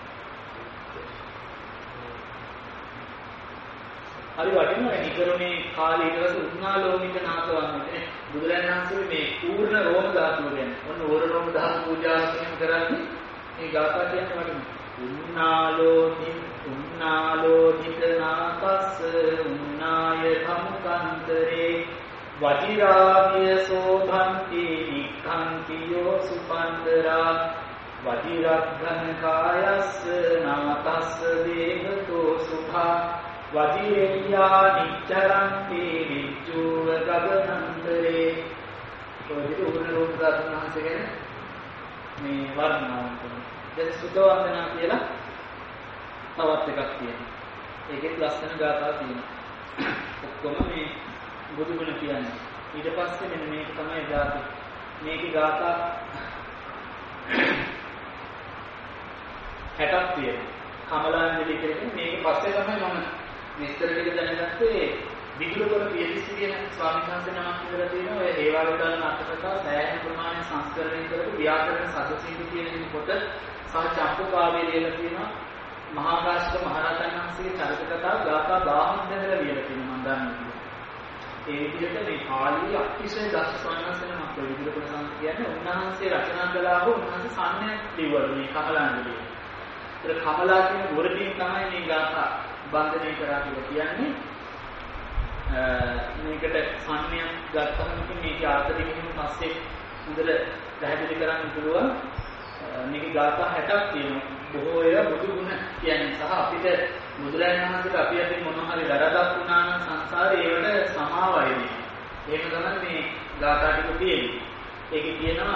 හරි වටිනවා නිකරුණේ කාලේ ඊට පස්සේ උත්නාලෝමික නාථවන්නට නේ බුදුරජාණන් වහන්සේ මේ පූර්ණ රෝම ධාතුව කියන්නේ ඔන්න ඕර රෝම ධාතු පූජාවක් කරන්නේ මේ ගාථා කියන්නේ වටිනවා උන්නාලෝනි උන්නාලෝනිත නාතස්ස උන්නාය භමුකන්තරේ වජිරාවිය සෝභන්ති නික්ඛන්ති යෝ සුපන්දරා වජිරග්ඝන කායස්ස නාතස්ස දේවතෝ සුඛා වජිරේයා නිච්චරන්ති විච්ඡුව ගගනන්තරේ ඔය උරුණ රූප දාතුනහසේ මේ වර්ණනාවක් කරනවා දැන් සුත වන්දනා කියලා තවත් එකක් තියෙනවා ඒකෙත් ලස්සන ගාථා තියෙනවා ඔක්කොම මේ බුදු ගුණ කියන්නේ ඊට පස්සේ මෙන්න මේක තමයි ගාථා මේකේ ගාථා හැටක් තියෙනවා කමලාංජලි කියන්නේ මේක පස්සේ තමයි මම විස්තර ටික දැනගත්තේ විදුලකොළ පියතිස්සි කියන ස්වාමීන් වහන්සේ නමක් ඉඳලා තියෙනවා ඔය හේවාලදාන අටකතා සෑහෙන ප්‍රමාණය සංස්කරණය කරපු ව්‍යාකරණ සදසිංහ කියන පොත සහ චම්පුකාවේ ලියලා තියෙනවා මහා කාශ්‍යප මහ රහතන් වහන්සේගේ චරිත කතා ගාථා දහයක් දෙකලා ලියලා තියෙනවා මම දන්නේ ඒ විදිහට මේ පාළියේ අතිශය දක්ෂ ස්වාමීන් වහන්සේ නමක් විදුලකොළ සංස්කෘතිය කියන්නේ උන්වහන්සේ රචනා කළා හෝ උන්වහන්සේ සම්ණයක් ලියවලු මේ කමලාංජලිය ඒක කමලා කියන වරදින් තමයි මේ ගාථා බන්ධනය කරා කියලා කියන්නේ මේකට සංඥා ගත්තම මේක අර්ථ දෙකකින් පස්සේ හොඳට පැහැදිලි කරන්න පුළුවන්. මේක ගාථා හැටක් තියෙනවා. බොහෝ ඒවා බුදු ගුණ කියන්නේ සහ අපිට බුදුරජාණන් වහන්සේට අපි අතින් මොන හරි වැරදක් වුණා නම් සංසාරේ ඒවට සමාවයි දෙන්නේ. එහෙම තමයි මේ ගාථා ටික තියෙන්නේ. ඒකේ තියෙනවා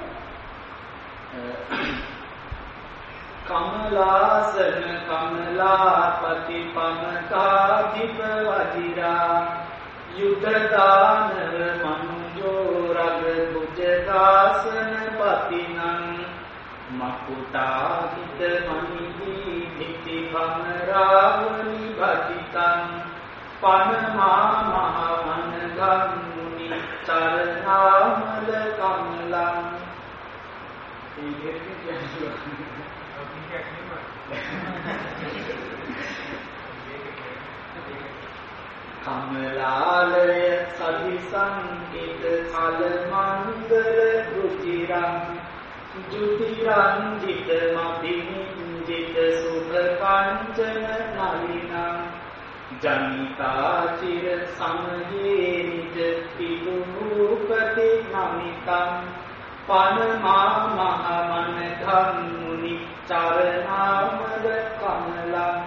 කමලාසන කමලාපති පමතාදිප වදිරා යුද්ධදානව මනුජෝ රග බුජදාසන පතිනං මකුටාහිත මනිදී නිති භමරාවනි භජිතං පනමා මහමනගම් මුනි චරණාමල කමලං. කමලාලය සදිසංකිත කල මංගල රුචිරං ජුතිරංජිත මදිනින්ජිත සුභ කංචන නලිනං ජනිතා චිර සමයේ නිජ පිදුපති නමිතං පනමා මහමනඝං මුනි චරණාමල කමලං.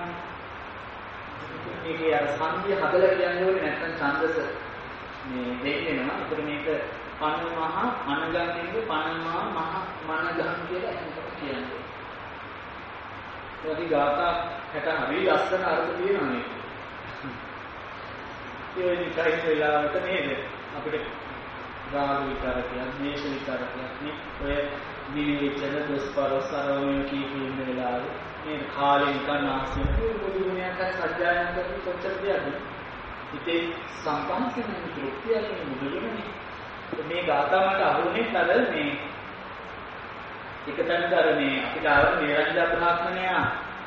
මේකේ අර සංධිය හදලා කියන්නේ ඕනේ නැත්නම් ඡන්දස මේ දෙක වෙනවා. ඒකට මේක පනමහා මනගම් කියන්නේ පනමා මහ මනගම් කියලා එහෙමකට කියන්නේ. ඒකේ ගාථා හැට හරි ලස්සන අර්ථ තියෙනවා මේක. ඒ නිකයි වෙලාවට නේද අපිට රාග විකාරකයක්, මේෂ විකාරකයක් නේ ඔය දිවිචන දොස්පරස් අරෝමිය කී ඉන්න වෙලාවේ මේ කාලෙන් කනාසෙ බුදු ගුණයක් හරි සත්‍යයන් කරන කොච්චර දෙයක්ද? ඉතින් සම්පන්නකම තෘප්තියකින් බුදු ගුණනේ. මේ ගාථා මට අහුනේ තද මේ එකතැනක අර මේ අපිට ආව නිරංජන බ්‍රාහ්මණයා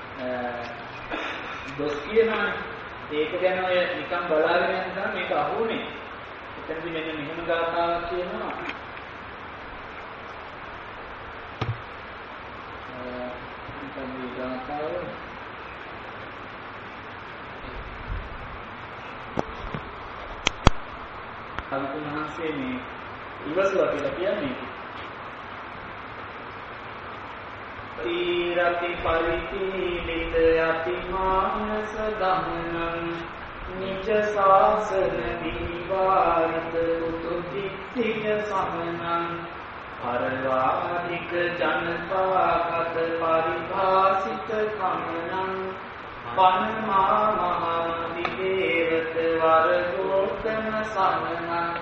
දොස් කියනවානේ. ඒක ගැන ඔය නිකන් බලාගෙන යනවා මේක අහුනේ. එතනදි මෙන්න මෙහෙම ගාථාවක් කියනවා. අ මේ ගාථාව අන්තිමහන්සේ මේ ඉවසුවා කියලා කියන්නේ. තීරති පරිපීලිත යති මානස දමනං නිජ සාසන විවාරිත උතුතිත්තිය සමනං පරවාදික ජනතාගත පරිභාසිත කමනං පනමා මහාති දේවත වරගෝතම සමනං.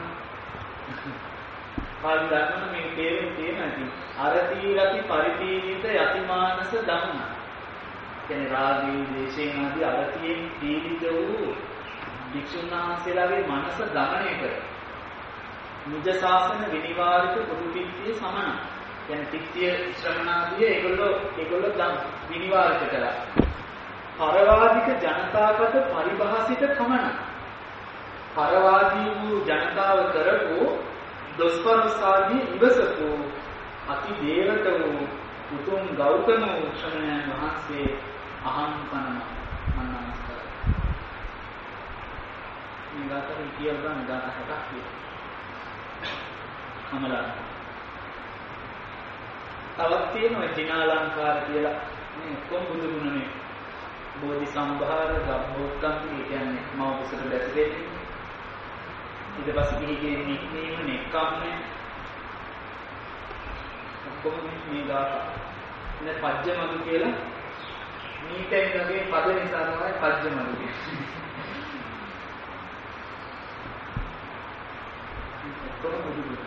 කල්දාන මේ තේරුම් තියෙනවා. අරතීරති පරිපීලිත යතිමානස ධම්ම කියන්නේ රාගී දේශේන ආදී අරතියෙන් පීඩිත වූ භික්ෂුන් වහන්සේලාගේ මනස දමනය කර නිජ ශාසන විනිවාරිත පුදුපිත්තිය සමන කියන්නේ පිත්තිය ශ්‍රමණාදී ඒගොල්ලෝ ඒගොල්ලෝ දම් විනිවාරිත කළා. පරවාදික ජනතාවට පරිභාසිත කමන පරවාදී වූ ජනතාව කරපු දොස්පරසාදී ඉවසපු අති දේවත වූ උතුම් ගෞතම ශ්‍රමණයන් වහන්සේ අහං පනම මනස්කාර. මේ ගාථාවේ කියවන ගාථා හතක් තියෙනවා. කමලා. තවත් තියෙනවා ජිනාලංකාර කියලා. මේ කොම් බුදු ගුණනේ. බෝධි සම්භාර ගබ්බෝත්තම් කියන්නේ මෞපසට දැසෙන්නේ. ඊට පස්සේ ගිහිගේ නික්මීම නෙක්කම්නේ කොහොමද මේ ගාථා නේ පජ්ජමදු කියලා නීතෙන් වගේ පද නිසා තමයි පජ්ජමදු කියන්නේ. කොහොමද දුන්නේ?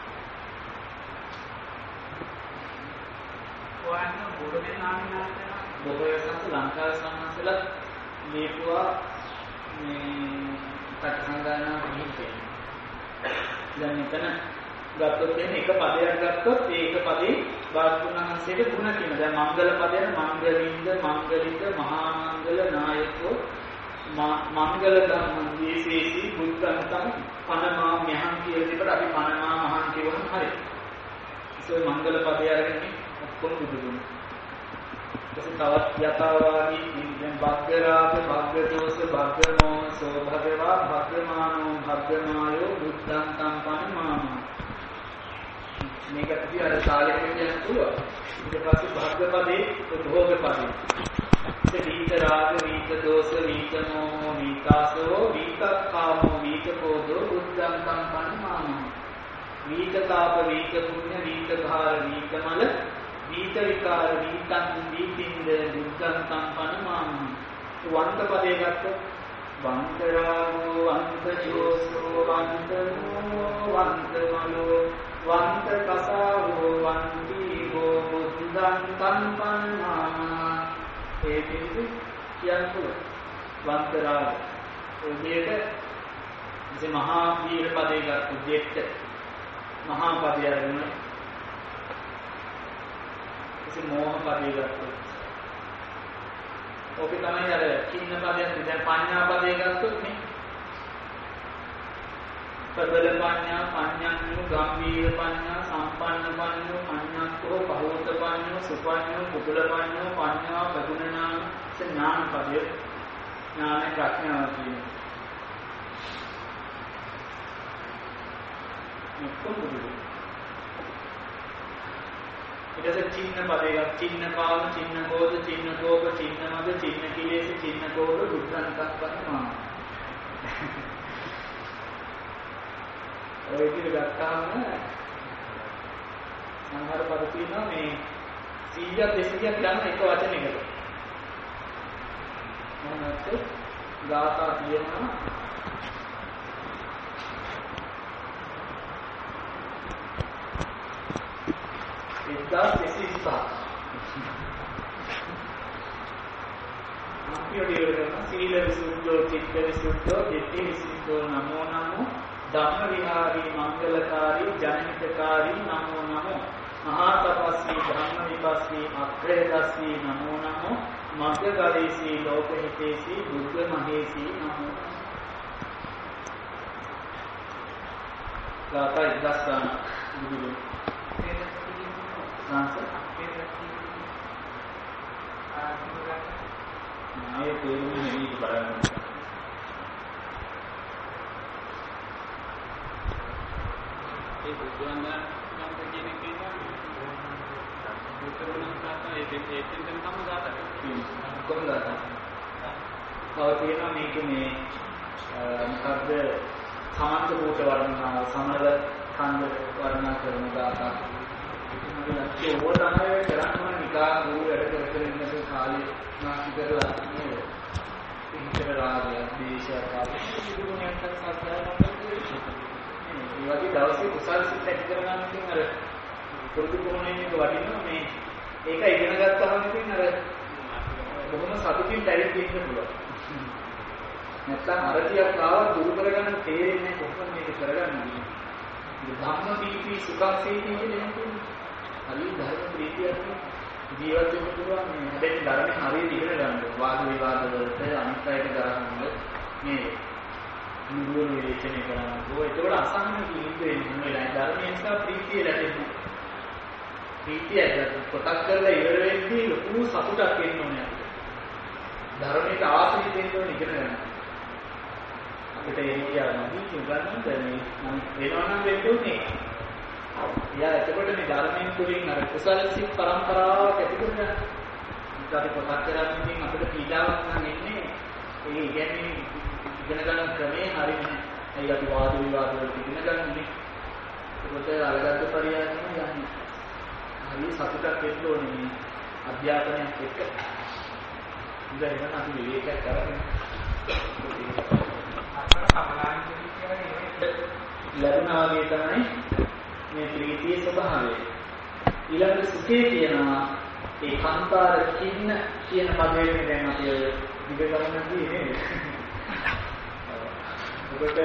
ඔයන්න බොඩේ නාමිනාට බොහෝ සංස ලංකාවේ සම්මාසලා මේකුවා මේ කටහඬන හිතේ. දැන් මෙතන ගත්තොත් එන්නේ එක පදයක් ගත්තොත් ඒ එක පදේ වාස්තුනාංශයේ ගුණ කියන. දැන් මංගල පදයෙන් මංගලින්ද මංගලික මහා මංගල නායකෝ මංගල ධම්මං දීසේසි බුද්ධන්තං පනමා මහං කියන දෙකට අපි පනමා මහං කියවම හරි. ඒ මංගල පදය අරගෙන ඔක්කොම බුදු ගුණ. තවත් යතාවාදී දැන් භග්ගරාග භග්ගදෝෂ භග්ගමෝ සෝ භගවා භග්ගමානෝ භග්ගමායෝ බුද්ධං සම්පන්නමාන මේක අපි අර සාලේ කියන පුළුවන් ඊට පස්සේ භග්ගපදේ භෝගපදේ ඒ විත රාග විත දෝෂ විත මෝහ විතාසෝ විතක්ඛාමෝ විතකෝදෝ බුද්ධං සම්පන්නමාන විතතාප විත පුඤ්ඤ විත භාර විත මල විත විකාර විතං විතින්ද බුද්ධං සම්පන්නමාන වන්ත පදේ ගත්ත වන්තරාගෝ වන්තජෝසෝ වන්තමෝ වන්තමලෝ වන්ත කසාවෝ වන්තිගෝ බුද්ධං සම්පන්නමාන ඒ පිළිසු කියන්තුල වන්තරාග ඔයයට ඉතින් මහා වීර පදේ ගත්ත දෙට්ට මහා පදේ අරගෙන ඉතින් මෝහ පදේ ගත්ත ඔකේ තමයි අර චින්න පදයක් දැන් පඤ්ඤා පදේ ගත්තොත් නේ ප්‍රබල පඤ්ඤා පඤ්ඤාන්නු ගම්බීර පඤ්ඤා සම්පන්න පඤ්ඤෝ පඤ්ඤාක්ඛෝ බහූත පඤ්ඤෝ සුපඤ්ඤෝ කුතුල පඤ්ඤෝ පඤ්ඤා ප්‍රගුණනාම ඥාන පදය ඥාන ප්‍රඥාව කියන්නේ කොහොමද ඊට චින්න පදයක් චින්න කාම චින්න කෝධ චින්න කෝප චින්න මද චින්න කිලේශ චින්න කෝධ බුද්ධං සම්පන්නමාන ඔය විදිහට ගත්තාම සමහර පද තියෙනවා මේ සීයක් දෙසීයක් ගන්න එක වචනයකට මොනවාද ගාථා කියනවා එක්දාස් දෙසීය පහ අපියෝඩියෝ සීල විසුද්ධෝ චිත්ත විසුද්ධෝ ditthi විසුද්ධෝ නමෝ නමෝ ධම්ම විහාරී මංගලකාරී ජනහිතකාරී නමෝ නමෝ මහා තපස්සී ධම්ම විපස්සී අග්‍රේදස්සී නමෝ නමෝ මග්ගගලේසී ලෝකහිතේසී බුද්ධ මහේසී නමෝ ගාථා එක්දාස් ගාන බුදුදු ආස ආයේ තේරුම් නෙමෙයි බලන්න ඒ බුදුන් නම් කියන කෙනා බුදුන් කාතා ඒ දෙකෙන් දෙකෙන් තමයි ගාතා කොහොමද ගාතා තව තියෙනවා මේක මේ මොකද්ද සමන්ත භූත වර්ණනා සමල ඛණ්ඩ වර්ණනා කරන ගාතා ඒ ඕව තමයි කරන්නේ නිකා ගුරු වැඩ කර කර ඉන්න කාලේ නාස්ති කරලා නේද ඉන්ටර රාගය දේශය කාලේ බුදුන් යන සත්‍යය ඒ වගේ දවසේ කුසල් සිත් ඇති කරගන්න ඉතින් අර පුරුදු කොහොමනේ මේක වටිනවා මේ ඒක ඉගෙන ගත්තාම ඉතින් අර බොහොම සතුටින් ඩයිරෙක්ට් ඉන්න පුළුවන්. නැත්තම් අරතියක් ආව දුරු කරගන්න තේරෙන්නේ කොහොමද මේක කරගන්නේ. ධම්ම දීපි සුඛසීති කියන්නේ හරි ධර්ම ප්‍රීතියක් ජීවත් වෙන්න පුළුවන් මේ හැබැයි ධර්මයේ හරියට ඉගෙන ගන්න වාද විවාද වලට අනිත් අයට ගන්න මේ නිරෝධ විචනය කරනවා. ඒකවල අසහන කිලින්දේ නෙමෙයි ධර්මයේ නිසා ප්‍රීතිය ලැබෙන්නේ. ප්‍රීතිය පොතක් කරලා ඉවර වෙද්දී ලොකු සතුටක් එන්න ඕනේ අපිට. ධර්මයට ආශ්‍රිත වෙන්න ඕනේ ඉගෙන ගන්න. අපිට ඒක කියනවා කියගන්න බැරි නම් වෙනවා නම් වෙන්න ඕනේ. යා එතකොට මේ ධර්මයෙන් තුලින් අර කුසල සිත් පරම්පරාවක් ඇති කරගන්න. ඒක අපි පොතක් කරන්නේ අපිට පීඩාවක් නම් එන්නේ. ඒ කියන්නේ ඉගෙන ගන්න ක්‍රමේ හරියන්නේ. ඒ අපි වාද විවාද වලට ඉගෙන ගන්නනේ. ඒකට අලගත්ත පරියායම යන්නේ. හරි සතුටක් එන්න ඕනේ මේ අධ්‍යාපනයත් එක්ක. ඉතින් එහෙනම් අපි විවේකයක් කරගෙන ලැබුණාගේ තමයි මේ ප්‍රීතියේ ස්වභාවය. ඊළඟ සුඛේ කියනවා ඒ කාන්තාර කින්න කියන පදයෙන් දැන් අපි දිග ගමනදී නේද? ඔබට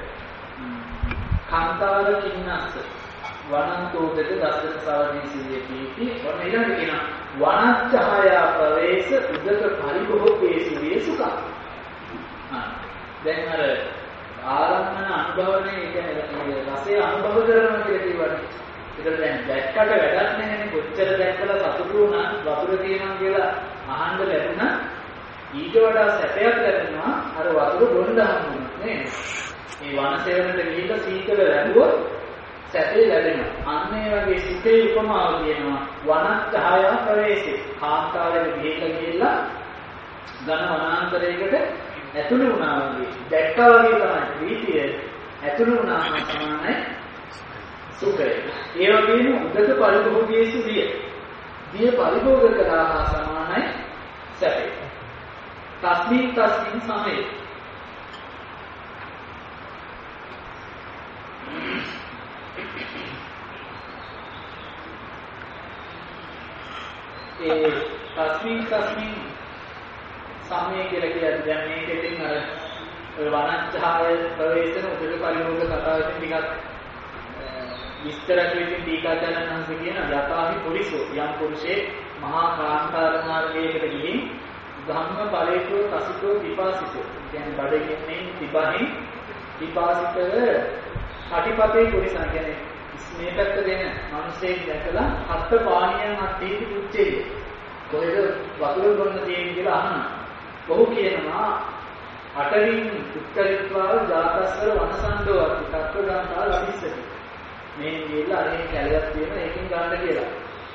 කාන්තාර කින්නස්ස වනන්තෝදක දස්සක සාවදී සිවියති වන ඊළඟ කියන වනච්ඡාය ප්‍රවේශ උදක පරිභෝගේසු වේසුක. ආ දැන් අර ආරම්මන අනුභවනේ කියන්නේ රසය අනුභව කරනවා කියලා කියවනේ. ඒකට දැන් දැක්කට වැඩක් නැහැ. කොච්චර දැක්කලා සතුටු වුණා වතුර තියෙනවා කියලා අහන්න ලැබුණා. ඊට වඩා සැපයක් ලැබෙනවා අර වතුර බොන්න හම්බුනොත් නේද? මේ වනසේවනට ගිහිල්ලා සීතල ලැබුවොත් සැපේ ලැබෙනවා. අන්න ඒ වගේ සුඛේ උපමාව කියනවා වනච්ඡාය ප්‍රවේශේ. කාන්තාරයට ගිහිල්ලා ගිහිල්ලා ඝන වනාන්තරයකට ඇතුළු වුණා වගේ. දැක්කා වගේ තමයි ප්‍රීතිය ඇතුළු වුණාම සමානයි සුඛය. ඒ වගේම උදක පරිභෝගයේසු විය. විය පරිභෝග කළා හා සමානයි සැපේ. තස්මින් තස්මින් සමේ ඒ තස්මින් තස්මින් සමේ කියලා කියන්නේ දැන් මේකෙන් අර වනච්ඡාය ප්‍රවේශන උදක පරිභෝග කතාවෙන් ටිකක් විස්තර කිරීමෙන් දීකාචාර්යයන් වහන්සේ කියන යථාහි පුරිසෝ යම් පුරුෂේ මහා කාන්තාර මාර්ගයකට ගිහින් ධම්ම බලේකෝ කසිතෝ විපාසිතෝ කියන්නේ බඩගින්නේ තිබහින් විපාසිතව කටිපතේ පුරිසන කියන්නේ මේ පැත්ත දෙන මිනිස්සෙක් දැකලා හත් පානියන් අත්දීති පුච්චේ කොහෙද වතුර බොන්න තියෙන්නේ කියලා අහනවා. ඔහු කියනවා අටවින් උත්තරිත්වාව ජාතස්වර වනසන්දෝ අති තත්ත්වගාන්තා ලබිස්සති. මේ ගිහලා අරගෙන කැලයක් තියෙන එකකින් ගන්න කියලා.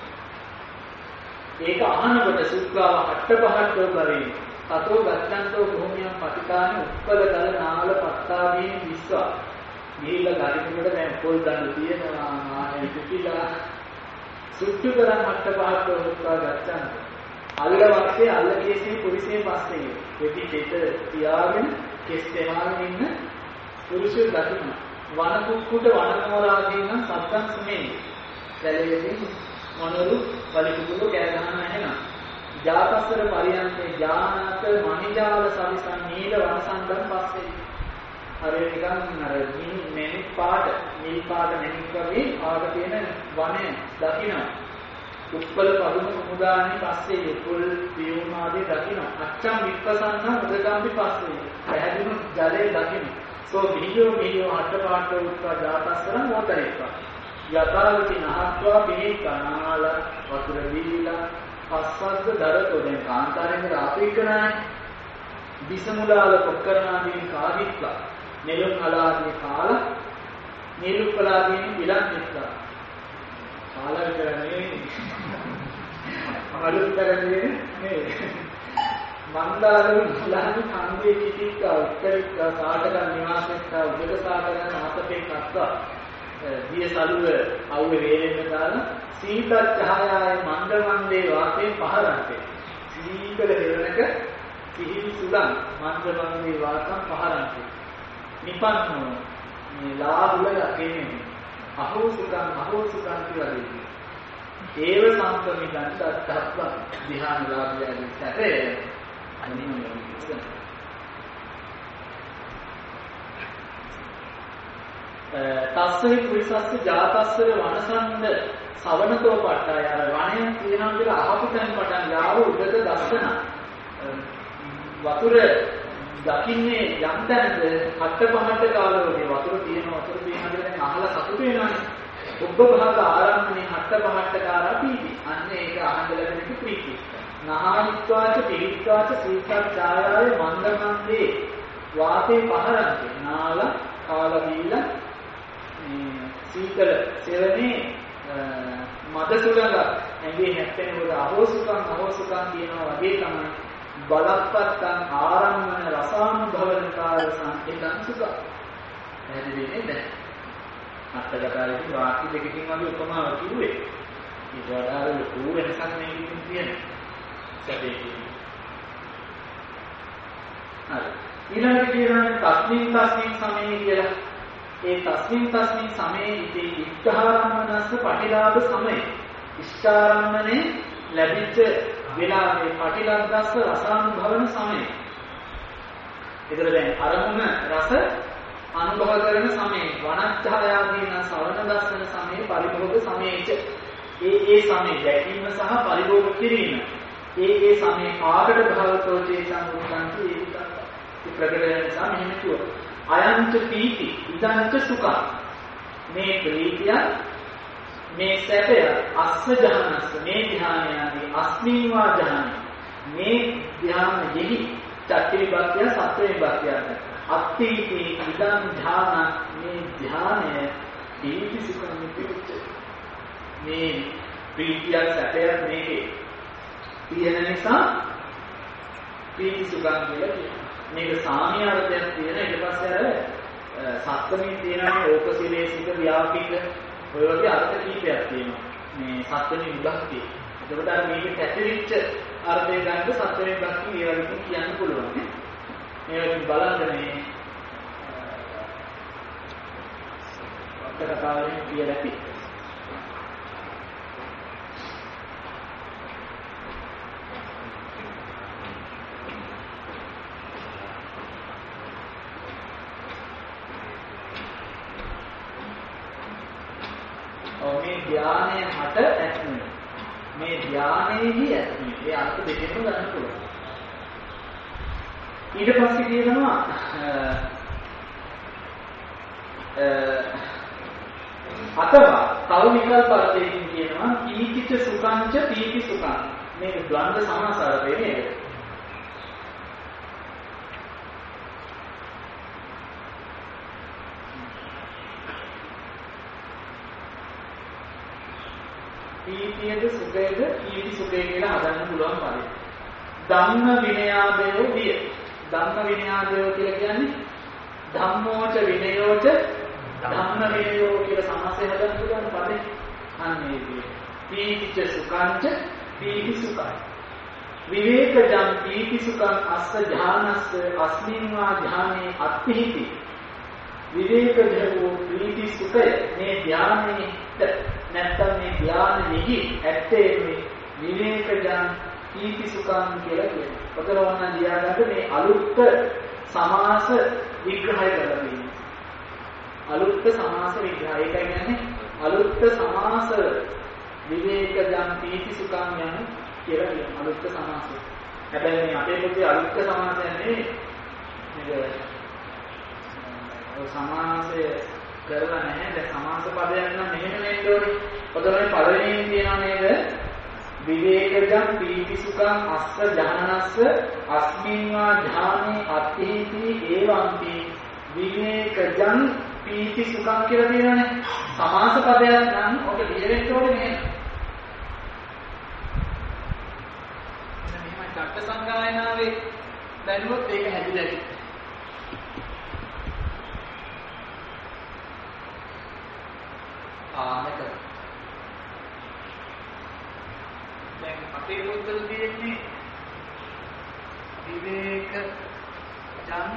ඒක අහනකොට සුක්ඛාව අට්ඨපහට්ඨෝ කරේ. තතෝ ගච්ඡන්තෝ භූමියම් පතිකාන උත්පලතල නාල පත්තාදීන් විස්වා. ගිහලා ගාරිනකට දැන් පොල් දඬු තියෙනවා ආනේ පිටිලා සුද්ධ කරන් අට්ඨපහට්ඨෝ උත්පා ගච්ඡන්තෝ. අල්ල වත්තේ අල්ල කේසී පුරිසේ පස්සේ දෙවි දෙත තියාගෙන කෙස් තෙමාගෙන ඉන්න පුරුෂය දකින්න. වන කුක්කුට වන මෝරාදීන සත්තන් සුනේ. දැලෙදී මනරු වලිකුළු කෑ ගහන එහෙනම්. ජාතස්සර පරියන්තේ ඥානත මනිජාල සවිසන් නීල වනසන්දන් පස්සේ. අර නිකන් අර මෙනික් පාට නිල් පාට මෙනික් වගේ ආග තියෙන වනය දකින්න. උත්පල පදුම මුදානේ පස්සේ පුල් පියුම් ආදී දකින්න. අච්ඡම් විප්පසන්න උදගම්පි පස්සේ. පැහැදිනු ජලයේ දකින්න. සෝ බිහියෝ බිහියෝ අටපාඨ උත්පා ජාතස්සරං වතරේපා. යථාවති නහත්වා පිළිකනාල වතුර දීලා පස්වද්ද දරතෝ දැන් කාන්තාරෙන් රාපීකනායි විසමුලාල පොක්කරනාදී කාදිත්වා නෙළුම් අලාදී කාල නිරුක්කලාදී විලන් නිත්වා කාල විතරනේ අලුත් කරන්නේ නේ මන්දාලු මුලාදී කන්දේ කිතික්කා උත්තරික්කා සාටක නිවාසෙක්කා උදක සාටක නාතකේ කත්වා දිය සලුව අවුවේ වේලෙන්න දාලා සීතල ඡායාවේ මන්ද මන්දේ වාතේ පහරන්තේ සීතල දෙරණක සිහිල් සුලං මන්ද මන්දේ වාතම් පහරන්තේ නිපන්නෝ මේ ලාහුල යකේනේ අහෝ සුකං අහෝ සුකං කියලා දෙන්නේ ඒව සම්පමිදන් තත්ත්ව ධ්‍යාන ලාභයදී සැපේ අනින්නේ තස්සෙහි පුරිසස්ස ජාතස්සර වනසන්ද සවනතෝ පට්ටාය අර වණයෙන් කියනවා කියලා අහපු තැන් පටන් යාව උදක දස්සන වතුර දකින්නේ යම් තැනද හට පහට කාලවලදී වතුර තියෙන වතුර තියෙනවා කියලා දැන් අහලා සතුටු වෙනවානේ ඔබ භාග ආරම්භනේ හට පහට කාරපීති අන්න ඒක අහන්න ලැබෙන ප්‍රීතිය නහානිත්වාච පිළිත්වාච සීතල් ඡායාවේ මන්දමන්දේ වාතේ පහරන්තේ නාල කාල දීලා සීතල සෙවනේ මද සුළඟ ඇඟේ හැප්පෙනකොට අහෝසුකම් අහෝසුකම් කියනවා වගේ තමයි බලප්පත්තන් ආරම්මන රසානුභවනකාර සංකේතං සුඛ පැහැදිලි නේද අත්දැකීම් වාක්‍ය දෙකකින් වගේ උපමාවක් කිව්වේ ඊට වඩා ලොකු වෙනසක් මේකකින් තියෙනවා සැපේ කියන්නේ හරි ඊළඟට කියනවා තස්මින් තස්මින් සමේ කියලා. ඒ තස්මින් තස්මින් සමේ ඉති ඉෂ්ඨාරම්මනස්ස පටිලාභ සමය. ඉෂ්ඨාරම්මනේ ලැබිච්ච වෙලාවේ පටිලද්දස්ස රසානුභවන සමය. ඒතර දැන් අරමුණ රස අනුභව කරන සමේ වනච්ඡායාදීන සවන දස්සන සමේ පරිභෝග සමේච. ඒ ඒ සමේ දැකීම සහ පරිභෝග කිරීම. ඒ ඒ සමේ ආකට භවතෝ චේතං උත්සන්ති ඒකත් ප්‍රකටන නිසා මෙහෙම කිව්වා. අයංච පීති ඉදංච සුඛ. මේ ප්‍රීතිය මේ සැපය අස්ස ජහනස්ස මේ ධ්‍යානයදී අස්මින්වා ධ්‍යානයි මේ ධ්‍යානයෙහි චක්ක විභක්තිය සත්‍ය විභක්තියට අත්ථීති ඉදං ධ්‍යාන මේ ධ්‍යානය දීපි සුඛං පිච්ච මේ ප්‍රීතිය සැපය මේකේ තියෙන නිසා ප්‍රීති සුඛං කියලා කියනවා. මේක සාමීය අර්ථයක් තියෙන ඊට පස්සේ අර සත්‍යමේ තියෙනනේ ඕපසිලේසික ව්‍යාපික ඔය වගේ අර්ථ කීපයක් තියෙනවා. මේ සත්‍යමේ විභක්තිය. ඒකට අර මේක පැතිරිච්ච අර්ථය ගන්න සත්‍යමේ විභක්තිය ඒ වගේ කියන්න පුළුවන් නේ. මේක බලන්න මේ අත්කතාවෙන් කියලා ඇති. ධ්‍යානය හට ඇත්මයි. මේ ධ්‍යානයේහි ඇත්මයි. ඒ අර්ථ දෙකෙන්ම ගන්න පුළුවන්. ඊට පස්සේ කියනවා අතවා තව විකල්ප අර්ථයකින් කියනවා පීතිච සුඛංච පීති සුඛං. මේක ද්වන්ද සමාසාරය නේද? පීතියද සුඛයද පීති සුඛය කියලා හදන්න පුළුවන් පරිදි. ධම්ම විනයාදයෝ විය. ධම්ම විනයාදයෝ කියලා කියන්නේ ධම්මෝච විනයෝච ධම්ම විනයෝ කියලා සමාසය හදන්න පුළුවන් පරිදි. අන්නේ විදිය. පීතිච සුඛංච පීති සුඛයි. විවේකජං පීති සුඛං අස්ස ඥානස්ස අස්මින්වා ඥානේ අත්ථිති. විවේකජෝ පීති සුඛය මේ ඥානේ නැත්තම් මේ ධ්‍යානෙහි ඇත්තේ මේ විවේකජං පීති සුඛං කියලා කියනවා. පතරවන්න ලියාගන්න මේ අලුත් සමාස විග්‍රහය කරලා තියෙනවා. අලුත් සමාස විග්‍රහය. ඒකයි කියන්නේ අලුත් සමාස විවේකජං පීති සුඛං යන කියලා කියනවා. අලුත් සමාසය. හැබැයි මේ අපේ පොතේ අලුත් සමාසය නෙවෙයි. මේක සමාසය කරලා නැහැ. දැන් සමාස පදයක් නම් මෙහෙම නෙන්න ඕනේ. පොතේ පළවෙනියෙන් කියනවා නේද? විවේකජං පීති සුඛං අස්ස ඥානස්ස අස්මින්වා ඥානේ අත්ථීති ඒවම්පි විවේකජං පීති සුඛං කියලා තියෙනවානේ. සමාස පදයක් නම් ඔක ලියෙන්න ඕනේ නේද? මෙහෙම චක්ක සංගායනාවේ දැනුවොත් ඒක හැදිලා ඉන්නේ. ආනක දැන් අපේ පොතේ තියෙන්නේ විවේක ජන්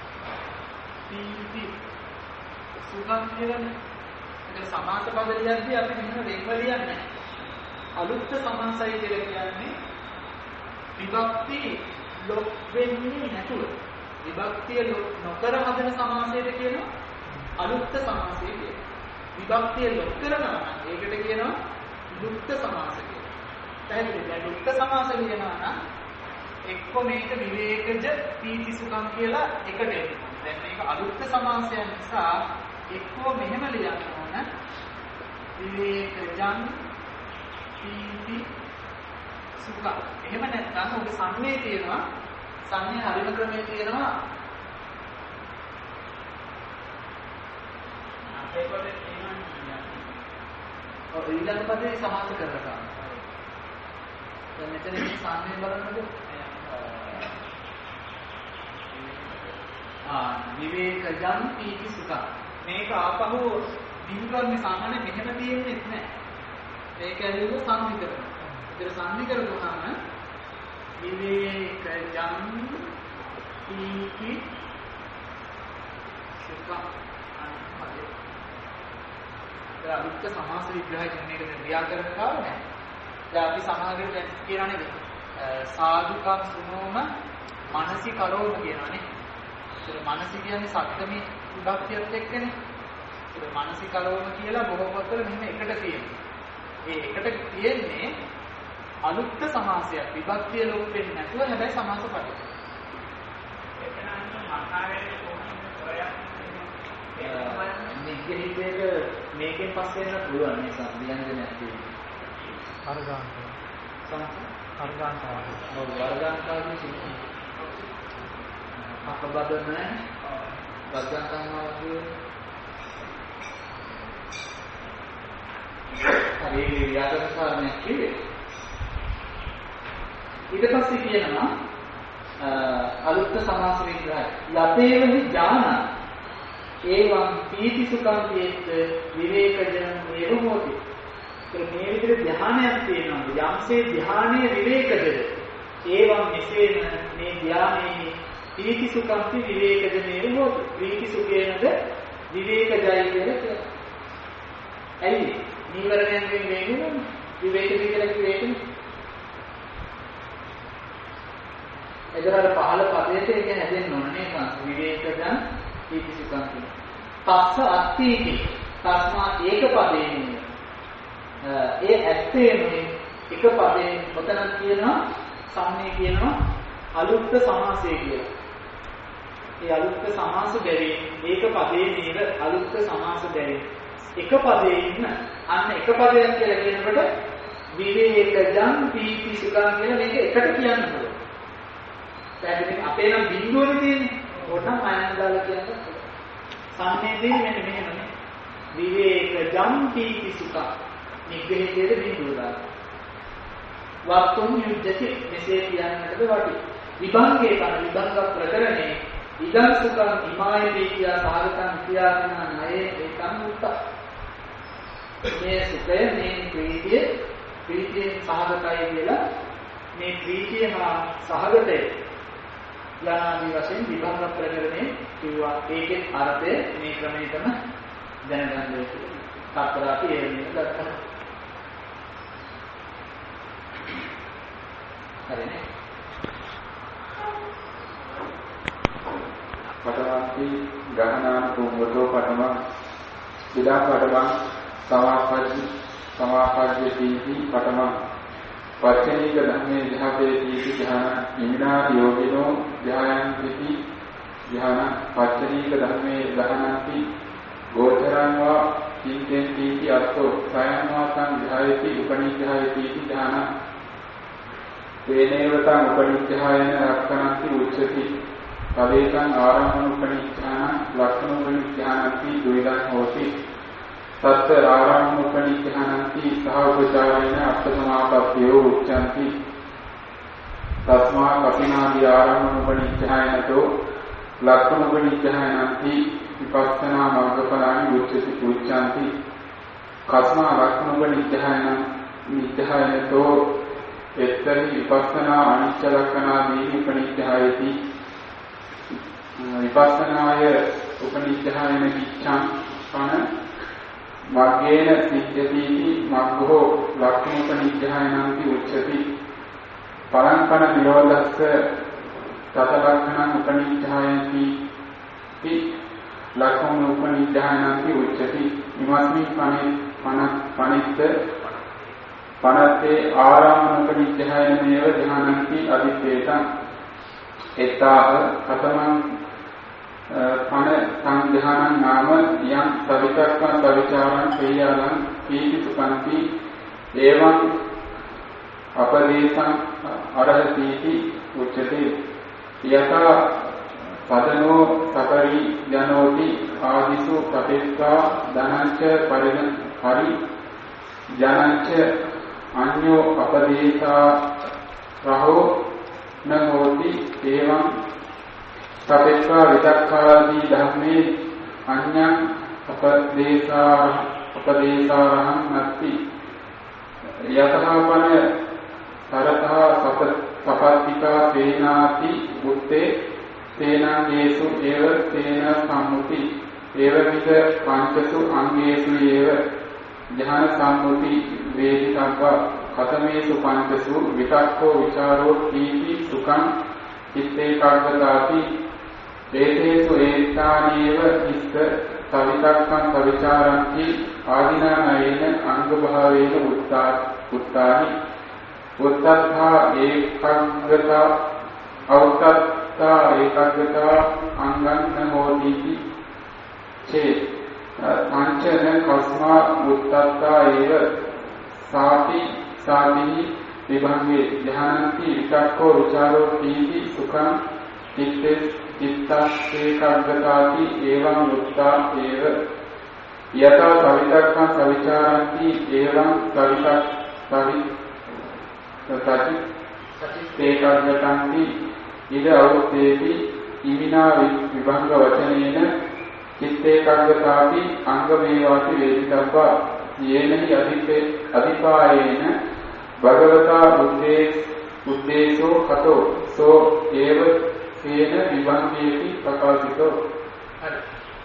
පීති සුඛං කියලානේ. ඒක සමාස පද ලියද්දී අපි මෙහෙම වෙන්ව ලියන්නේ නැහැ. අලුත් සමාසයි කියලා කියන්නේ විභක්ති ලොක් වෙන්නේ නැතුව විභක්තිය නොකර හදන සමාසයට කියනවා අලුත් සමාසය කියලා. විභක්තිය ලොක් කරනවා නම් ඒකට කියනවා ලුප්ත සමාස කියලා. පැහැදිලිද? දැන් ලුප්ත සමාස ලියනවා නම් එක්ක මේක විවේකජ පීති සුඛං කියලා එකට එනවා. දැන් මේක අලුත් සමාසයන් නිසා එක්කෝ මෙහෙම ලියන්න ඕන විවේකජං පීති සුඛං. එහෙම නැත්නම් ඔබ සංවේ තියෙනවා සංවේ හරිම ක්‍රමයේ තියෙනවා අපේ පොතේ ඔය ඊළඟ පදේ සමාස කරලා දැන් මෙතන මේ සංවේ බලන්නකෝ. ආ විවේකජං පීති සුඛං. මේක ආපහු බින්දුවන්නේ සාමාන්‍ය මෙහෙම තියෙන්නේ නැහැ. මේක ඇවිල්ලා සංධි කරනවා. ඒතර සංධි කරපුවාම විවේකජං පීති සුඛං අනුපදේ. ඒ අලුත් සමාස විග්‍රහය කියන එක දැන් ව්‍යාකරණ කාරණේ. දැන් අපි සමාගයට දැන් කියනනේ සාදුකම් සුනෝම මානසි කරෝම කියනවානේ. ඒතර මානසි කියන්නේ සත්‍යමේ විභක්තියත් එක්කනේ. ඒතර මානසි කරෝම කියලා බොහෝ පොත්වල මෙන්න එකට තියෙනවා. ඒ එකට තියෙන්නේ අලුත් සමාසයක්. විභක්තිය ලොක් වෙන්නේ නැතුව හැබැයි සමාස පදයක්. එතන අන්න මකාරයේ කොහොමද ප්‍රයක් නිග්‍රහිතයක මේ මේකෙන් පස්සේ වෙන පුළුවන් මේ සම්බන්ධයක් තියෙනවා.
අර්ගාන්ත. අර්ගාන්තාවද?
ඔව් වර්ගාන්තාවද සිද්ධ. අපබද නැහැ. වර්ගාන්තාවද හරි ව්‍යාකරණ කාරණයක් කිව්වේ. ඊට පස්සේ කියනවා අලුත් සමාස විග්‍රහය. යතේවහි ඥාන ඒවං පීති සුඛං චේත් විවේකජං ඒව හෝති. ඒ මේ විදිහට ධ්‍යානයක් තියෙනවා. යම්සේ ධ්‍යානයේ විවේකජද ඒවං මෙසේම මේ ධ්‍යානයේ පීති සුඛං විවේකජ ඒව හෝති. පීති සුඛේනද විවේකජයි කියලා කියනවා. ඇයි? නීවරණයෙන් වෙන්නේ විවේකජ කියලා කිව්වේ. එදරාර පහළ පදයට ඒක හැදෙන්න ඕන නේ මාස් විවේකජං පීති සුඛං කියන. පස්ස අත්ථීති තස්මා ඒක පදේනේ. ඒ ඇත්තේම එක පදයෙන් මොතනක් කියනවා සම්මේ කියනවා අලුත් සමාසය කියලා. ඒ අලුත් සමාස බැරි ඒක පදේ නේද අලුත් සමාස බැරි. එක පදේ ඉන්න අන්න එක පදයක් කියලා කියනකොට විවේකජං පීති සුඛං කියන මේක එකට කියන්න පුළුවන්. පැහැදිලි අපේ නම් බිඳුවනේ තියෙන්නේ. ඕනනම් මයන් දාලා කියන්න. සම්මේදී මෙන්න මෙහෙමනේ. විවේකජං පීති සුඛං. නිග්‍රහයේ බිඳුව දාලා. වක්තුම් යුද්ධති මෙසේ කියන්නටද වටි. විභංගේ කන විභංග ප්‍රකරණේ ඉදං සුඛං හිමායති කියා සාගතං කියාගෙන ණයේ ඒකම් උත්ත. මේ සුඛය මේ ප්‍රීතිය ප්‍රීතියෙන් සහගතයි කියලා මේ ප්‍රීතිය හා සහගතය යනාදී වශයෙන් විභංග ප්‍රකරණේ කිව්වා. ඒකේ අර්ථය මේ ක්‍රමයටම දැනගන්න ඕනේ. තාපරාපි එන්නේ ගත්තා. හරිනේ.
පඨමන්ති ගහනාන කුම්බතෝ පඨම ඉදා පඨම සමාපජ්ජ සමාපජ්ජති පඨම වචනික ධම්මේ ධාතේති ධාන ඉමිනා යෝගිනෝ ධායන්ති ධාන වචනික ධම්මේ ධානන්ති ගෝචරං වා චින්තෙන්ති අත්තෝ සයං වාසං ධායති උපනිධායති ධාන තේනේවතං උපනිධායන රක්ඛනන්ති උච්චති පදේසං ආරම්භන උපනිධාන ලක්ෂණ උපනිධානන්ති ද්වේදං හෝති සත්ත ආරම්භන උපනිධානන්ති සහෝපචාරේන අර්ථසමාපත්තියෝ උච්චන්ති තස්මා කපිනාදී ආරම්භන උපනිධානතෝ ලක්ෂණ උපනිධානන්ති විපස්සනා මාර්ගඵලානි උච්චති උච්චන්ති කස්මා ලක්ෂණ උපනිධානං නිධානතෝ එතරි විපස්සනා අනිච්ච ලක්ෂණාදී උපනිධායති විපස්සනාය උපනිධායන කිච්ඡං පන මග්ගේන සිද්ධති මග්ගෝ ලක්ෂණ උපනිධායනන්ති උච්චති පරංපන නිරෝධස්ස තත ලක්ෂණං උපනිධායති ති ලක්ෂණ උපනිධායනන්ති උච්චති ඉමස්මි පනේ පන පනිත්ත පනත්තේ ආරම්භන උපනිධායනමේව ධානන්ති අදිත්තේතං එතාව කතමං පන සංධානං නාම යම් සවිතක්කං සවිචාරං ප්‍රියාලං කීති සුඛන්ති එවං අපදේශං අරහතිති උච්චති යතා පදනෝ සපරි ජනෝති ආදිසු පටික්ඛා ධනංච පරිණ හරි ජනංච අඤ්ඤෝ අපදේශා රහෝ නෝති එවං සපේක්ඛා විතක්ඛාදී ධම්මේ අඤ්ඤං අපදේශා අපදේශාරහං නත්ති යතහපන සරතහ සපත්තිකා තේනාති උත්තේ තේනංගේසු ඒව තේන සම්මුති ඒව විද පංචසු අංගේසු ඒව ධ්‍යාන සම්මුති වේදිතබ්බ කතමේසු පංචසු විතක්ඛෝ විචාරෝ කීති සුඛං චිත්තේකාග්‍රතාති ඒතේසු ඒතානේව ඉස්ස සවිතක්ඛං සවිචාරන්ති ආදීනානයේන අංග භාවේන උත්තා උත්තානි උත්තත්ථා ඒකාග්‍රතා ඖත්තත්ථා ඒකාග්‍රතා අංගං නෝදීති චේ පංචන කස්මා උත්තත්තා ඒව සාති සාති විභංගේ ධානන්ති විතක්කෝ විචාරෝ පීති සුඛං චිත්තේ චිත්තස්සේ කග්ගතාති එවං උත්තා ඒව යතා සවිතක්ඛං සවිචාරන්ති එවං සවිතක් සවි සති සේකග්ගතන්ති ඉද අවුත්තේති ඉමිනා විභංග වචනේන චිත්තේකග්ගතාපි අංගමේවාති වේදිතබ්බා යේනහි අධිපේ අධිපායේන භගවතා බුද්දේ බුද්දේසෝ කතෝ සෝ ඒව තේන විභංගේති ප්‍රකාශිතෝ.
හරි.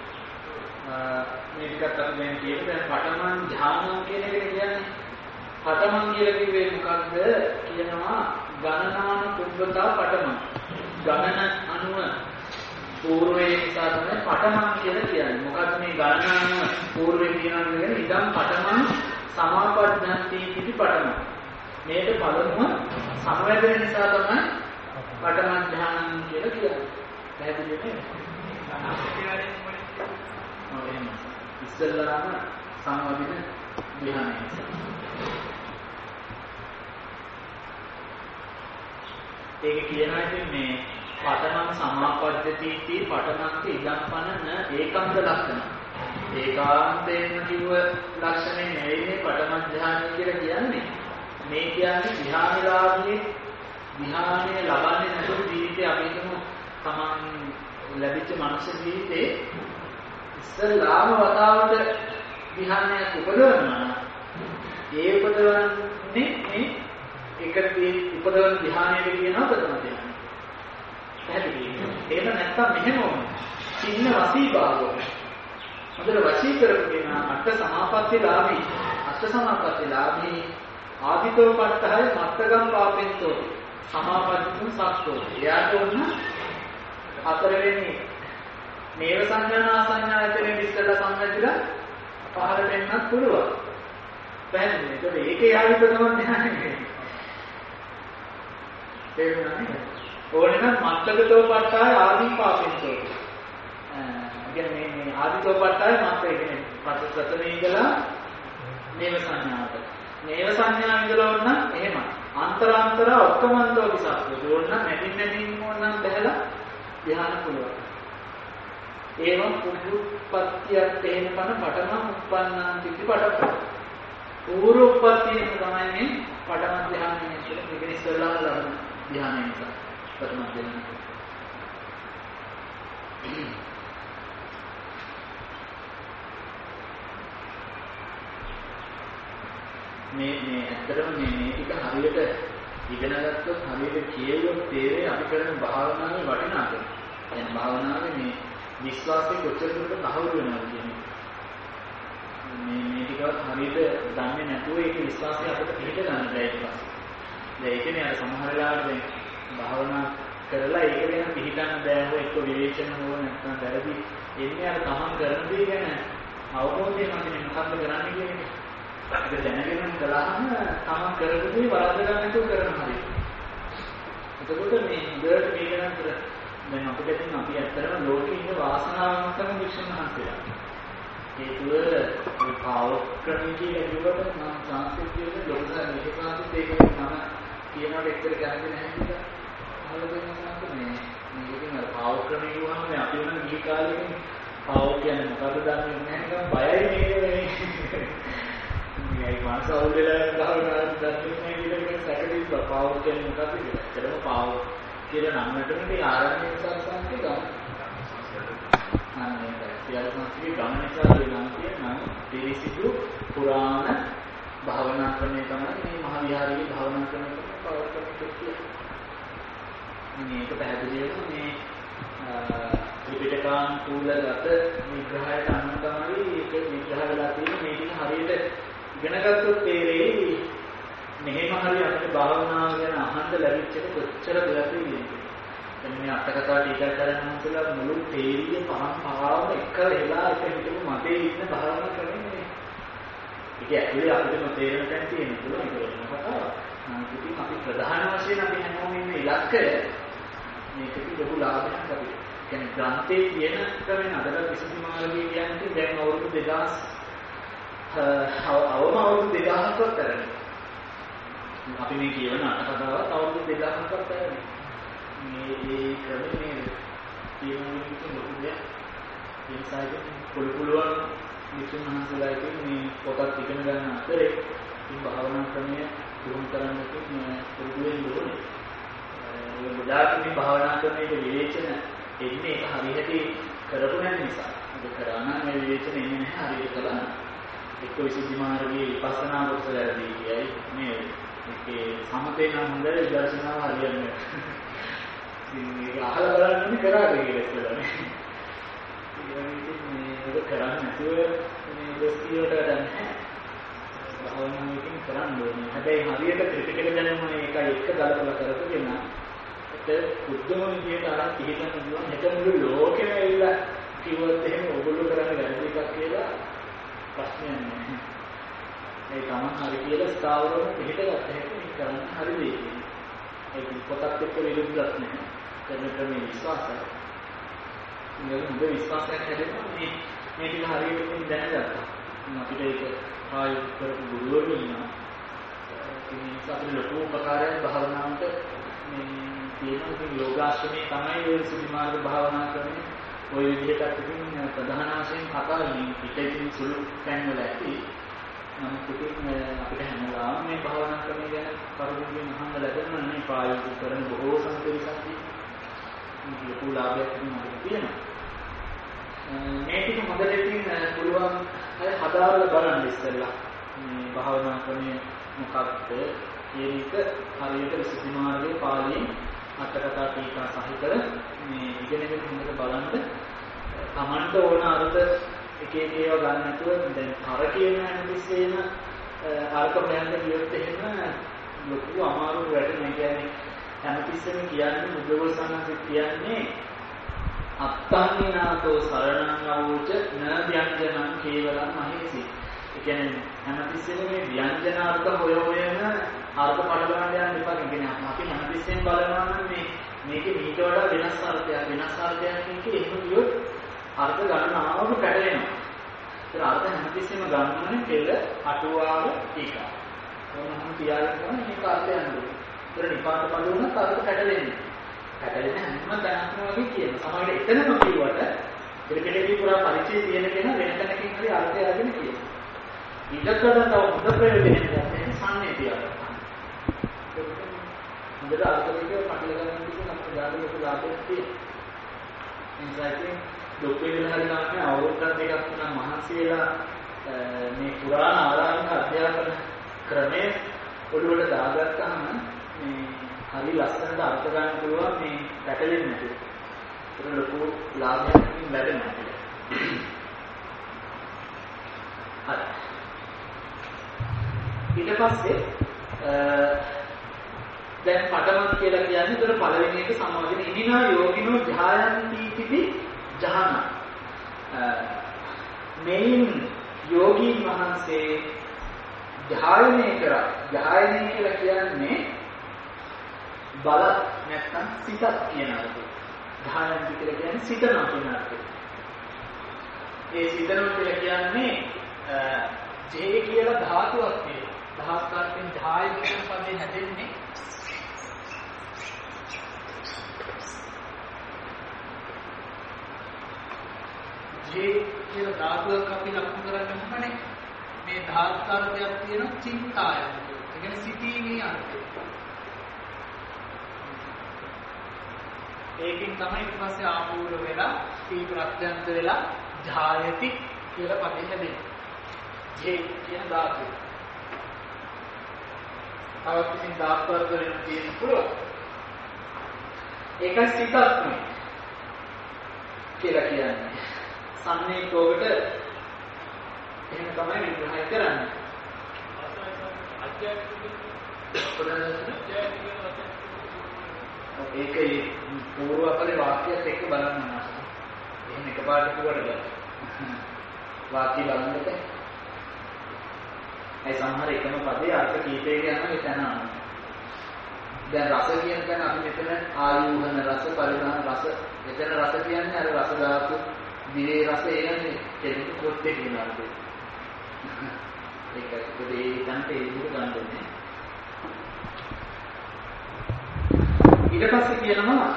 මේකත් අපි දැන් කියන්නේ දැන් පඨමං ධානං කියන එක කියන්නේ පඨමං කියලා කිව්වේ මොකද්ද කියනවා ගණනාන කුබ්බතා පඨමං. ගණන අනුව పూర్වේ නිසා තමයි පඨමං කියලා කියන්නේ. මොකද්ද මේ ගණනාන పూర్වේ කියනවා කියන්නේ ඉදම් පඨමං සමාපඥාන්ති කිති පඨමං. මේක පළමුව සමවැදෙන නිසා තමයි පඨමං ධානං කියලා කියන්නේ. පැහැදිලි නේද? ඉස්සෙල්ලාම සමවදින ධ්‍යානය. ඒක කියනවා ඉතින් මේ පඨමං සමාපජ්ජති පඨමන්ති ඉදම්පන ඒකාන්ත ලක්ෂණ. ඒකාන්තයෙන් කිව්ව ලක්ෂණේ නෙවෙයි පඨම ධ්‍යානය කියලා කියන්නේ. මේ කියන්නේ ධ්‍යානලාභී ධ්‍යානය ලබන්නේ නැතුව ජීවිතේ අපි හිතමු තමන් ලැබිච්ච මනුෂ්‍ය ජීවිතේ ඉස්සල්ලාම වතාවට ධ්‍යානයක් උපදවනවා. ඒ උපදවන්නේ මේ එකදී උපදවන ධ්‍යානයට කියනවා ප්‍රථම ධ්‍යානය. පැහැදිලිද? ඒක නැත්තම් මෙහෙම වුණා. චින්න වසී භාගෝ. අදල වශී කරගෙන අට සමාපත්තිලාභී අට සමාපත්තිලාභී ආදිතෝ පත්තහය මත්තගම් පාපෙන්තෝ සමාපත්තිතුන් සක්තෝ. එයාට උන්න හතරවෙනි මේව සංඥා සංඥා ඇතුලේ ඉස්සලා සංඥාදිලා පහළට එන්නත් පුළුවන්. පැහැදිලිද? ඒක ඒකේ ආවිත තමයි නැහැ. තේරුණා නේද? ඕනේ නම් මත්තකතෝ පත්තහය ආදී පාපෙන්තෝ. කියන්නේ මේ ආදිතෝ පත්තහය මත්තේ කියන්නේ පස්ස ප්‍රථමේ ඉඳලා මේව සංඥාවට. මේව සංඥා ඉඳලා වුණා එහෙම. අන්තරාන්තර ඔක්කමන්තෝ විසක්කෝ. ඕන්න නැදින් නැදින් ඕනනම් බහැලා ධ්‍යාන පුළුවන්. ඒවම් පුදුපත්තියක් තේන පන පඨම උප්පන්නාන් කිසි පඨම. පූර්ව උප්පත්තිය තමයි මේ පඨම ධ්‍යානය කියලා මේක ඉස්සෙල්ලාම ලබන ධ්‍යානය නිසා. ප්‍රථම ධ්‍යානය. මේ මේ ඇත්තටම මේ මේ ටික හරියට ඉගෙන ගත්තොත් හරියට කියෙව්වොත් තේරෙයි අපි කරන භාවනාවේ වටිනාකම. يعني භාවනාවේ මේ විශ්වාසය කොච්චර දුරට තහවුරු වෙනවද කියන්නේ. මේ මේ ටිකවත් හරියට දන්නේ නැතුව ඒක විශ්වාසය අපිට පිළිට ගන්න බැහැ ඊට පස්සේ. දැන් ඒකනේ අර සමහර වෙලාවට දැන් භාවනා කරලා ඒක ගැන පිළිගන්න බෑ හෝ එක්ක විවේචන හෝ නැත්නම් වැරදි එන්නේ අර තමන් කරන දේ ගැන අවබෝධය නැතිනම් මොකක්ද කරන්නේ කියන්නේ. ඒක දැනගෙන කළාම තමන් කරපු දේ වරද්ද ගන්න නැතුව කරන හරිය. එතකොට මේ ඉඳලා මේක නම් කර දැන් අපිට තියෙන අපි ඇත්තටම ලෝකේ ඉන්න වාසනාවන්තම විශ්වන හන්සලා. ඒතුව මේ පාවොක්‍රමී කියලා කිව්වට නම් සංස්කෘතියේ ලෝකසාර නිකපාති දෙකේ නම කියනකොට එක්තර ගන්නේ නැහැ කියලා. අහලා දෙනවා මේ මේකෙන් අර පාවොක්‍රමී කියවම මේ අපි වෙන ගිහි කාලෙකින් පාවොක් කියන්නේ මොකද දන්නේ නැහැ බයයි මේක වෙන්නේ. මේ මානස අවුලලා ගහනවා දන්නේ නැහැ කියලා සැකදී පාවොක් කියන්නේ මොකක්ද කියලා. ඒකම පාවොක් කියලා නම්නටම මේ ආරම්භය සංස්කෘතිය ගන්න. අනේ සියලු සංස්කෘතිය ගන්න නිසා ඒ නම් කියන පිරිසිදු පුරාණ භාවනා ක්‍රමය තමයි මේ මහ විහාරයේ භාවනා ක්‍රමය පවත්වන්නේ කියන්නේ. මේක පැහැදිලිවම මේ ත්‍රිපිටකානුකූලගත විග්‍රහයට අනුව තමයි ඒක විග්‍රහ වෙලා තියෙන්නේ. මේක හරියට ඉගෙන ගත්තොත් තේරෙයි මෙහෙම හරිය අපිට භාවනාව ගැන අහන්න ලැබිච්ච එක කොච්චර දෙයක් කියන්නේ. දැන් මේ අටකතා ටිකක් කරන්න හදලා මුළු තේරිය පරම්පරාව එක වෙලා එක හිතමු මතේ ඉන්න භාවනා කරන්නේ. ඒක ඇතුලේ අපිට නොතේරෙන තැන් තියෙන පුළුවන් ඒක වෙන කතාවක්. නම් ඉතින් අපි ප්‍රධාන වශයෙන් අපි හැමෝම ඉන්න ඉලක්කය මේකේ ලොකු ලාභයක් අපිට. කියන්නේ ග්‍රන්ථයේ තියෙන ක්‍රමෙන් අදට විසුද්ධි මාර්ගය කියන්නේ දැන් අවුරුදු දෙදාස් අවම අවුරුදු දෙදාහක්වත් කරන්නේ. අපි මේ කියවන අටකතාවත් අවුරුදු දෙදාහක්වත් කරන්නේ. මේ මේ ක්‍රමේ මේ කියන ලොකු දෙයක්. ඒ නිසා පුළු පුළුවන් විසුන් මහන්සලා ඉතින් මේ පොතක් ඉගෙන ගන්න අතරේ ඉතින් භාවනා ක්‍රමය දියුණු කරන්න ඉතින් පුරුදු වෙන්න ඕනේ. ඒ ගොඩාක් මේ භාවනා ක්‍රමයේ විවේචන එන්නේ ඒක හරියට කරපු නැති නිසා. ඒක කරා නම් මේ විවේචන එන්නේ නැහැ හරියට කළා. එක්ක විසුද්ධි මාර්ගයේ විපස්සනා කොටසලදී කියයි මේ ඒකේ සමතේ නම් හොඳ විදර්ශනාව හරියන්නේ. ඉතින් මේක අහලා බලන්න ඕනේ කරාද කියලා ඉස්සෙල්ලා. මේක කරන්නේ නැතුව මේ දස්තියට ගන්න භාවනාවකින් කරන්න ඕනේ. හැබැයි හරියට ක්‍රිටිකල් දැනුම මේකයි එක ගලපලා කරපුගෙන ඒත් බුද්ධම විදියට ආරම්භ පිළිගන්න පුළුවන්. හිත මුළු ලෝකෙම ඇවිල්ලා කිව්වොත් එහෙම ඕගොල්ලෝ කරන්නේ වැරදි එකක් කියලා ප්‍රශ්නයක් නැහැ. ඒ තමන් හරි කියලා ස්ථාවරව පිළිගත්ත හැකි මේ කරන්න හරි දෙයක්. ඒක පොතක් එක්ක විරුද්ධයක් නැහැ. කරන ක්‍රමයේ විශ්වාසය. මේ හොඳ විශ්වාසයක් හැදෙනවා මේ මේ ටික හරියට දැනගත්තා. අපිට ඒක ආයුත් කරපු ගුරුවරු ඉන්නවා. ඒ නිසා අපිට ලොකු උපකාරයක් භාවනාවට මේ තියෙනවා. ඉතින් යෝගාශ්‍රමයේ තමයි ඔය විසුද්ධි මාර්ග භාවනා කරන්නේ. ඔය විදිහට ඉතින් ප්‍රධාන වශයෙන් කතා වෙන්නේ පිටින් සුළු තැන්වල ඇති. නමුත් ඉතින් අපිට හැමදාම මේ භාවනා ක්‍රමය ගැන කරුණුකින් අහන්න ලැබෙනවා නේ. ප්‍රායෝගික කරන බොහෝ සංකේතයක් තියෙනවා. ලොකු ලාභයක් තියෙනවා. මේ ටික හොඳට ඉතින් පුළුවන් අය හදාරලා බලන්න ඉස්සෙල්ලා මේ භාවනා ක්‍රමය මොකක්ද කියන එක හරියට විසුද්ධි මාර්ගයේ පාළියෙන් අටකතා ටීකා සහිතව මේ ඉගෙනගෙන හොඳට බලන්න තමන්ට ඕන අර්ථ එක එක ඒවා ගන්න නැතුව දැන් අර කියන හැමතිස්සෙම අර්ථ හොයන්න ගියොත් එහෙම ලොකු අමාරු වැඩක්. කියන්නේ හැමතිස්සෙම කියන්නේ බුද්ධඝෝසානන්ද කියන්නේ අත්තංනාතෝ සරණං අවුච න ව්‍යංජනං කේවලං මහේසි. ඒ කියන්නේ හැමතිස්සෙම මේ ව්‍යංජනාර්ථ හොය හොයන අර්ථ පඩලවන්න යන්න එපා. කියන්නේ අපි හැමතිස්සෙම බලනවා නම් මේ මේකේ ඊට වඩා වෙනස් අර්ථයක් වෙනස් අර්ථයක් කියන්නේ එහෙම කියොත් අර්ථ ගණනාවම පැටලෙනවා. ඒත් අර්ථ හැමතිස්සෙම ගන්නනේ පෙළ අටුවාව ටීකා. කොහොමද තියාගෙන තමයි මේක අර්ථය යන්නේ. ඒතර නිපාත පද වුණත් අර්ථ පැටලෙන්නේ. පැටලෙන හැම තැනක්ම වගේ කියනවා. සමහරවිට එතනම කිව්වට ත්‍රිපිටකේ පුරා පරිචය තියෙන කෙනා වෙන තැනකින් හරි අර්ථය අරගෙන කියනවා. ඊටතර තව හොඳ ප්‍රයෝජනයක් ගන්න සම්නේ තියාගන්න. හොඳට අර්ථ දෙක පටල ගන්න කිව්වොත් අපිට ගාඩු ලොකු ලාභයක් තියෙනවා. ඉන්සයිටින් දුක් වේදනා හරි ගන්න අවුරුද්දක් දෙකක් තුනක් මහන්සි වෙලා මේ පුරාණ ආරාමික අධ්‍යාපන ක්‍රමයේ ඔළුවට දාගත්තාම මේ හරි ලස්සනට අර්ථ ගන්න පුළුවන් මේ පැටලෙන්නේ නැතුව. ඒක ලොකු ලාභයක් ලැබෙනවා. හරි. ඊට පස්සේ දැන් පඨමත් කියලා කියන්නේ ඒතර පළවෙනි එක සමාධින ඉනිනා යෝගිනෝ ධායන්ති තිති ජහන. මේන් යෝගීන් වහන්සේ ධායනය කරා. ධායනය කියලා කියන්නේ බල නැත්නම් සිතක් කියන අර්ථය. ධායන්ති කියලා කියන්නේ සිතනවා කියන අර්ථය. ඒ සිතනවා කියලා කියන්නේ ජේ කියලා ධාතුවක් තියෙනවා. ධාතුවෙන් ධාය කියන පදේ හැදෙන්නේ ජේ කියලා ධාතුවක් අපි ලක්ෂණ කරගන්න ඕනේ. මේ ධාත්කාරකයක් තියෙන චින්තාය. ඒ කියන්නේ සිතීමේ අර්ථය. ඒකෙන් තමයි ඊට පස්සේ ආපූර්ව වෙලා ඊ ප්‍රත්‍යන්ත වෙලා ධායති කියලා පදේ හැදෙන්නේ. ජේ කියන ධාතුව. තවත් කිසිම ධාත්කාරක වෙන්න තියෙන පුළුවන්. ඒක සිතක් නෙවෙයි කියලා කියන්නේ. සම්නේකෝකට එහෙම තමයි විග්‍රහය කරන්නේ. ඒකේ පූර්ව අපේ වාක්‍යයත් එක්ක බලන්න ඕන. එහෙම එකපාරට කිව්වට බෑ. වාක්‍ය බලන්නට. ඒ සමහර එකම පදේ අර්ථ කීපයක යනවා එතන. දැන් රස කියන කෙන අපි මෙතන ආයෝහන රස, පරිණාම රස, එතන රස කියන්නේ අර රස ධාතු, දිවේ රස එන්නේ කෙනෙකු කොත්තේ කියනවාද? ඒක ඒකේ ගන්නට ඒ විදිහට ගන්නන්නේ. ඊට පස්සේ කියනවා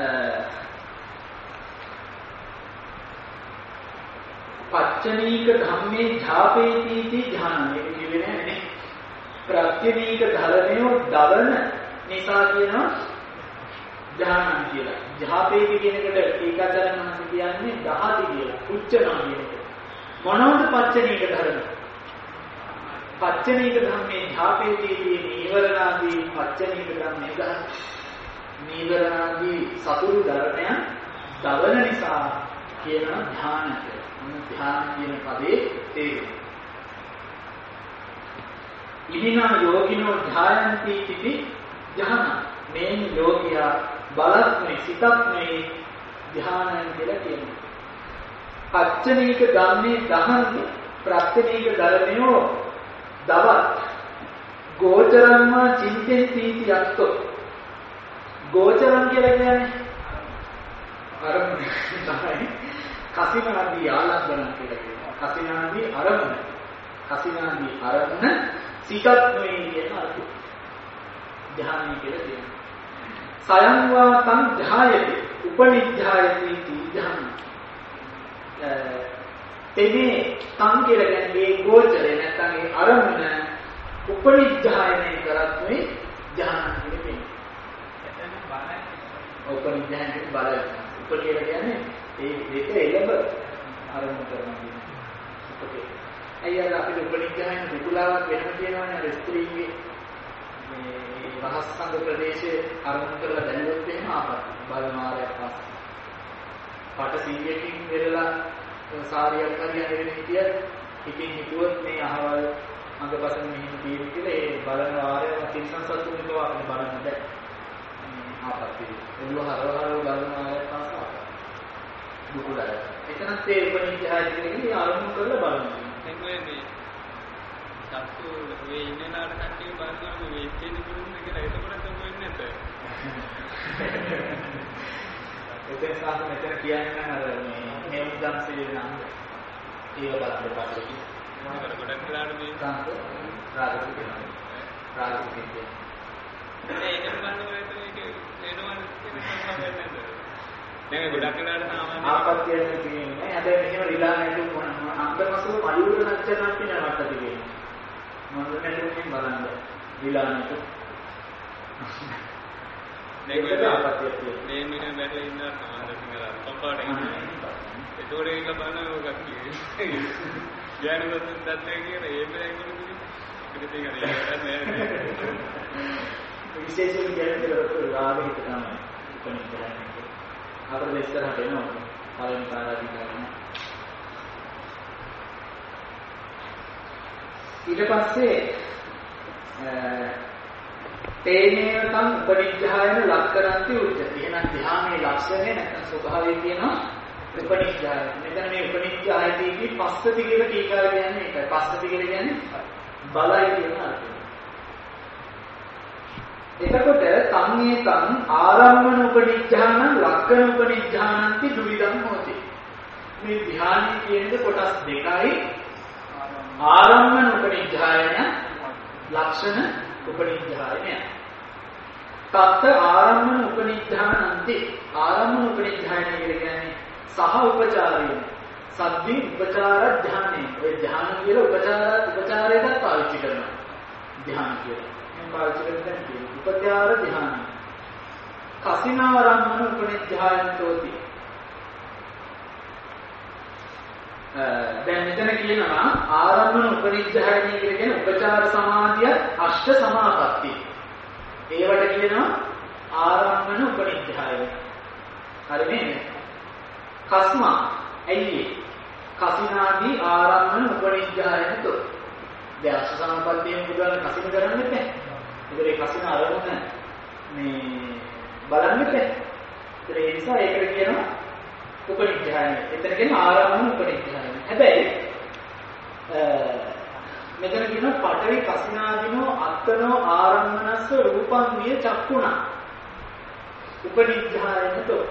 පච්චනීක ධම්මේ ඡාපේති ධානය. මේක කියන්නේ නේ. ප්‍රත්‍යනීක ධර්මයෝ දවන නිසා කියනවා ධානය කියලා. ඡාපේති කියන එකට ඒකාචාර්ය මහසී කියන්නේ දහති කියලා. උච්චනා කියන එක. මොනවද පච්චනීක ධර්ම? පච්චනීක ධම්මේ ඡාපේති කියන නීවරණාදී පච්චනීක ධම්මේ ගන්න. නීවරණාදී සතුරු ධර්මයන් දවන නිසා කියන ධානය කියලා. ධ්‍යාන කියන පදේ තේරුම. ඉදිනා යෝගිනෝ ධායන්ති ඉති ධ්‍යාන. මේ යෝගියා බලත්මේ සිතත්මේ ධ්‍යානය කියලා කියනවා. පච්චනීක ධම්මේ දහන්නේ ප්‍රත්‍යනීක ධර්මයෝ දවත් ගෝචරම්මා චින්තෙන්ති ඉති යක්තෝ. ගෝචරම් කියලා කියන්නේ අරමුණ තමයි. කසිනාදී ආලම්බන කියලා කියනවා. කසිනාදී අරමුණ. කසිනාදී අරමුණ සිතත්මේ කියන අර්ථය. ධ්‍යානය කියලා කියනවා. සයංවා තං ධායති උපනිධායති ධ්‍යාන. එනේ තං කියලා කියන්නේ ගෝචරේ නැත්නම් ඒ අරමුණ උපනිධායනය කරත්මේ ධ්‍යාන කියලා කියනවා. එතන බලයි. උපනිධායනය බලයි. උප කියලා කියන්නේ ඒ දෙක එළඹ ආරම්භ කරනවා කියන්නේ. ඔකේ. අයියා අපිට උපනිග්‍රහයෙන් විකුලාවක් වෙනම කියනවනේ අර ස්ත්‍රීගේ මේ රහස් සංග ප්‍රදේශයේ ආරම්භ කරලා දැනුවත් එහෙම ආපත් බලමාරයක් පස්සේ. පාට සීයකින් වෙරලා සාරියක් හරියට වෙන හිටිය ඉතින් හිතුවොත් මේ අහවල් අඟපසෙන් මෙහෙම තියෙන කියලා ඒ බලන වාරය තිරසන් සතුන්ව අපිට බලන්න බෑ. ආපත් පිළි. ඔළුව හරව හරව බලන වාරයක් පස්සේ දුකලයි. එතනත් ඒ උපනිධාය කියන්නේ ආරම්භ කරලා බලනවා.
දැන් ඔය මේ සත්තු මේ ඉන්නේ නාට කට්ටිය බලනවා මේ ඉච්ඡේද පුරුද්ද කියලා එතකොටත් ඔක වෙන්නේ නැද්ද?
එතන සාහස මෙතන කියන්නේ අර මේ මේ උදාන්සේ නම් ඒව බලන්න පාඩේ.
මොකද ගොඩක් වෙලාවට මේ
සාහස රාගසික වෙනවා. රාගසික කියන්නේ.
ඒ ඉන්න බලනවා ඒක වෙනවා කියලා නැද්ද? දැන් ගොඩක් වෙලාවට සාමාන්‍ය
ආපත්‍යයෙන් කියන්නේ හැබැයි මෙහෙම රිලා නැතුව මොන අන්තමසුව මලියුර නැච්චනක් කියනවට තියෙන්නේ. මොනද නැතුව බලන්න රිලා නැතුව.
මේක ආපත්‍යය. මේ මිනිහ බැලලා ඉන්න සමාන සිංහල පොපාට ඉන්නේ. ඒතෝර ඒක බලනවා ගතිය. ඥානවත් දන්නේ කියන ඒ බැලගෙන ඉතින් ඒක නෑ.
විශේෂයෙන් කියන්නේ රාග හිත තමයි. කොහොමද කරන්නේ? අපේ ඉස්සරහට එනවා පළවෙනි කාර්යාධිකාරිය. ඊට පස්සේ තේනේකම් උපනිධායන ලක්කරන්ති උච්චති. එහෙනම් ධ්‍යානයේ ලක්ෂණය නැත්නම් ස්වභාවය කියනවා උපනිධායන. මෙතන මේ උපනිධායනයේදී පස්සති කියලා ටීකාව කියන්නේ ඒකයි. පස්සති කියලා කියන්නේ බලයි කියන අර්ථය. එතකොට සංහේතං ආරම්මන උපනිධානං ලක්කන උපනිධානන්ති දුවිදං හොති. මේ ධ්‍යානයේ කියන්නේ කොටස් දෙකයි. ආරම්මන උපනිධායන ලක්ෂණ උපනිධායනය. තත් ආරම්මන උපනිධානන්ති ආරම්මන උපනිධායන කියන්නේ සහ උපචාරය. සද්දී උපචාර ධ්‍යානෙ. ඔය ධ්‍යාන කියලා උපචාර උපචාරයකට පාවිච්චි කරනවා. ධ්‍යාන කියලා. පාවිච්චි කරන්නේ උපචාර ධ්‍යාන. කසිනාරම්මන උපනිධායනතෝති. දැන් මෙතන කියනවා ආරම්මන උපනිධායනය කියලා කියන උපචාර සමාධිය අෂ්ට සමාපatti. ඒවට කියනවා ආරම්මන උපනිධායන. හරි නේද? කස්මා ඇයි කසිනාදී ආරම්මන උපනිධායනතෝ. දැන් අෂ්ට සමාපත්තියෙන් බුදුන් කසින කරන්නේ නැහැ. ඒකේ කසින අරමුණ මේ බලන්නේ නැහැ. ඒ නිසා ඒකට කියනවා උපනිධායන. එතන කියන ආරම්මන උපනිධායන. හැබැයි මෙතන කියනවා පඨවි කසිනාදීනෝ අත්තනෝ ආරම්මනස්ස රූපං විය චක්කුණා. උපනිච්ඡායනතෝ.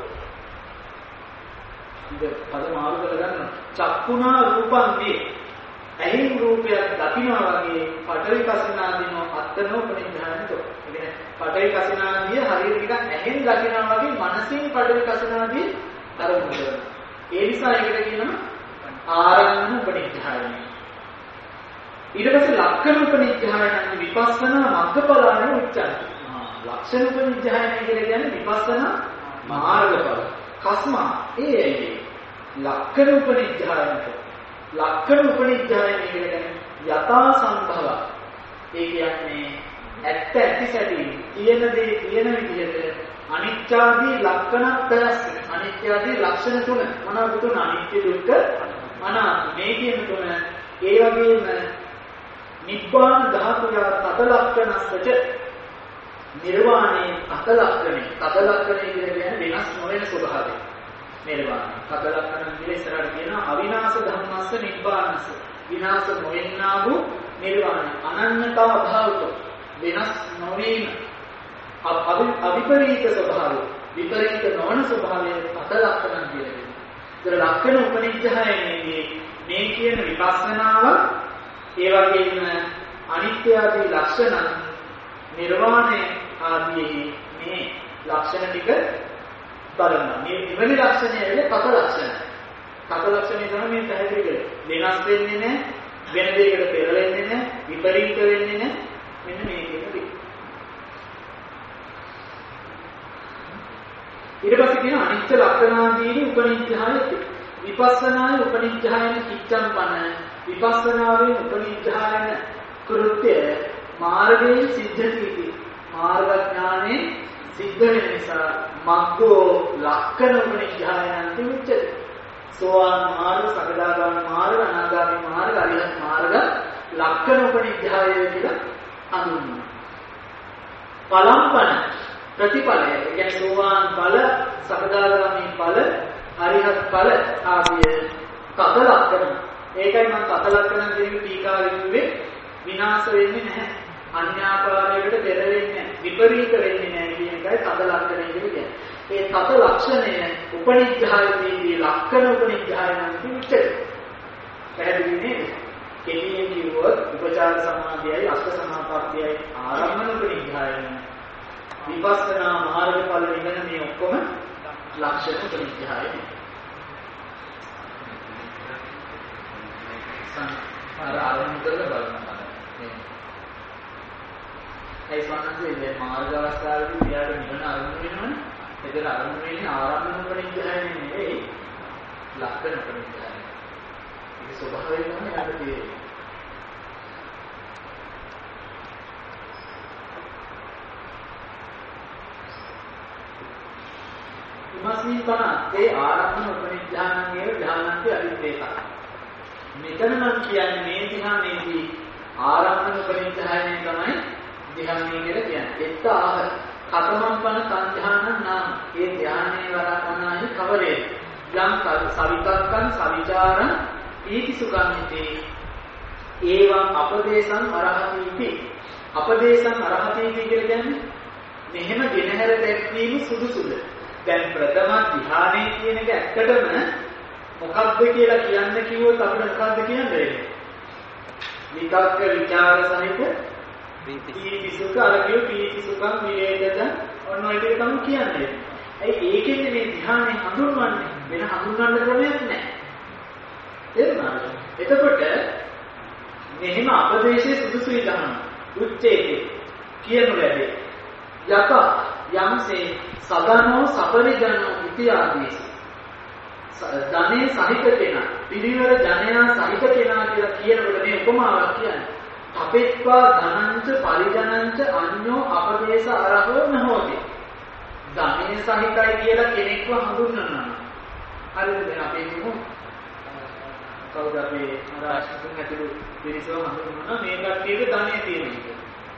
ඉත පද මාරු කරගන්න. චක්කුණා රූපං විය. ඇහින් රූපයක් දකිනවා වගේ පඨවි කසිනාදීනෝ අත්තනෝ උපනිච්ඡායනතෝ. ඒ කියන්නේ පඨවි කසිනාදිය හරියට නිකන් ඇහෙන් දකිනවා වගේ මනසින් පඨවි කසිනාදිය අරමුණු කරනවා. ඒ නිසා ඒකට කියනවා ආරම්මන උපනිච්ඡායනය. ඊට පස්සේ ලක්ෂණ උපනිච්ඡායනන්නේ විපස්සනා මග්ගඵලාන උච්චාරය. ආ ලක්ෂණ උපනිච්ඡායනය කියලා කියන්නේ විපස්සනා මාර්ගඵල. කස්මා ඒ ඇයි ලක්ෂණ උපනිච්ඡායනක ලක්ෂණ උපනිච්ඡායනය කියන්නේ යථා සම්භව. ඒ කියන්නේ ඇත්ත ඇති සැදී තියෙන දේ තියෙන විදිහට අනිත්‍යාදී ලක්ෂණත්‍රස් අනිත්‍යාදී ලක්ෂණ තුන මොනවද තුන අනිත්‍ය දුක්ඛ අනාත්ම මේ කියන තුන ඒ වගේම නිබ්බාන ධාතුය තත ලක්ෂණස්සච නිර්වාණේ තත ලක්ෂණේ තත ලක්ෂණේ කියන්නේ වෙනස් නොවන ස්වභාවය නිර්වාණය තත ලක්ෂණ කියන්නේ ඉස්සරහට කියනවා අවිනාශ ධම්මස්ස නිබ්බානස්ස විනාශ නොවෙන්නා වූ නිර්වාණය අනන්‍යතා භාවතෝ වෙනස් නොවීම අවිපරීත ස්වභාවය විපරීත නොවන ස්වභාවය තත ලක්ෂණ කියන්නේ. ඒතර ලක්ෂණ උපනිච්ඡායනයේ මේ කියන විපස්සනාව ඒ වගේම අනිත්‍ය ආදී ලක්ෂණ නිර්වාණය ආදී මේ ලක්ෂණ ටික බලනවා. මේ නිවැරදි ලක්ෂණය ඇවිල්ලා තත ලක්ෂණ. තත ලක්ෂණය තමයි මේ පැහැදිලි කරන්නේ. වෙනස් වෙන්නේ නැහැ, වෙන දෙයකට පෙරලෙන්නේ නැහැ, විපරීත වෙන්නේ නැහැ. මෙන්න මේ කියන දේ. ඊට පස්සේ කියන අනිත්‍ය ලක්ෂණාදීනි උපනිච්ඡායති. විපස්සනාය උපනිච්ඡායන කිච්ඡම් පන විපස්සනාවේ උපනිච්ඡායන කෘත්‍ය මාර්ගයේ සිද්ධති. මාර්ග ඥානේ සිද්ධ වෙන නිසා මග්ගෝ ලක්ෂණ උපනිච්ඡායනන්ති උච්චති. සෝවාන් මාර්ග, සකදාගාමී මාර්ග, අනාගාමී මාර්ග, අරිහත් මාර්ග ලක්ෂණ උපනිච්ඡාය කියලා හඳුන්වනවා. පලම්පන ප්‍රතිඵලය කියන්නේ සෝවාන් ඵල, සකදාගාමී ඵල, අරිහත් ඵල ආදී තත ලක්ෂණ. ඒකයි මම තත ලක්ෂණ කියන ටීකාවෙන් කිව්වේ විනාශ වෙන්නේ නැහැ. අන්‍යාකාරයකට පෙරෙන්නේ නැහැ. විපරීත වෙන්නේ නැහැ කියන එකයි තත ලක්ෂණය කියන්නේ. ඒ තත ලක්ෂණය උපනිච්ඡායදී ලක්ෂණ උපනිච්ඡායනන්ති උච්චති. පැහැදිලි නේද? කෙටියෙන් කිව්වොත් උපචාර සමාධියයි අෂ්ට සමාපත්තියයි ආරම්භන උපනිච්ඡායන විපස්සනා මාර්ගඵල නිවන මේ ඔක්කොම ලක්ෂණ උපනිච්ඡායන. සංස්කාර ආරම්භ කරලා බලනවා. ඒ සම්බන්ධයෙන් මේ මාර්ග අවස්ථාවේදී ඊට නිවන ආරම්භ වෙනවනේ. ඒතර ආරම්භ වෙන්නේ ආරම්භන උපනිච්ඡායන නෙවෙයි ලක්ෂණ උපනිච්ඡායන. ඒක ස්වභාවයෙන් තමයි අපිට තියෙන්නේ. ඉමස්මින් තන ඒ ආරම්භන උපනිච්ඡානංගේ ධානන්ති අවිද්‍යේක. මෙතන නම් කියන්නේ මේ ධ්‍යානයේදී ආරම්භන උපනිච්ඡානය තමයි ධ්‍යානය කියලා කියන්නේ. එත්ත ආහ කතමම්පන සංධානං නාම. ඒ ධ්‍යානයේ වරණාහි කවරේ යම් සවිතක්කං සවිචාරං ඊති සුගම්මිතේ ඒවං අපදේශං අරහතීති. අපදේශං අරහතීති කියලා කියන්නේ මෙහෙම ගෙනහැර දැක්වීම සුදුසුද? දැන් ප්‍රථම ධ්‍යානයේ කියන එක ඇත්තටම මොකක්ද කියලා කියන්න කිව්වොත් අපිට මොකක්ද කියන්නේ? විතක්ක විචාර සහිත පීති සුඛ අරකිය පීති සුඛං විවේකද ඔන්න ඔය ටික තමයි කියන්නේ. ඒ ඒකෙන්නේ මේ ධ්‍යානෙ හඳුන්වන්නේ වෙන හඳුන්වන්න ක්‍රමයක් නැහැ. තේරුණාද? එතකොට මෙහෙම අපදේශයේ සුදුසුයි දහන උච්චේතේ කියනු ලැබේ. යත යම්සේ සදනෝ සපරිජනෝ ඉතිආදීස ධනේ සහිත කෙනා පිරිවර ජනයා සහිත කෙනා කියලා කියනකොට මේ උපමාවක් කියන්නේ. අපෙත්වා ධනංච පරිජනංච අඤ්ඤෝ අපදේශ අරහෝ නහෝති. ධනේ සහිතයි කියලා කෙනෙක්ව හඳුන්වනවා. හරිද? දැන් අපේ කිමු කවුද අපේ රාශිතුන් ඇතුළු පිරිසව හඳුන්වනවා මේ කට්ටියට ධනෙ තියෙනවා.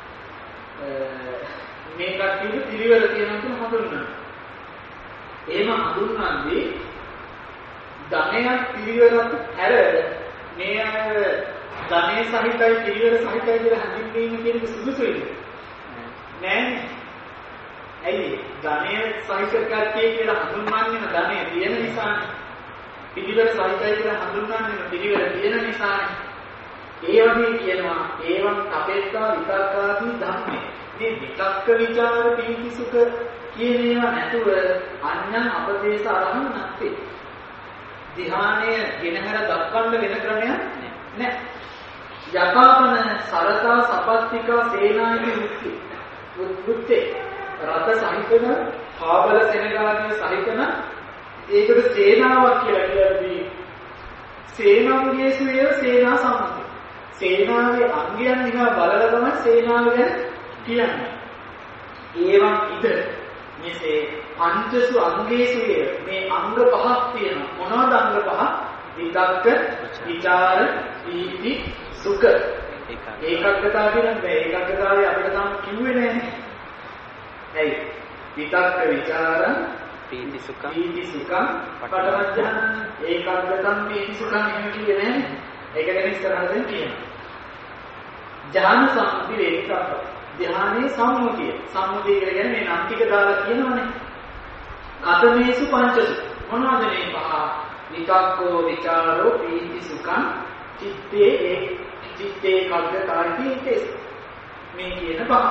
මේ කට්ටියට පිරිවර තියෙනවා කියලා හඳුන්වනවා. එහෙම හඳුන්වන්නේ ධනයක් පිරිවරක් හැර මේ අය ධනේ සහිතයි පිළිවෙල සහිතයි කියලා හඳුන්වීම කියන එක සුදුසුයිද? නෑනේ. ඇයි? ධනේ සහිත කර්තේ කියලා හඳුන්වන්නේ ධනේ තියෙන නිසානේ. පිළිවෙල සහිතයි කියලා හඳුන්වන්නේ පිළිවෙල තියෙන නිසානේ. ඒ වගේ කියනවා ඒවං අපේක්ෂා විතක්කාදී ධම්මේ. මේ විතක්ක ਵਿਚාර පීති සුඛ කියන ඒවා නැතුව අඤ්ඤං අපදේශ අරහං නැත්තේ. ධ්‍යානය ගෙනහැර දක්වන්න වෙන ක්‍රමයක් නැහැ. යකාපන සරසා සපත්තිකා සේනායි මුක්ති. මුක්ති රත සහිතන පාබල සෙනගාදී සහිතන ඒකට සේනාවක් කියලා කියද්දී සේනාංගයේසු වේ සේනා සම්මුතිය. සේනාවේ අංගයන් දිහා බලලා තමයි සේනාව ගැන කියන්නේ. ඒවන් ඉද මේසේ පංචසු අංගේසු මේ අංග පහක් තියෙනවා. මොනවද අංග පහ? විතක්ක, විචාර, පීති, සුඛ. ඒකග්ගතාව කියන්නේ ඒකග්ගතාවය අපිට තාම කිව්වේ නැහැ. ඇයි? විතක්ක, විචාර, පීති, සුඛ, පීති, සුඛ, පඨමඥාන ඒකග්ගතම් පීති සුඛ එහෙම කිව්වේ නැහැ. ඒක ගැන ඉස්සරහට කියනවා. ඥාන සම්මුති වේකක. ධ්‍යානයේ සම්මුතිය. සම්මුතිය කියන්නේ මේ නම් ටික දාලා කියනවනේ. අතමේසු පංචසු. මොනවද මේ පහ? විතක්කෝ, විචාරෝ, පීති, සුඛං, චිත්තේ ඒ චිත්තේ කග්ගතායි තේ. මේ කියන පහ.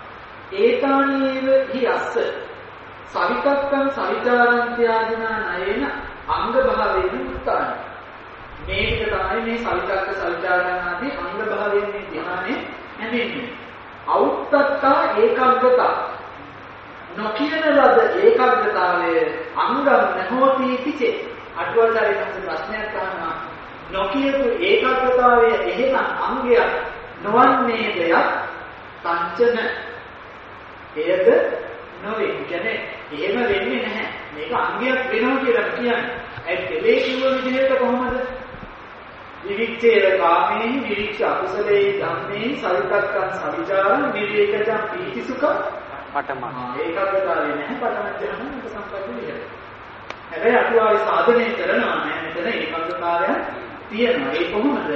ඒතානීව හි අස්ස. සවිතක්කං සවිචාරං ත්‍යාදිනා නයේන අංග භාවයෙන් උත්තාන. මේ ටික තමයි මේ සවිතක්ක සවිචාරණ ආදී අංග භාවයෙන් මේ ධ්‍යානෙ හැදෙන්නේ. අවුත්තත්තා ඒකාග්‍රතා නොකියන ලද ඒකාග්‍රතාවය අංගම් නැහෝති කිචේ. අටුවාචාර්ය සංස ප්‍රශ්නයක් අහනවා. නොකියපු ඒකාග්‍රතාවය එහෙනම් අංගයක් නොවන්නේ දෙයක් සංචන එයද නොවේ. කියන්නේ එහෙම වෙන්නේ නැහැ. මේක අංගයක් වෙනවා කියලා කියන්නේ. ඒ දෙලේ කිව්ව විදිහට කොහොමද? විවිච්ඡේද කාමේ විවිච්ඡ අකුසලේ ධම්මේ සවිතක්කං සවිචාරං විවේකජං පීතිසුඛ පඨම. ඒකග්ගතාවේ නැහැ පඨම ඥාන උපසම්පatti විහෙර. හැබැයි අටුවාවේ සාධනය කරනවා නෑ මෙතන ඒකග්ගතාවය තියෙනවා. ඒ කොහොමද?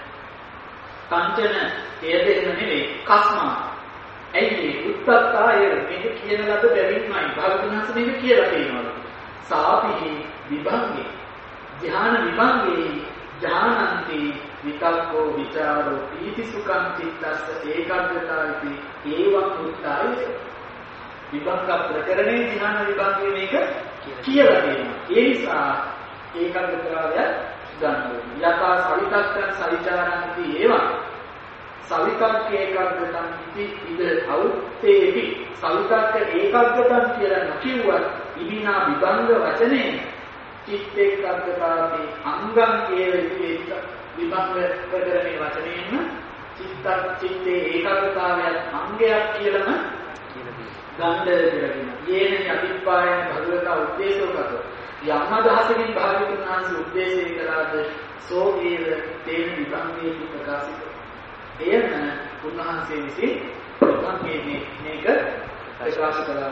කංචන එයද එහෙම නෙවෙයි කස්මා. ඇයි උත්තත්තාය මේක කියන ලද බැවින්මයි භාගතුන්හස මේක කියලා තියෙනවා. සාපිහි විභංගේ ධ්‍යාන විභංගේ ඥානන්ති විතක්කෝ විචාරෝ පීති සුඛං චිත්තස්ස ඒකාග්‍රතාවති ඒවං උත්තාය. විභංග ප්‍රකරණේ ධ්‍යාන විභංගේ මේක කියලා තියෙනවා. ඒ නිසා ඒකාග්‍රතාවය ගන්න ඕනේ. යථා සවිතක්කං සවිචාරන්ති ඒවං සවිතක්ක ඒකාග්‍රතං ඉති ඉද අවුත්තේපි සවිතක්ක ඒකාග්‍රතං කියලා නොකියුවත් ඉමිනා විභංග වචනේ චිත්ත ඒකාග්‍රතාවති අංගම් කියවෙති විභංග ප්‍රකරණේ වචනයෙන්ම චිත්ත චිත්තේ ඒකාග්‍රතාවය අංගයක් කියලාම ගන්න කියලා කියනවා. යේන අතිපායන භගවතා උද්දේශෝකත යම් අදහසකින් භාග්‍යවතුන් වහන්සේ උද්දේශය කළාද සෝ ඒව තේන විභංගේ ප්‍රකාශිත. එයම උන්වහන්සේ විසින් විභංගේ මේක ප්‍රකාශ කළා.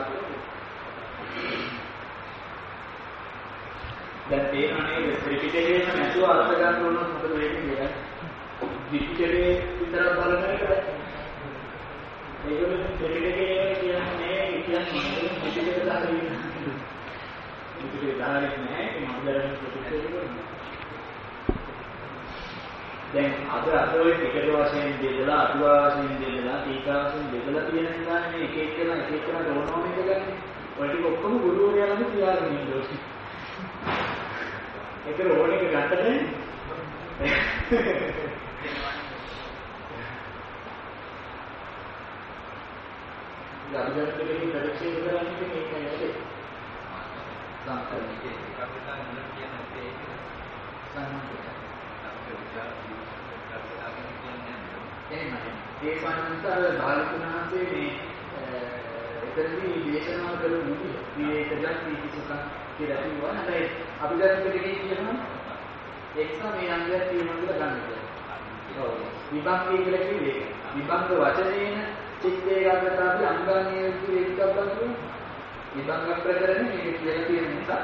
දැන් තේරෙන්නේ ත්‍රිපිටකයේම නැතුව අර්ථ ගන්න ඕනොත් මොකද වෙන්නේ කියලා. ත්‍රිපිටකයේ විතරක් බලන එක ඒකෙන් ත්‍රිපිටකයේ කියන්නේ කියන්නේ ත්‍රිපිටකේ දාරින් ත්‍රිපිටකේ දාරින් නැහැ ඒ මන්දරන් ත්‍රිපිටකේ. දැන් අද අතෝයි ටිකට වශයෙන් දෙදලා අටුවා වශයෙන් දෙදලා ටීකා වශයෙන් දෙදලා තියෙන නිසා මේ එක එක කරන එක එක කරන ඕනෝම එක ගන්න. ඔය ටික ඔක්කොම ගුරුවරයා ළඟ තියාගෙන ඉන්න ඕනේ. ඒක ඕනේ එක ගන්නද? ගාමිණීකේ පරීක්ෂා කරන්නේ මේකයි නේද? සාකච්ඡාවේ කපිටා නම කියන්නේ ඒක සම්මතයි. එහෙමයි. ඒ වන්තර භාගතුනාගේ මේ එතනදී දේශනා කරපු විවේකජ පීතිසුඛ කියලා කිව්වා. හැබැයි අපි දැන් දෙකේ කියනවා එක්සම මේ අංගය තියෙනවා කියලා ගන්න. ඔව්. විභංගය කියලා කිව්වේ විභංග වචනේන චිත්තේ ගන්නතාවි අංගාංගයේ ඒකක් ගන්නවා. විභංග ප්‍රකරණේ මේක කියලා තියෙන නිසා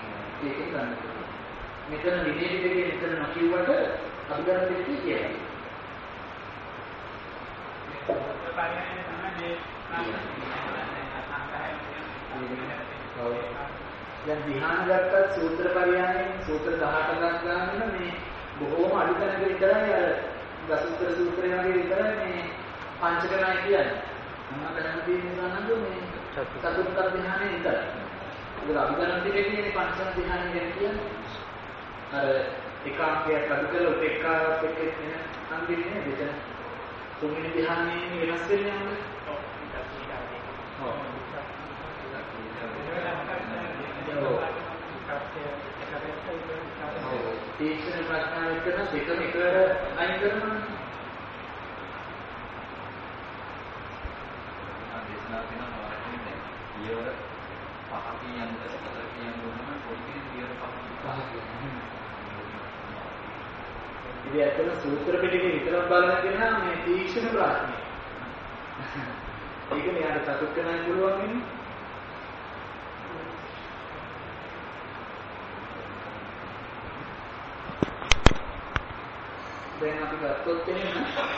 ඒකෙන් ගන්න. මෙතන විදේශ දෙකේ මෙතන නොකියුවට අපි දැන් දෙකේ කියනවා.
පරිණාමය තමයි
දැන් ධ්‍යාන ගත්තත් සූත්‍ර පරියායයෙන් සූත්‍ර දහඅටක් ගන්න මේ බොහෝම අඩු තැනක විතරයි අර දසුත්තර සූත්‍රය වගේ විතරයි මේ පංචක ණය කියන්නේ. මොනවා කරන්න තියෙන්නේ නේද මේ චතුර්ථ ධ්‍යානෙ විතරයි. ඒක අභිධර්ම ටිකේ තියෙන පංචම ධ්‍යානෙ ගැන කියන්නේ. අර ඒකාන්තයක් අඩු කරලා උපේක්ඛාවත් එක්ක එන අන්තිමේ දෙක තුන්වෙනි ධ්‍යානෙ වෙනස් වෙන්නේ නැහැ. ඔව්. තීක්ෂණ ප්‍රඥාව එක්කන දෙකම එකට අයින් කරනවා.
දේශනා කරනවා වරකින්නේ ඊවර පහ කියනද හතර කියන දුන්නම පොඩි කියන ඊවර පහ පහ කියන්නේ.
ඉතින් ඇත්තට සූත්‍ර පිටකේ විතරක් බලන කෙනා මේ තීක්ෂණ ප්‍රඥාව. ඒකනේ යාට චතුත් කරන්න පුළුවන් වෙන්නේ. දැන් අපි ගත්තොත් එහෙම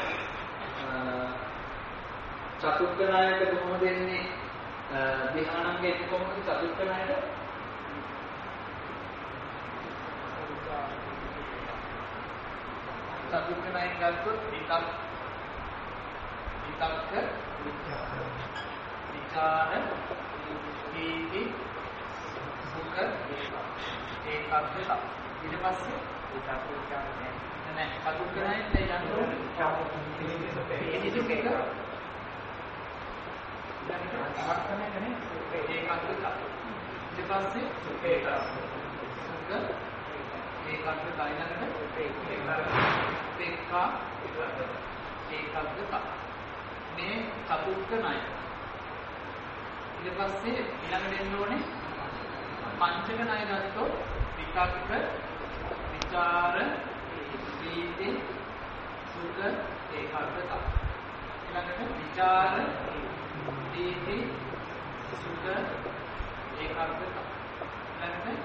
චතුත් ණයට කොහොමද එන්නේ ධ්‍යානංගේ කොහොමද චතුත් ණයට චතුත් ණයෙන් ගත්තොත් එකක් එකක්ක විචාර පීති සුඛ ඒකාග්‍රත ඊට පස්සේ ඒකත් විචාර නෑ චතුත් ණයෙන් දැන් යනවා පීති සුඛ එක දැන් අර්ථනේ නේ ඒකාග්‍රත ඊට පස්සේ සුඛ ඒක සුඛ ඒකාග්‍රත ඊළඟට ඒකා ඒකාග්‍රත මේ චතුත් ණය ඊට පස්සේ ඊළඟට එන්න ඕනේ පංචක ණය ගත්තොත් විතක්ක විචාර පීති සුඛ ඒකාග්‍රත ඊළඟට විචාර පීති සුඛ ඒකාග්‍රත ඊළඟට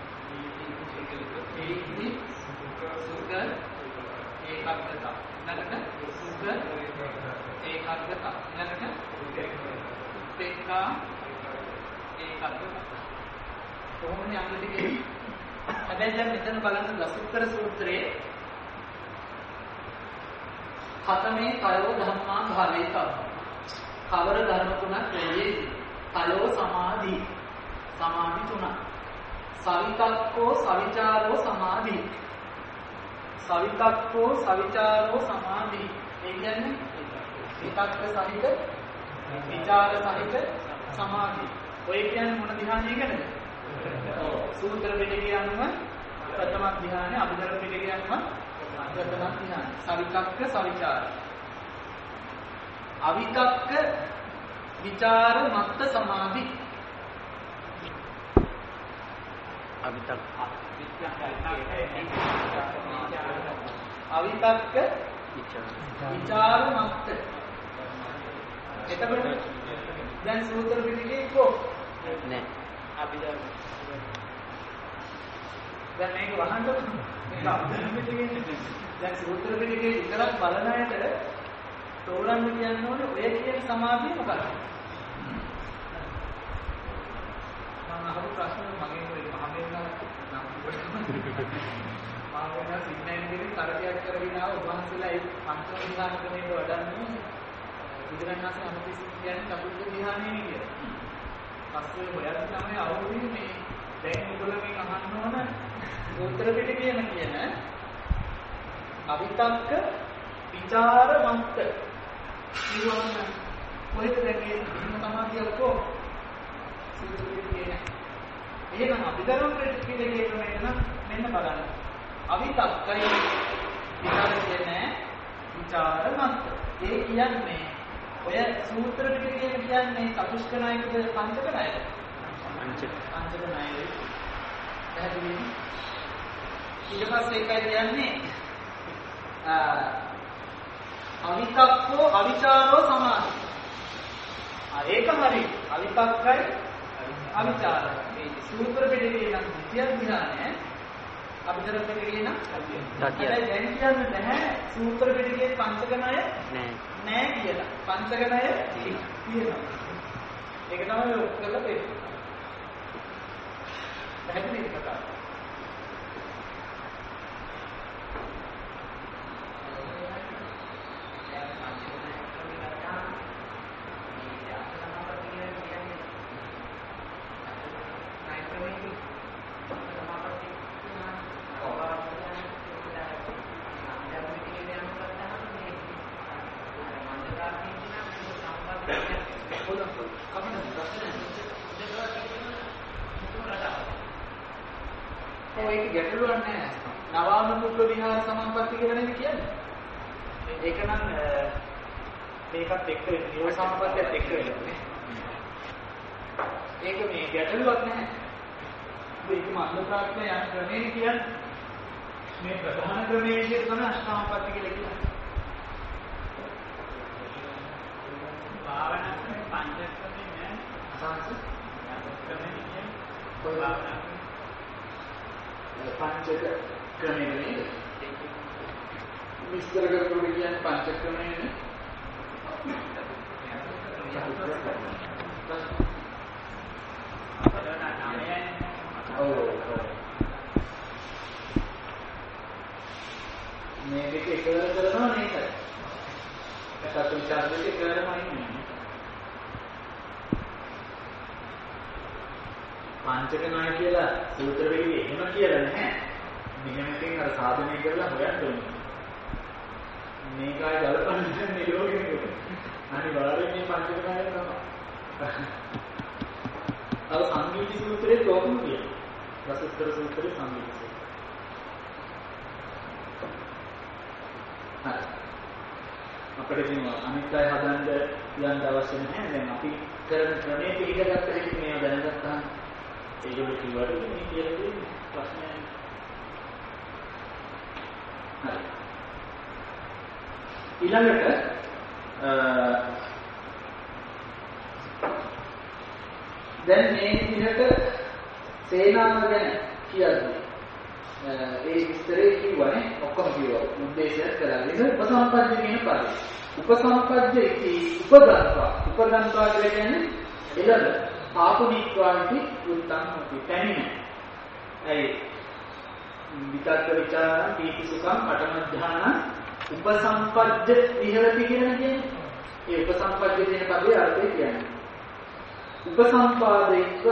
පීති සුඛ ඒකාග්‍රත ඊළඟට සුඛ ඒකාග්‍රත ඊළඟට උපේක්ඛා ඒකාග්‍රත කොහොමද යන්නේ ටිකේ හැබැයි දැන් මෙතන බලන්න දසුත්තර සූත්‍රයේ හතමේ කයෝ ධම්මා භාවේත කවර ධර්ම තුනක් වෙන්නේ කයෝ සමාධි සමාධි තුනක් සවිතක්කෝ සවිචාරෝ සමාධි සවිතක්කෝ සවිචාරෝ සමාධි ඒ කියන්නේ විතක්ක සහිත විචාර සහිත සමාධි ඔය කියන්නේ මොන ධ්‍යානයකටද ඔව් සූත්‍ර පිටකේ අනුව ප්‍රථම ධ්‍යානය අභිධර්ම පිටකේ අනුව ප්‍රථම ධ්‍යානය සවිතක්ක සවිචාර අවිතක්ක විචාර මත්ත සමාධි අවිතක්ක අවිතක්ක විචාර මත්ත එතකොට දැන් සූත්‍ර පිටකේ කො නෑ අභිධර්ම දැන් මේක වහන්න මේක අභිධර්ම පිටකේ දැන් සූත්‍ර පිටකේ විතරක් බලන අයට තෝරන්න කියන්න ඕනේ ඔය කියන සමාධිය මොකක්ද මම අහපු ප්‍රශ්න මගෙන් ඔය මහමෙන්නා නම් මහමෙන්නා සිග්නල් එකේ තරකයක් කරගෙන ආව උන්වහන්සේලා ඒ පංචම ධ්‍යාන ක්‍රමයට වඩන්නේ බුදුරණාහි අනුපිසි කියන්නේ චතුර්ථ ධ්‍යානෙ කියලා. පස්සේ හොයන්න තමයි අවුරුදු මේ දැන් ඔයගොල්ලෝගෙන් අහන්න ඕන සූත්‍ර පිටකේම කියන අවිතක්ක විචාර මත්ත කියවන්න කොහෙද දැන් මේ සමාධිය කො සූත්‍ර පිටකේ නෑ. එහෙනම් අභිධර්ම පිටකේ ක්‍රමයෙන් මෙන්න බලන්න. අවිතක්කයි විචාර කියන්නේ විචාර මත්ත. ඒ කියන්නේ ඔය සූත්‍ර පිටකේ කියන්නේ චතුෂ්ක ණයකද පංචක ණයද? පංචක. පංචක ණයයි. පැහැදිලිද? ඊට පස්සේ ඒකයි කියන්නේ අවිතක්කෝ අවිචාරෝ සමාධි. ආ ඒක හරි. අවිතක්කයි අවිචාරයි. මේ සූත්‍ර පිටකේ නම් විද්‍යා ධ්‍යානය අභිධර්ම පිටකේ නම් හැබැයි දැන් කියන්නේ නැහැ සූත්‍ර පිටකේ පංචක ණය නෑ නෑ කියලා. පංචක ණය තියෙනවා. ඒක තමයි ඔක් කරලා තියෙන්නේ. පැහැදිලිද කතාව? ඒක ගැටලුවක් නැහැ. නවානුකූල විහාර සමාපatti කියලා නේද කියන්නේ? ඒක නම් මේකත් එක්ක නියම සමාපත්තියත් එක්ක වෙන්නේ. ඒක මේ ගැටලුවක් නැහැ. ඒක මන්ද ප්‍රාඥය යන ක්‍රමයේ කියන්නේ මේ ප්‍රධාන ක්‍රමයේ විදිහට තමයි අෂ්ටාංගපatti කියලා කියන්නේ. භාවනා ක්‍රමේ පංචස්කන්ධේ නෑ. අසංස ක්‍රමේ කියන්නේ කොයි භාවනා පංචක ක්‍රමයේ නේද? විස්තර කරපුවා කියන්නේ පංචක ක්‍රමයේ නේ. මේ දෙක එකව කරනවා නේද? ඒකට විචාර දෙක කරනවායි නේ. පංචක ණය කියලා සූත්‍ර වෙන්නේ එහෙම කියලා නැහැ. මෙහෙමකින් අර සාධනය කරලා හොයන්න ඕනේ. මේකයි ගලපන්නේ මේ ලෝකෙට. අනිවාර්යයෙන් මේ පංචක ණය තමයි. අර සංගීති සූත්‍රයේ තෝරමු කියනවා. රසස්තර සූත්‍රයේ සංගීති සූත්‍රය. හරි. අපිට කියනවා අනිත් අය හදන්න යන්න අවශ්‍ය නැහැ. දැන් අපි කරන ක්‍රමයේ පිළිගත්ත හැටි මේව දැනගත්තාම ඒකේ කිව්වට මේ කියලා දෙන්නේ ප්‍රශ්නයක් නෑ. හරි. ඊළඟට දැන් මේ විදිහට සේනාව ගැන කියන්නේ ඒ විස්තරේ කිව්වනේ ඔක්කොම කිව්වා. උද්දේශය කරන්නේ උපසම්පද්ද කියන පදේ. උපසම්පද්ද ඉති උපදන්වා. උපදන්වා කියන්නේ එළඹ ආපුනික්වාන්ති උත්තම් හොති. පැමිණ. ඒ විතක්ක විචාර පීති සුඛං අටම ධාන උපසම්පද්ද විහෙරති කියන්නේ. ඒ උපසම්පද්ද කියන පදේ අර්ථය කියන්නේ. උපසම්පාදේක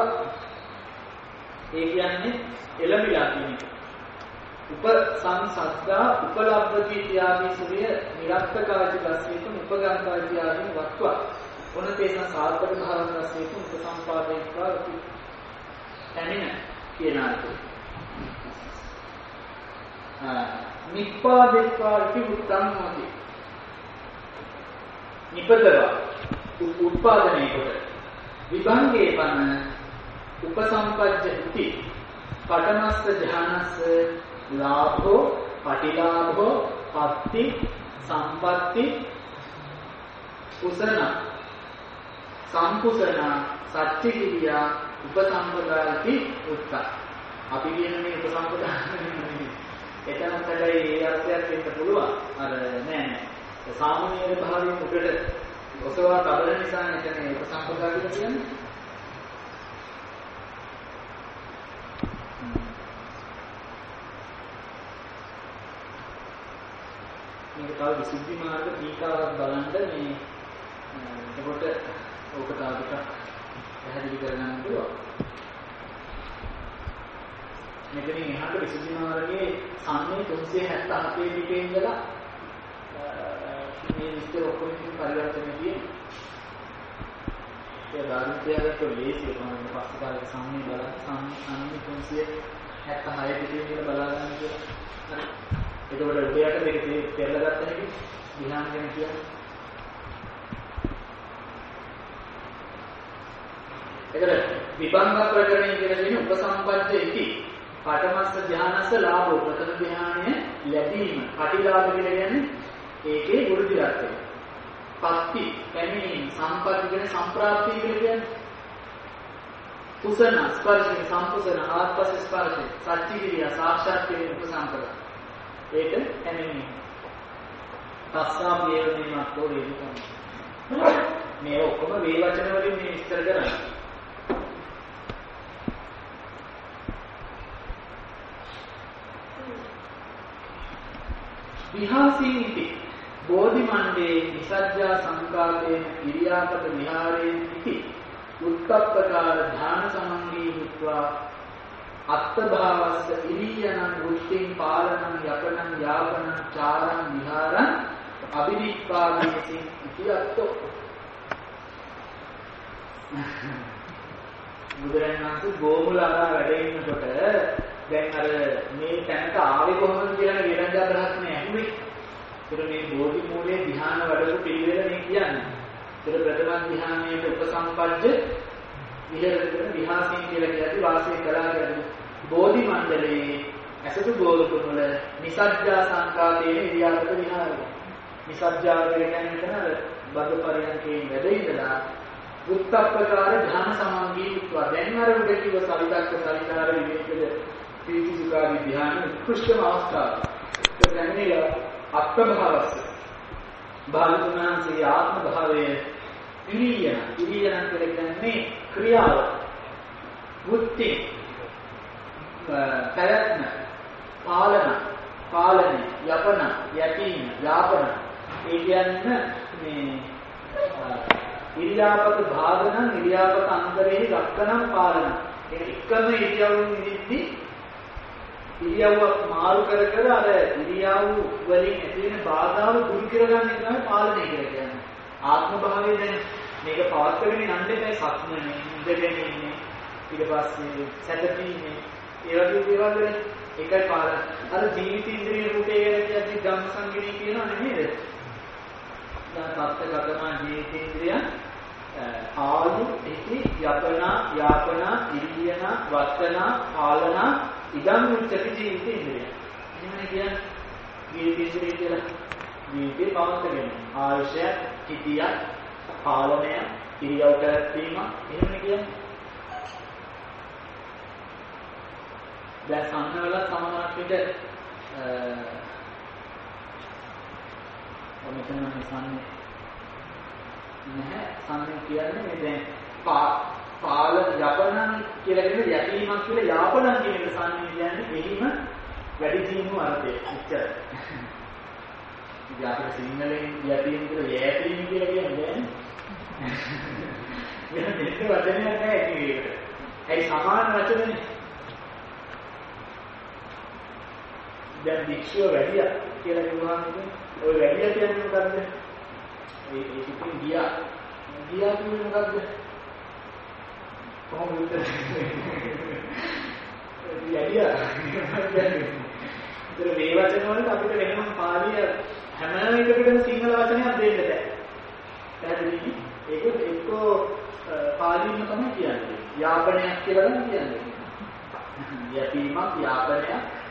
ඒ කියන්නේ එළඹිලා කියන එක. උපසංසද්දා උපලබ්ධති ඉත්‍යාදී සුවිය නිරක්තකාදී ලස්සේතුන් උපගන්තාදී ආදී වත්වා උනතේන සාර්ථක භාවන ලස්සේතුන් උපසම්පාදේකවා තනින කියන අර්ථය. ආ නිප්පාදේකවා කිව්වම් මොකද? නිපදවා උත්පාදනය කොට විභංගේ පන උපසම්පජ්ජති පඨමස්ස ධානස්ස ලාභෝ පටිලාභෝ පත්ති සම්පatti කුසන සම්කුසන සත්‍ය කිරියා උපසම්පදාති උත්ත. අපි කියන මේ උපසම්පදා එතන තමයි ඒ අර්ථයක් දෙන්න පුළුවන්. අර නෑ නෑ සාමාන්‍ය භාවයෙන් උඩට ඔසවා තබන නිසා එතන උපසම්පදා කියලා කියන්නේ. මේක තව විසුද්ධි මාර්ග ටීකාවක් බලන්න මේ එතකොට ඕක තව ටිකක් පැහැදිලි කරගන්න පුළුවන්. මෙතනින් එහාට විසුද්ධි මාර්ගයේ සම්මේ තුන්සිය හැත්තෑ පිටේ ඉඳලා මේ විස්තර ඔක්කොම පරිවර්තනය තියෙනවා. ඒ ධර්මත්‍යයට ලේසි වෙනවා. පස්සේ කාලේ සම්මේ බලන්න සම්මේ තුන්සිය හැත්තෑ පිටේ ඉඳලා බලා ගන්න කියලා. හරි. එතකොට උදේට මේක පෙරලා ගන්න එක විහාන ගැන කියන්නේ. ඒකට විභංග ප්‍රකරණය කියලා කියන්නේ උපසම්පද්ද ඉති. පඨමස්ස ධානස්ස ලාභෝ ප්‍රථම ධානය ලැබීම. පටිලාභ කියලා කියන්නේ ඒකේ වෘද්ධි අර්ථය. පත්ති පැමිණීම සම්පatti කියන සම්ප්‍රාප්තිය කියලා කියන්නේ. කුසන ස්පර්ශයෙන් සම්පූර්ණ ආත්පස ස්පර්ශය සත්‍ය කිරියා සාක්ෂාත් කිරීම උපසම්පද. ඒක එන්නේ. තස්සා පියවන්නේ මතෝ වේදිකම්. මේ ඔක්කොම වේ වචන වලින් මේ විස්තර කරන්නේ. විහාසීති බෝධි මණ්ඩේ නිසජ්ජා සංකාතේන ඉරියාපත විහාරේන ඉති උත්ප්පකාර ධාන සමංගී මුත්වා අත්ථභාවස්ස ඉරියනං වෘත්තිං පාලනං යපනං යාපනං චාරං විහාරං අබිනිප්පාදේසින් ඉති අත්තෝ. බුදුරජාණන් ගෝමුලාරා වැඩ ඉන්නකොට දැන් අර මේ තැනට ආවේ කොහොමද කියලා විරංජා බ්‍රහ්මණය ඇහුවේ. ඒතර මේ බෝධි මූලයේ ධ්‍යාන වඩපු පිළිවෙල මේ කියන්නේ. ඒතර ප්‍රථම ධ්‍යානයේ උපසම්පජ්ජ විහෙරණ විහාසීන් කියලා කියද්දි වාසය කළා කියන්නේ බෝධි මණ්ඩලයේ ඇසතු ගෝලකුණ වල නිසජ්ජා සංකාතයේ ඉරියාපත විහාරය. නිසජ්ජා කියන්නේ මෙතන බද්ද පරියන්කේ වැඩ ඉඳලා උත්ප්පකාර ධාන සමාංගී උත්වා දැන් අර උඩ කිව්ව සවිතක්ක සවිකාර විවේකද පීති සුඛාදී ධ්‍යාන උත්කෘෂ්ඨම අවස්ථාව. ඒ කියන්නේ අත්භවස්ස බාලතුනාන්සේ ආත්ම භාවයේ ඉරියන ඉරියන කියන්නේ ක්‍රියාව වෘත්ති ප්‍රයත්න පාලන පාලනය යපන යටීන යාපන ඒ කියන්නේ මේ ඉරියාපත භාගන ඉරියාපත අන්තරේ දක්කනම් පාලන ඒ එකම ඉරියව්වෙන් නිදි ඉරියව්වක් මාරු කර කර අර ඉරියව් වලින් ඇති වෙන බාධාව දුරු කරගන්න එක තමයි පාලනය කියලා කියන්නේ. ආත්ම භාවය දැන් මේක පවත්වාගෙන යන්න දෙපැයි සත්‍යනේ ඉඳගෙන ඉන්නේ ඊට පස්සේ සැතපීනේ ඒ වගේ දේවල් වල එකයි පාලන. අර ජීවිත ඉන්ද්‍රිය රූපේ ගැන කියද්දි ධම්ම සංගිනී කියනවා නේද? දැන් සත්‍යගතම ජීවිත ඉන්ද්‍රිය ආයු ඉති යපනා යාපනා ඉරියන වත්තන පාලන ඉදම් උච්චති ජීවිත ඉන්ද්‍රිය. එහෙම කියන්නේ ජීවිත ඉන්ද්‍රිය කියලා ජීවිතේ පවත්වාගෙන ආයශය හිතිය පාලනය ඉරියව් පැවැත්වීම එහෙම කියන්නේ. දැන් සම්මවල සමානාර්ථික අ මෙතන මේ සම්මේ නැහැ සම්මේ කියන්නේ මේ දැන් පාල යපනන් කියලා කියන යැපීමක් කියලා යාපනන් කියන එක සම්මේ කියන්නේ එහිම වැඩි දියුණු අර්ථය ඉච්චර. ඉතින් අපේ සිංහලෙන් යැපීම කියලා යැපීම කියලා කියන්නේ වෙන දෙයක් වචනයක් නැහැ ඒකට. ඒ සමාන වචනනේ. දැන් වික්ෂුව වැඩිය කියලා කියනවා නේද? ඔය වැඩිය කියන්නේ මොකද්ද? ඒ ඒ කිසිම ගියා. ගියා කියන්නේ මොකද්ද? කොහොමද උත්තර? වැඩිය. ඒතර මේ වචන වලට අපිට වෙනම පාලිය හැම එකකටම සිංහල වචනයක් දෙන්න බෑ. පැහැදිලිද? ඒක එක්කෝ පාලියෙම තමයි කියන්නේ. යාපනයක් කියලා නම් කියන්නේ. යැපීමක් යාපනයක්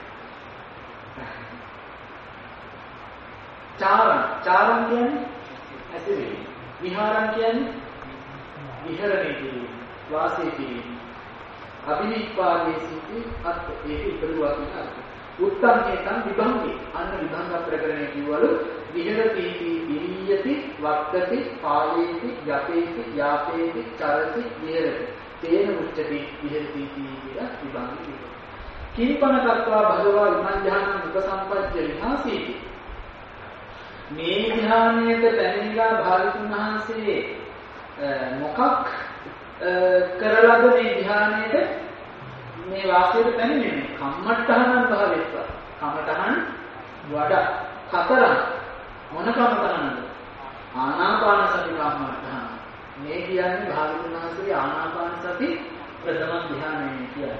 චාරණ චාරණ කියන්නේ ඇසිරි විහාරණ කියන්නේ විහරණය කිරීම වාසය කිරීම අභිනිෂ්පාදයේ සිටි අත් ඒක ඉදරුවා කියන අර්ථය උත්තම් හේතන් විභංගේ අන්න විභංග ප්‍රකරණය කියවලු විහෙරති විරියති වක්තති පාලේති යපේති යාපේති චරති විහෙරති තේන උච්චති විහෙරති කියලා විභංග කියනවා කිරිපන කත්වා භගවා ඉමං ධ්‍යානං උපසම්පජ්ජ විහාසීති මේ ධ්‍යානයට පැමිණලා භාගතුන් වහන්සේ මොකක් කරලාද මේ ධ්‍යානයට මේ වාසයට පැමිණෙන්නේ කම්මට්ටහනන් භාවෙත්ව කමටහන් වඩා හතරක් මොන කමටහනද ආනාපාන සති කම්මටහන මේ කියන්නේ භාගතුන් වහන්සේගේ ආනාපාන සති ප්‍රථම ධ්‍යානය කියන්නේ.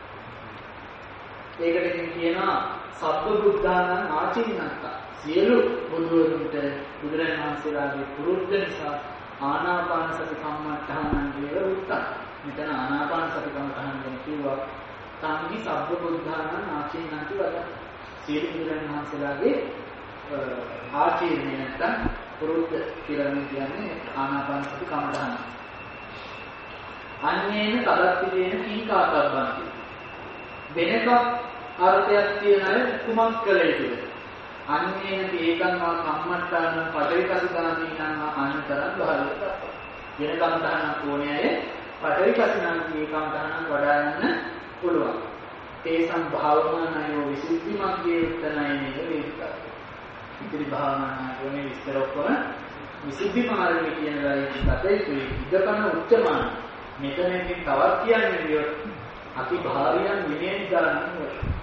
ඒකට කියනවා සබ්බ බුද්ධානං ආචින්නත්ත සියලු බුදුවරුන්ට බුදුරජාණන් වහන්සේලාගේ පුරුද්ද නිසා ආනාපාන සති කම්මට්ටහනන් කියලා උත්තර. මෙතන ආනාපාන සති කම්මට්ටහන ගැන කිව්වා. සම්මි සබ්බ බුද්ධානං ආචින්නන්ති වද. සියලු බුදුරජාණන් වහන්සේලාගේ ආචිර්ණය නැත්තම් පුරුද්ද කියලා කියන්නේ ආනාපාන සති කම්මට්ටහන. අන්නේන තදත්තිදේන කීකාතබ්බන්ති. වෙනක අර්ථයක් තියෙන අය කුමක් කළ යුතුද? අන්නේන ඒකං වා කම්මට්ටාන පටිවිකසිතානීනං අනතරං බහලත. වෙනකම් තහනම් ඕනේ අය පටිවිකසිනාන් ඒකම් තහනම් වඩා යන්න පුළුවන්. තේසං භාවනානයෝ විසුද්ධි මග්ගේ උත්තනයි නේද වේදිකා. ඉතිරි භාවනානයෝනේ විස්තර ඔක්කොම විසුද්ධි මාර්ගය කියන දේ කතේතුයි ඉදකන උච්චමාන. මෙතනකින් තවත් කියන්නේ විය අති භාරියන් විනය දානන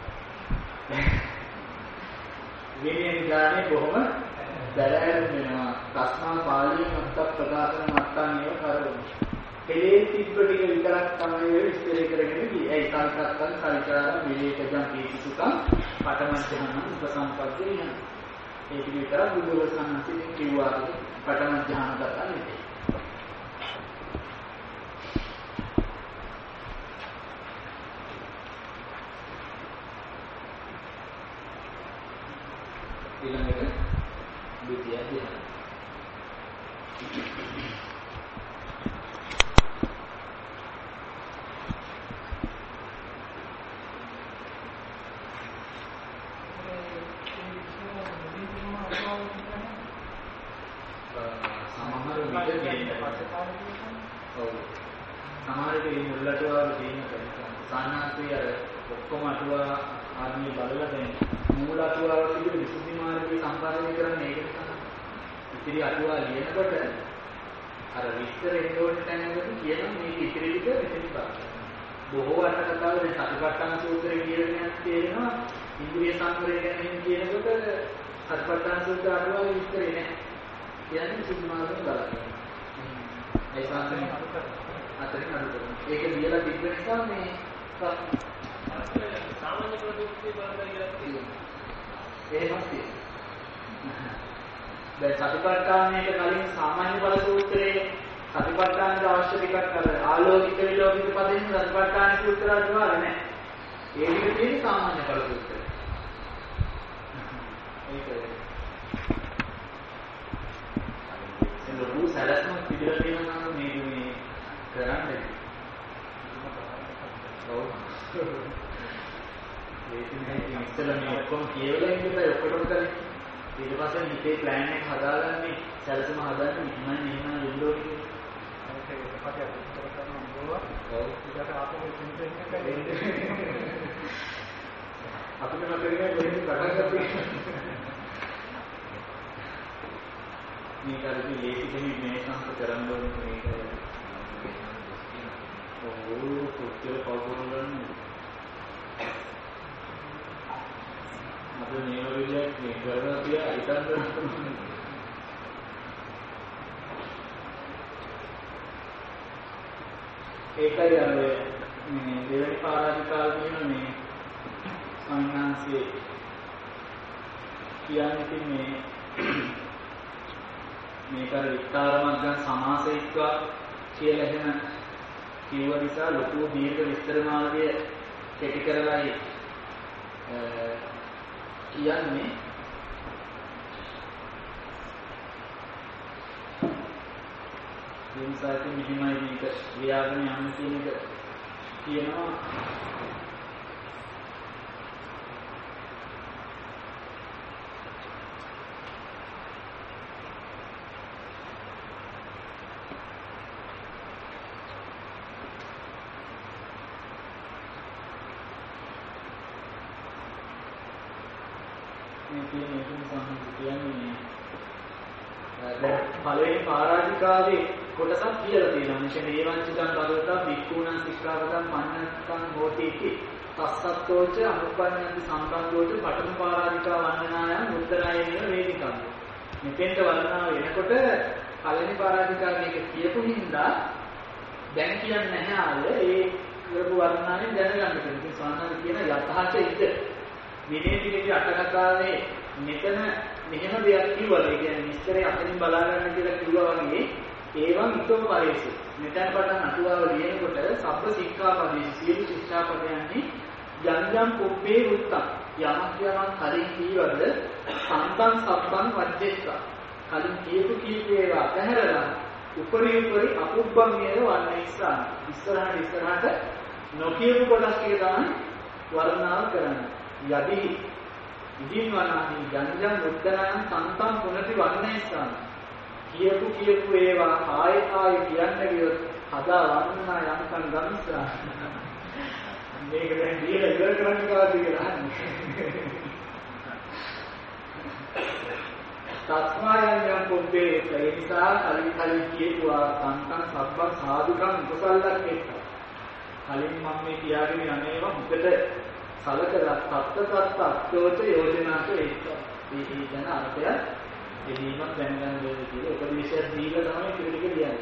විනය දානේ බොහොම දැරෑර වෙනවා. ප්‍රශ්න පාළිය මත ප්‍රකාශන මත්තන්නේ කරවමු. කෙලේ තිබ්බ ටික විතරක් තමයි විස්තර කරගෙන ගියේ. ඒ සංකප්පන් කල්චාර විවේකජන් පීතිසුඛං පඨමඥාන උපසම්පද්දේ යන. ඒ ටික විතර බුදුවසනන්සින් කිව්වා පඨමඥාන දක්වන්නේ. ඊළඟට द्वितीय ධ්‍යාන. සමහර විට ඔව් සමහර විට මුල්ලටවා දෙන්න කරනවා. සානාත්‍රි අර ඔක්කොම අටුවා ආදී බලලා දැන් මූල අටුවාව පිළිබඳ විසුද්ධි මාර්ගයේ සම්පාදනය කරන්නේ ඒක තමයි. ඉතිරි අටුවා ලියනකොට අර විස්තර එන්නෝට තැනකට කියන මේ ඉතිරි ටික මෙතන බලන්න. බොහෝ අට කතාව දැන් සතිපට්ඨාන සූත්‍රයේ කියනයක් තේරෙනවා. ඉන්ද්‍රිය සංවරය ගැන කියනකොට සතිපට්ඨාන සූත්‍ර අටුවාවේ විස්තරේ නැහැ. කියන්නේ විසුද්ධි මාර්ගයෙන් බලන්න. ඒ සාන්තනේ අතරින් අනුකරන. ඒක ලියලා තිබ්බ නිසා මේ සාමාන්‍ය ප්‍රතිපත්තිය බලන්න කියලා එහෙමත් තියෙනවා. දැන් සතිපට්ඨානයේ කලින් සාමාන්‍ය බල සූත්‍රයේ සතිපට්ඨානට අවශ්‍ය ටිකක් අර ආලෝකිත විලෝකිත පදයෙන් සතිපට්ඨාන සූත්‍ර අදවාල නැහැ. ඒ විදිහට තියෙන සාමාන්‍ය බල සූත්‍රය. ඒකයි. ඒ ලොකු සැලැස්ම පිළිවෙල තියෙනවා නම් මේ මේ කරන්නේ. ඔව්. ඒකනේ ඉස්සෙල්ලා මේ ඔක්කොම කියවලා ඉඳලා ඔක්කොම කරේ. ඊට පස්සේ හිතේ ප්ලෑන් එක හදාගන්නේ සැලසුම හදාගන්නේ මෙහෙමයි මෙහෙමයි වෙන්නෝ කියන එක. ඒක පස්සේ අද කරන මොනවා? ඔව්. ඊට ආපහු සින්තෙන් කරන්නේ. අපිට මතකනේ වෙන්නේ පටන් ගත්තේ. මේ කාර්යයේ ලේසි කෙනෙක් මේ සංස්කෘත කරන්න ඕනේ මේක. ඔව් කොච්චර පවුරුලන්නේ. අද මේ වගේ මේ කරනවා කියලා හිතන්න. ඒකයි අර මේ දෙවෙනි පාරාධිකාර කියන මේ සංඥාන්සේ කියන්නේ මේ මේක අර විස්තරමක් ගන්න සමාසයිත්වා කියලා එහෙම කිව්ව නිසා ලොකු දීර්ඝ විස්තර මාර්ගය කෙටි කරලායි කියන්නේ ඉන්සයිට් මෙහිමයි මේක ව්‍යාකරණ යන්න කියන එක කියනවා. පළවෙනි පාරාධිකාවේ කොටසක් කියලා තියෙනවා. මෙතන ඒවංචිකං භගවතා වික්ඛූණං සික්ඛාපදං මන්නත්තං හෝති इति තස්සත්තෝච අනුපන්නති සම්බන්ධෝච පඨම පාරාධිකා වන්දනායන් උත්තරායන වේදිකම්. මෙතෙන්ට වන්දනාව වෙනකොට පළවෙනි පාරාධිකා මේක කියපු හින්දා දැන් කියන්නේ නැහැ ආල ඒ කරපු වර්ණනාවෙන් දැනගන්න පුළුවන්. ඉතින් සාමාන්‍යයෙන් කියන යථාර්ථ ඉද විනය පිටකේ අටකතාවේ මෙතන මෙහෙම දෙයක් කිව්වා. ඒ කියන්නේ විස්තරය අතනින් බලා ගන්න කියලා කිව්වා වගේ ඒවන් උත්තම පරිසු. මෙතන පටන් අටුවාව ලියනකොට සබ්බ සික්ඛාපදේ සියලු ශික්ෂාපදයන්හි යම් යම් කුබ්බේ වෘත්තම් යමක් යමක් කලින් කීවද සම්බන් සම්බන් වජ්ජෙත්ත කලින් කියපු කීප ඒවා අතහැරලා උපරි උපරි අපුබ්බම්මේව වර්ණයිස්සාන. ඉස්සරහට ඉස්සරහට නොකියපු කොටස් ටික තමයි වර්ණාව කරන්නේ. යදි ඉදින් වනාහි යන්ජම් මුද්දනයන් සම්තම් පුනති වර්ණයිස්සාන. කියපු කියපු ඒවා ආයෙ ආයෙ කියන්න ගියොත් හදා වර්ණනා යන්තම් ගම්ස්සා. මේක දැන් දීලා ඉවර කරන්න කාද කියලා අහන්නේ. තස්මායන් පොබ්බේ ඒ නිසා කලින් කලින් කියපුවා සංකම් සබ්බ සාදුකම් උපසල්ලක් එක්ක. කලින් මම මේ කියාගෙන යන්නේවා මුකට සලකලා සත්‍ය සත්‍ය අත්ෝච යෝජනාට එක්ක. මේ කියන අර්ථය එදීමක් දැනගන්න ඕනේ කියලා උපදේශයක් දීලා තමයි ටික ටික කියන්නේ.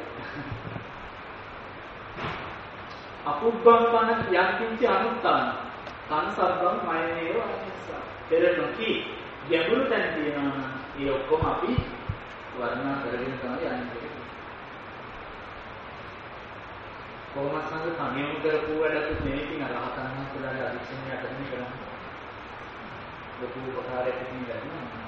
අපුබ්බම් කන යන්තිංච අනුත්තාන සංසබ්බම් මයනේව අනිස්සා. පෙර නොකි ගැඹුරු තැන් තියෙනවා නම් ඒ ඔක්කොම අපි වර්ණනා කරගෙන තමයි යන්නේ. කොහොමද සංග තනියම කරපු වැඩක් නෙවෙයි අර රහතන් වහන්සේලාගේ අධික්ෂණය යටතේ කරන්නේ. ලොකු උපකාරයක් ඉතින් ගන්නවා.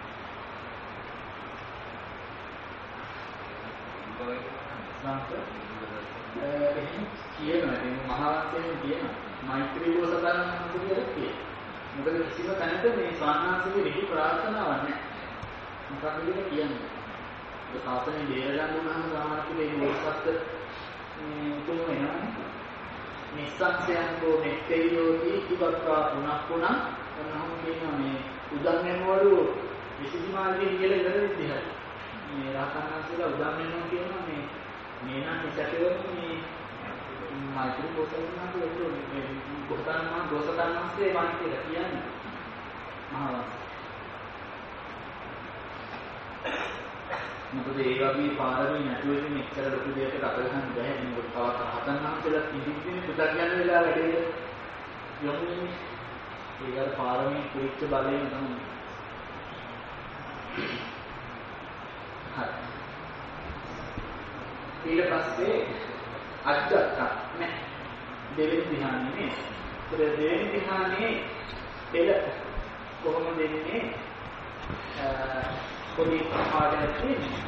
එහෙනම් කියනවා මේ මහාවංශයෙන් කියනවා මෛත්‍රී බෝසතාණන් වහන්සේ කියලා කියනවා. මොකද කිසිම තැනක මේ ස්වාමීනාංශගේ විදි ප්‍රාර්ථනාවක් නැහැ. මොකක්ද කියලා කියන්නේ. ඒ සාසනේ දේර ගන්න උනහම සාමාන්‍යයෙන් මේ බෝසත් මේ තුන වෙනවා. නිස්සංසයන්කෝ මෙත්තේයෝති ඉබක්කා පුනක් පුනක් ඔන්නහම කියනවා මේ උදන් වෙනවලු විසුද්ධිමාර්ගයේ කියලා ඉවර විදිහට. මේ රහතන් වහන්සේලා උදන් වෙනවා කියනවා මේ මේ නම් පිටකවල මේ මෛත්‍රී බෝසතාණන් වහන්සේ මේ බෝසතාණන් බෝසතාණන් වහන්සේ වන් කියලා කියන්නේ මහාවංශ. මොකද ඒ වගේ පාරමී නැතුව ඉතින් එච්චර ලොකු දෙයකට අත ගන්න බෑ. මොකද තවත් රහතන් වහන්සේලා කිසිදිනේ පුතක් යන වෙලාව වැඩේ යොමු වෙන්නේ. ඒක පාරමී කුරිච්ච බලයෙන් තමයි. හරි. ඊට පස්සේ අජ්ජත් නෑ දෙවෙනි ධ්‍යානෙ. ඒ දෙවෙනි ධ්‍යානෙ එළ කොහොමද දෙන්නේ? පොඩි පාඩයක් තියෙනවා.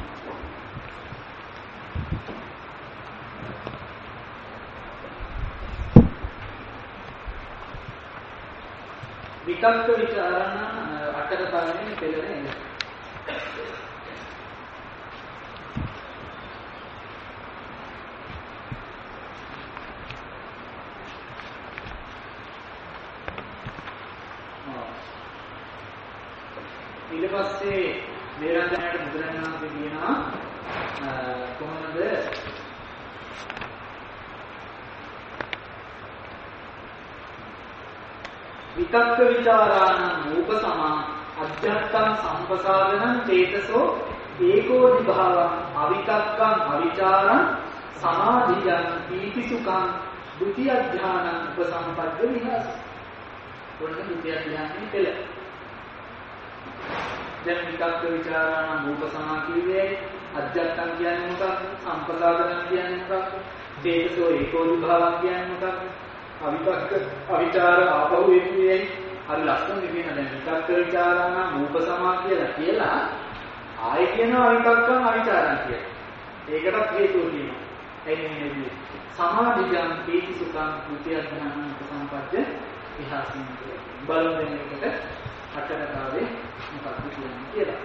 විකල්ප විචාරණ අටක පළවෙනි පෙළනේ. ඊට පස්සේ දේරාජනයට බුදුරජාණන් කියනවා කොහොමද විතක්ක විචාරාණං රූපසමා අධ්‍යාත්මං සම්පසාදනං චේතසෝ ඒකෝදි භාවං අවිතක්කං අවිචාරං සමාධියං පීතිසුඛං ဒုတိယ ධ්‍යානං උපසම්පද්ද විහාස. ඔන්න ဒုတိယ ධ්‍යානෙ පෙළ. දැන් විතක්ක විචාරාණං රූපසමා කිව්වේ අධ්‍යාත්මං කියන්නේ මොකක්ද? සම්පසාදනං කියන්නේ මොකක්ද? චේතසෝ ඒකෝදි භාවං කියන්නේ මොකක්ද? අවිතක්ක අවිචාර ආපහු එන්නේ හරි ලස්සන කියන දැන් විතක්ක විචාරාණ රූපසමා කියලා කියලා ආයෙ කියනවා අවිතක්කං අවිචාරං කියලා. ඒකටත් හේතුව තියෙනවා. එන්නේ නෙදී සමාධියං පීති සුඛං ဒုတိယ ධ්‍යානං උපසම්පද්ද විහාසින් බලන දෙයකට අටකතාවේ මොකක්ද කියන්නේ කියලා.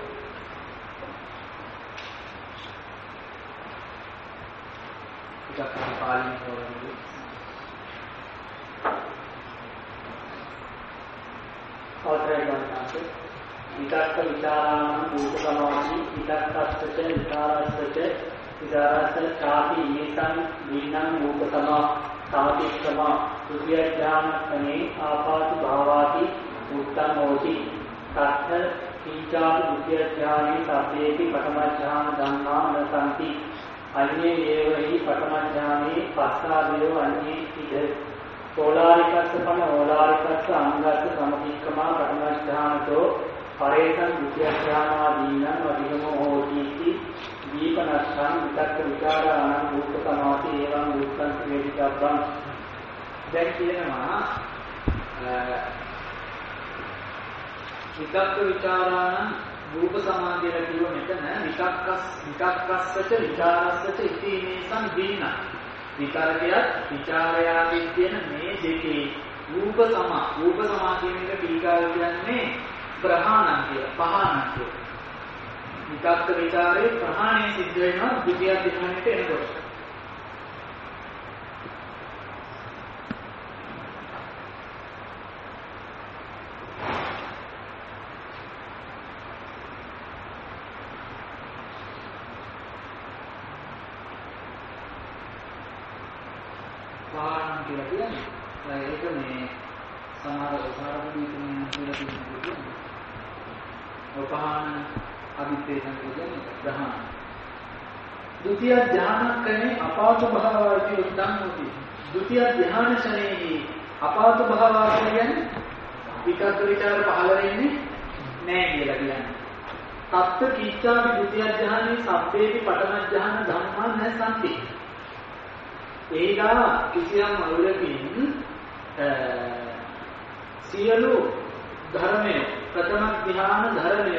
ටිකක් පාලින් හොරන්නේ අවතරයන්ට විතක්ක විචාරාණං රූපසමාධි විතක්කස්සච විචාරස්සච විචාරස්ස චාපි ඊතං වින්නං රූපසමා සාතික්‍රමා ဒုတိယ ඥානකනේ ආපාති භාවාති උත්තං හෝති තත්ත පීචාති ဒုတိယ ඥානේ සබ්බේති පඨම ඥාන ධම්මා නසන්ති අඤ්ඤේ ඒවහි පඨම ඥානේ පස්සාදේව අඤ්ඤේ ඉද ඕලාරිකස්ස පන ඕලාරිකස්ස අංගස්ස සමතික්‍රමා පඨම ඥානතෝ පරේතං ဒုတိယ ඥානාදීනං අධිගමෝ හෝති इति දීපනස්සං විතක්ක විචාරාණං රූපසමාති එවං උත්තං වේදිකබ්බං. දැන් කියනවා විතක්ක විචාරාණං රූප සමාධිය කියව මෙතන විතක්කස් විතක්කස්සච විචාරස්සච ඉතිනේ සංදීන විතරකයක් විචාරයාදී කියන මේ දෙකේ රූප සමා රූප සමා කියන එක ටීකාව කියන්නේ ප්‍රහාණම් කියලා පහාණම් කියලා විතක්ක විචාරේ ප්‍රහාණය සිද්ධ වෙනවා ද්විතිය ධ්‍යානෙට එනකොට පහාණම් කියලා කියන්නේ ඒක මේ සමහර උදාහරණ දීලා කියලා තියෙනවා. උපහාන අභිප්‍රේතන කියන්නේ ග්‍රහණ. ဒုတိ ය ධානකනේ අපාතු භාවවර්ති උද්දම් හොති. ဒုတိ ය ධාන ශරණේහි අපාතු භාවවර්ති කියන්නේ විකල්ප විචාර පහළ වෙන්නේ නැහැ කියලා කියන්නේ. තත්ත්ව කිච්ඡාපි ဒုတိ ය ධානයේ සබ්බේපි පඨම ධාන ධම්මා නැසන්ති. ඒලා කිසියම් අවුලකින් සියලු ධර්මය ප්‍රථම ධ්‍යාන ධර්මය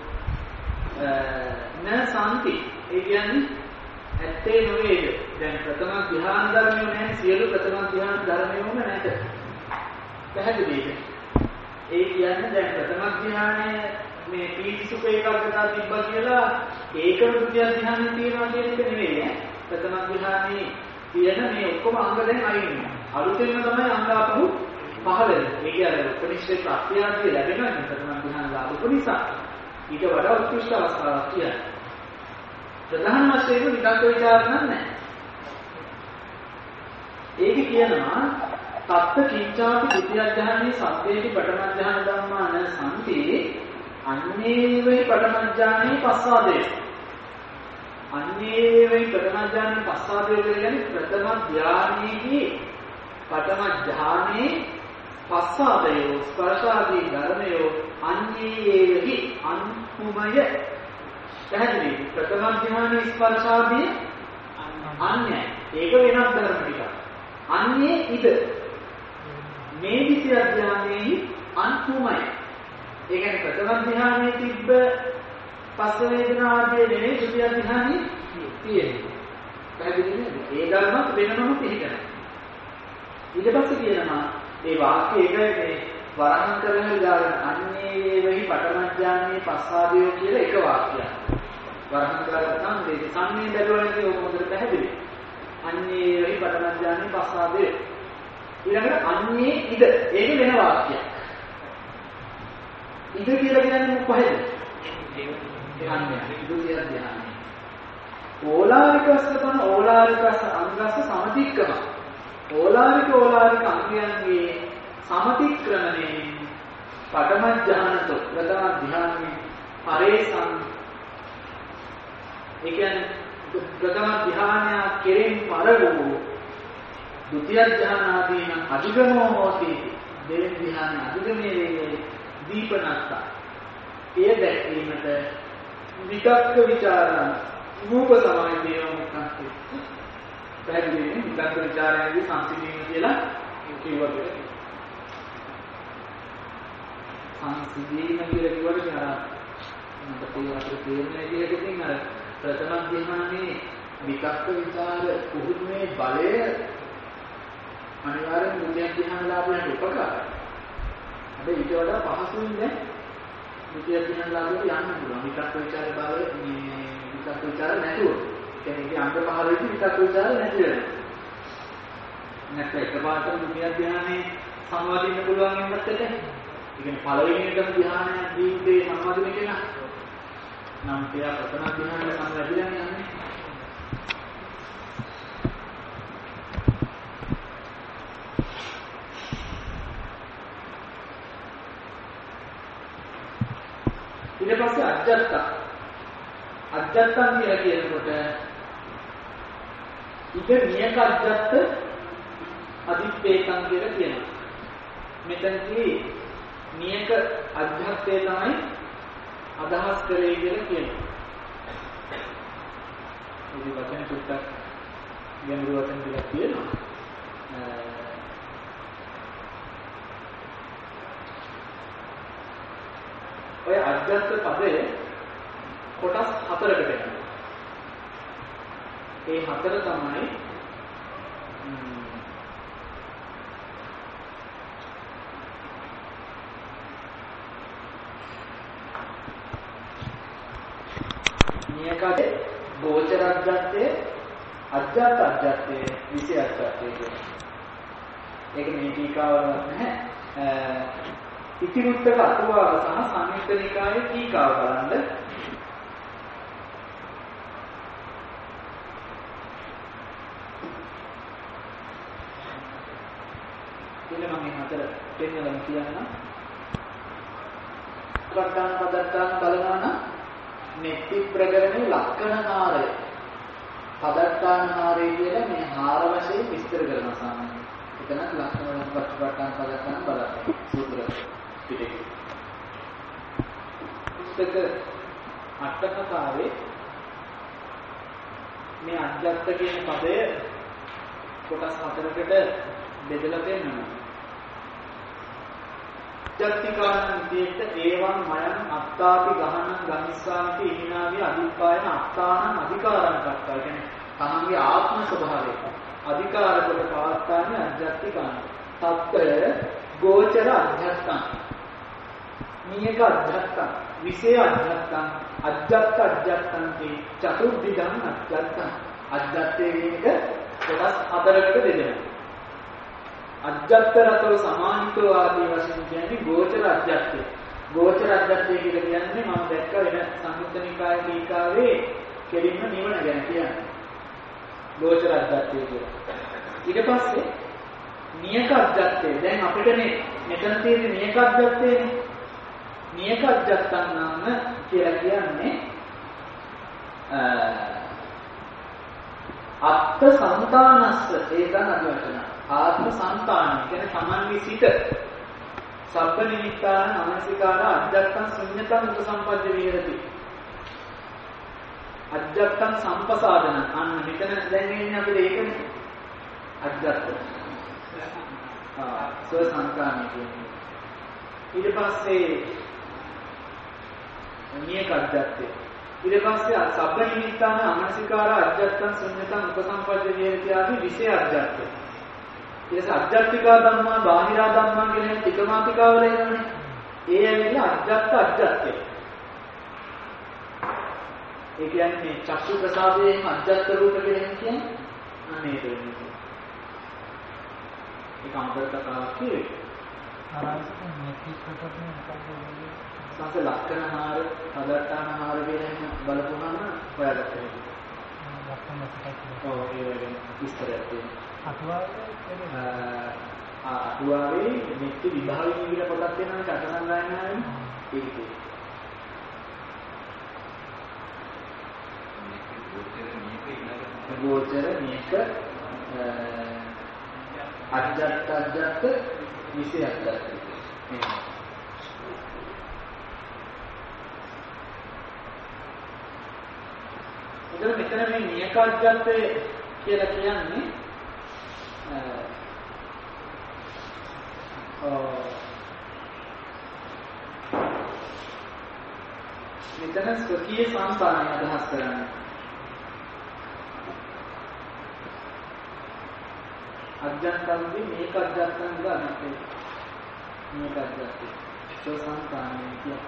න සම්පි ඒ කියන්නේ ඇත්තේ නොවේද දැන් ප්‍රථම ධ්‍යාන ධර්මය නැහැ සියලු ප්‍රථම ධ්‍යාන ධර්මයම නැත පැහැදිලිද ඒ කියන්නේ දැන් ප්‍රථම ධ්‍යානය මේ පීතිසුඛ ඒකාග්‍රතාව තිබ්බා කියලා ඒකම ද්විතිය ධ්‍යානෙ තියෙනවා කියන එක නෙවෙයි ඈ ප්‍රථම ධ්‍යානෙ තියෙන මේ ඔක්කොම අංග දැන් අයින් වෙනවා අලුතෙන්ම තමයි අංග අපහු පහළ වෙන්නේ. ඒ කියන්නේ උපනිෂේ ප්‍රත්‍යාදී ලැබෙනවා ප්‍රථම ධ්‍යාන ලාභ නිසා. ඊට වඩා උත්කෘෂ්ඨ අවස්ථාවක් කියන්නේ. ප්‍රධාන වශයෙන් විතක්ක විචාර නැහැ. ඒක කියනවා තත්ත්ව කිංචාපි ද්විතිය ධ්‍යානයේ සබ්බේටි පඨම ධ්‍යාන ධම්මාන සම්ති අන්නේ වේ පඨම ධ්‍යානයේ පස්සාදේ. අන්නේ වේ ප්‍රථම ධ්‍යානයේ පස්සාදේ කියන්නේ ප්‍රථම ධ්‍යානයේදී පඨම ධ්‍යානයේ පස්සාදයෝ ස්පර්ශාදී ධර්මයෝ අන්නේයෙහි අන්තුමය පැහැදිලි ප්‍රථම ධ්‍යානයේ ස්පර්ශාදී අන්‍යයි ඒක වෙනත් ධර්ම ටිකක් අන්නේ ඉද මේ විද්‍ය ධ්‍යානයේ අන්තුමය ඒ කියන්නේ ප්‍රථම ධ්‍යානයේ තිබ්බ පස්ස වේදනා ආදී නෙමෙයි ද්විතිය ධ්‍යානයේ තියෙන්නේ පැහැදිලි නේද ඒ ධර්මත් වෙනමම පිළිගන්නවා ඊට පස්සේ කියනවා මේ වාක්‍ය එක මේ වරහන් කරන විදිහට අන්නේ වෙහි පඨම ඥානයේ පස්සාදියෝ කියලා එක වාක්‍යයක්. වරහන් කරගත්තාම මේක සම්මේ බැලුවනේ ඔක හොඳට පැහැදිලි. අන්නේ වෙහි පඨම ඥානයේ පස්සාදියෝ. ඊළඟට අන්නේ ඉද ඒක වෙන වාක්‍යයක්. ඉද කියලා කියන්නේ කොහෙද? ඒ අන්නේ ඉදුලිය ධ්‍යානය. ඕලාරිකස්සතන ඕලාරිකස්ස අංගස්ස සමතික්කම ඕලාරික ඕලාරික අංගයන්ගේ සමතික්‍රමණයෙන් පඨම ඥානතෝ ප්‍රථම ධ්‍යානයේ පරේසං ඒ කියන්නේ ප්‍රථම ධ්‍යානය කෙරෙන් පර වූ ද්විතිය ධ්‍යානාදීන අධිගමෝ හෝති දෙවෙනි ධ්‍යාන අධිගමයේ වේ දීපනත්ත එය දැක්වීමට විතක්ක විචාරණ රූප සමාධිය මුක්ඛන්ති පැහැදිලි විතක්ක විචාරණයේදී සංසිඳීම කියලා කිව්වද සංසිඳීම කියලා කිව්වට අර මට තේරෙන්නේ තේරෙන්නේ විදිහකින් අර ප්‍රථම ධ්‍යානයේ විතක්ක විචාර පුහුණුවේ බලය අනිවාර්යෙන් ද්විතිය ධ්‍යාන ලාභයට උපකාරයි. හැබැයි ඊට වඩා පහසුයින් නෑ ද්විතිය ධ්‍යාන ලාභයට යන්න පුළුවන්. විතක්ක විචාර බලය මේ විතක්ක විචාර නැතුව. ඒ කියන්නේ අංග පහළදී විතක්ක විචාර නැති වෙනවා. නැත්නම් එකපාරටම ද්විතිය ධ්‍යානයේ සංවාදින්න පුළුවන් වෙනත් එක. ඒ කියන්නේ පළවෙනියටම ධ්‍යාන ජීවිතේ සංවාදින කෙනා. නම් එයා ප්‍රථම ධ්‍යානයේ සංවාදිනවා යන්නේ. ඊට පස්සේ අජ්ජත්ත අජ්ජත්තන් කියලා කියනකොට ඉත නියක අජ්ජත්ත අදිප්පේතන් කියලා කියනවා. මෙතනදී නියක අජ්ජත්තේ තමයි අදහස් කරේ කියලා කියනවා. මේ වචන සුත්තක් ගැඹුරු වචන දෙකක් තියෙනවා. ඔය අජ්ජත් පදේ කොටස් හතරකට වෙනවා. ඒ හතර තමයි නියකද ගෝචර අධ්‍යාත්මය, අධ්‍යාත්ම අධ්‍යාත්මය, විශේෂ අධ්‍යාත්මය කියන්නේ. ඒක මේ ටීකාවල නැහැ. ඉතිමුත්තක අටුවාව සහ සංයුක්ත නිකායේ ටීකාව බලන්න. ඉතින් මම මේ හතර දෙන්නලම කියන්නම්. ප්‍රඥාන පදත්තාන බලනවා නම් නෙත්ති ප්‍රකරණේ ලක්ෂණහාරය. පදත්තානහාරය කියලා මේ හාර වශයෙන් විස්තර කරනවා සාමාන්‍යයෙන්. එතන ලක්ෂණ වලින් ප්‍රතිපත්තාන පදත්තාන බලන්න. සූත්‍ර පිටකේ. පුස්තක අට කතාවේ මේ අධ්‍යාත්ම කියන පදය කොටස් හතරකට බෙදලා දෙන්නවා. අධ්‍යාත්මිකාන විදිහට ඒවං මයං අත්තාපි ගහනං ගමිස්සාන්ති ඉහිනාවේ අදිපායන අත්තානං අධිකාරං කත්තා කියන්නේ තමන්ගේ ආත්ම ස්වභාවය අධිකාර කොට පවත්තානේ අධ්‍යාත්මිකාන තත්ත්වය ගෝචර අධ්‍යාත්ම නියක අධ්‍යාත්ම විශේෂ අධ්‍යාත්ම අධ්‍යාත්ම අධ්‍යාත්මන්ති චතුර්විධං අධ්‍යාත්ම අධ්‍යාත්මයේ කොටස් හතරකට බෙදෙනවා. අධ්‍යාත්තරතෝ සමාහිතෝ ආදී වශයෙන් කියන්නේ ගෝචර අධ්‍යාත්මය. ගෝචර අධ්‍යාත්මය කියලා කියන්නේ මම දැක්ක වෙන සංයුත්ත නිකායේ ටීකාවේ කෙලින්ම නිවන ගැන කියන්නේ. ගෝචර අධ්‍යාත්මය කියලා. ඊට පස්සේ නියක අධ්‍යාත්මය. දැන් අපිට මේ මෙතන තියෙන නියක අධ්‍යාත්මයනේ. නියක අධ්‍යාත්ම නම් කියලා කියන්නේ අත්ත සංතානස්ස ඒකන අධිවචන. ආත්ම සංතානය කියන්නේ තමන්ගේ සිත සබ්බ නිමිත්තාන අමනසිකාර අධ්‍යාත්ම ශුන්‍යතං උපසම්පද්ද විහෙරති. අධ්‍යාත්ම සම්පසාදන අන්න මෙතන දැන් ඉන්නේ අපිට ඒකනේ අධ්‍යාත්ම. ආ සෝ සංතානය කියන්නේ. ඊට පස්සේ නියක අධ්‍යාත්මය. ඊට පස්සේ සබ්බ නිමිත්තාන අමනසිකාර අධ්‍යාත්ම ශුන්‍යතං උපසම්පද්ද විහෙරති ආදී විශේෂ අධ්‍යාත්මය. ඊට අධ්‍යාත්මිකා ධම්මා බාහිරා ධම්මා කියන ටිකමාතිකාව වල එනවනේ. ඒ ඇවිල්ලා අධ්‍යාත්ම අධ්‍යාත්මය. ඒ කියන්නේ මේ චක්ෂු ප්‍රසාදයෙන් අධ්‍යාත්ම රූප කියලා කියන්නේ අනේ ඒක වෙන්නේ. ඒක අමතක කතාවක් කියේ.
ආරම්භයෙන් මේ කිස්කටම මොකක්ද වෙන්නේ?
සංස ලක්ෂණහාර, පදත්තානහාර කියන බලපුවාම හොයාගන්න.
ලක්ෂණ පිටක්.
ඔව් ඒ වගේ විස්තරයක් තියෙනවා.
අටුවාවේ
ආ අටුවාවේ මෙත්ති විභාගයෙන් කියලා පොතක් තියෙනවා චතුරාර්යනායනේ ඒකේ ගෝචර මේක අධ්‍යාත්ම අධ්‍යාත්ම විශේෂ අධ්‍යාත්ම එතන මෙතන මේ නියක අධ්‍යාත්මය කියලා කියන්නේ මෙතන ස්වකීය සම්පාදනය අදහස් කරන්නේ. අධ්‍යාත්මයේ මේක අධ්‍යාත්ම කියලා අනිත් මේක අධ්‍යාත්මය. සෝ සම්පාදනය කියන්නේ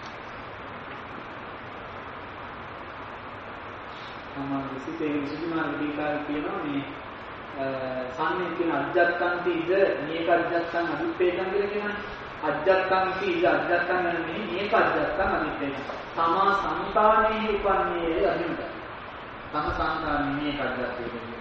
සමාන විසිතේ විසිමාන දීකාරය කියනවා මේ සම්මේ කියන අධ්‍යාත්මන්ති ඉද මේක අධ්‍යාත්ම අනිත්‍යයන් කියලා කියනවා. අධ්‍යාත්මන්ති ඉද අධ්‍යාත්ම නෙමෙයි මේක අධ්‍යාත්ම අනිත්‍යයන්. තමා සංතානයේ උපන්නේ අනිත්. තම සංතානයේ මේක අධ්‍යාත්මය කියන්නේ.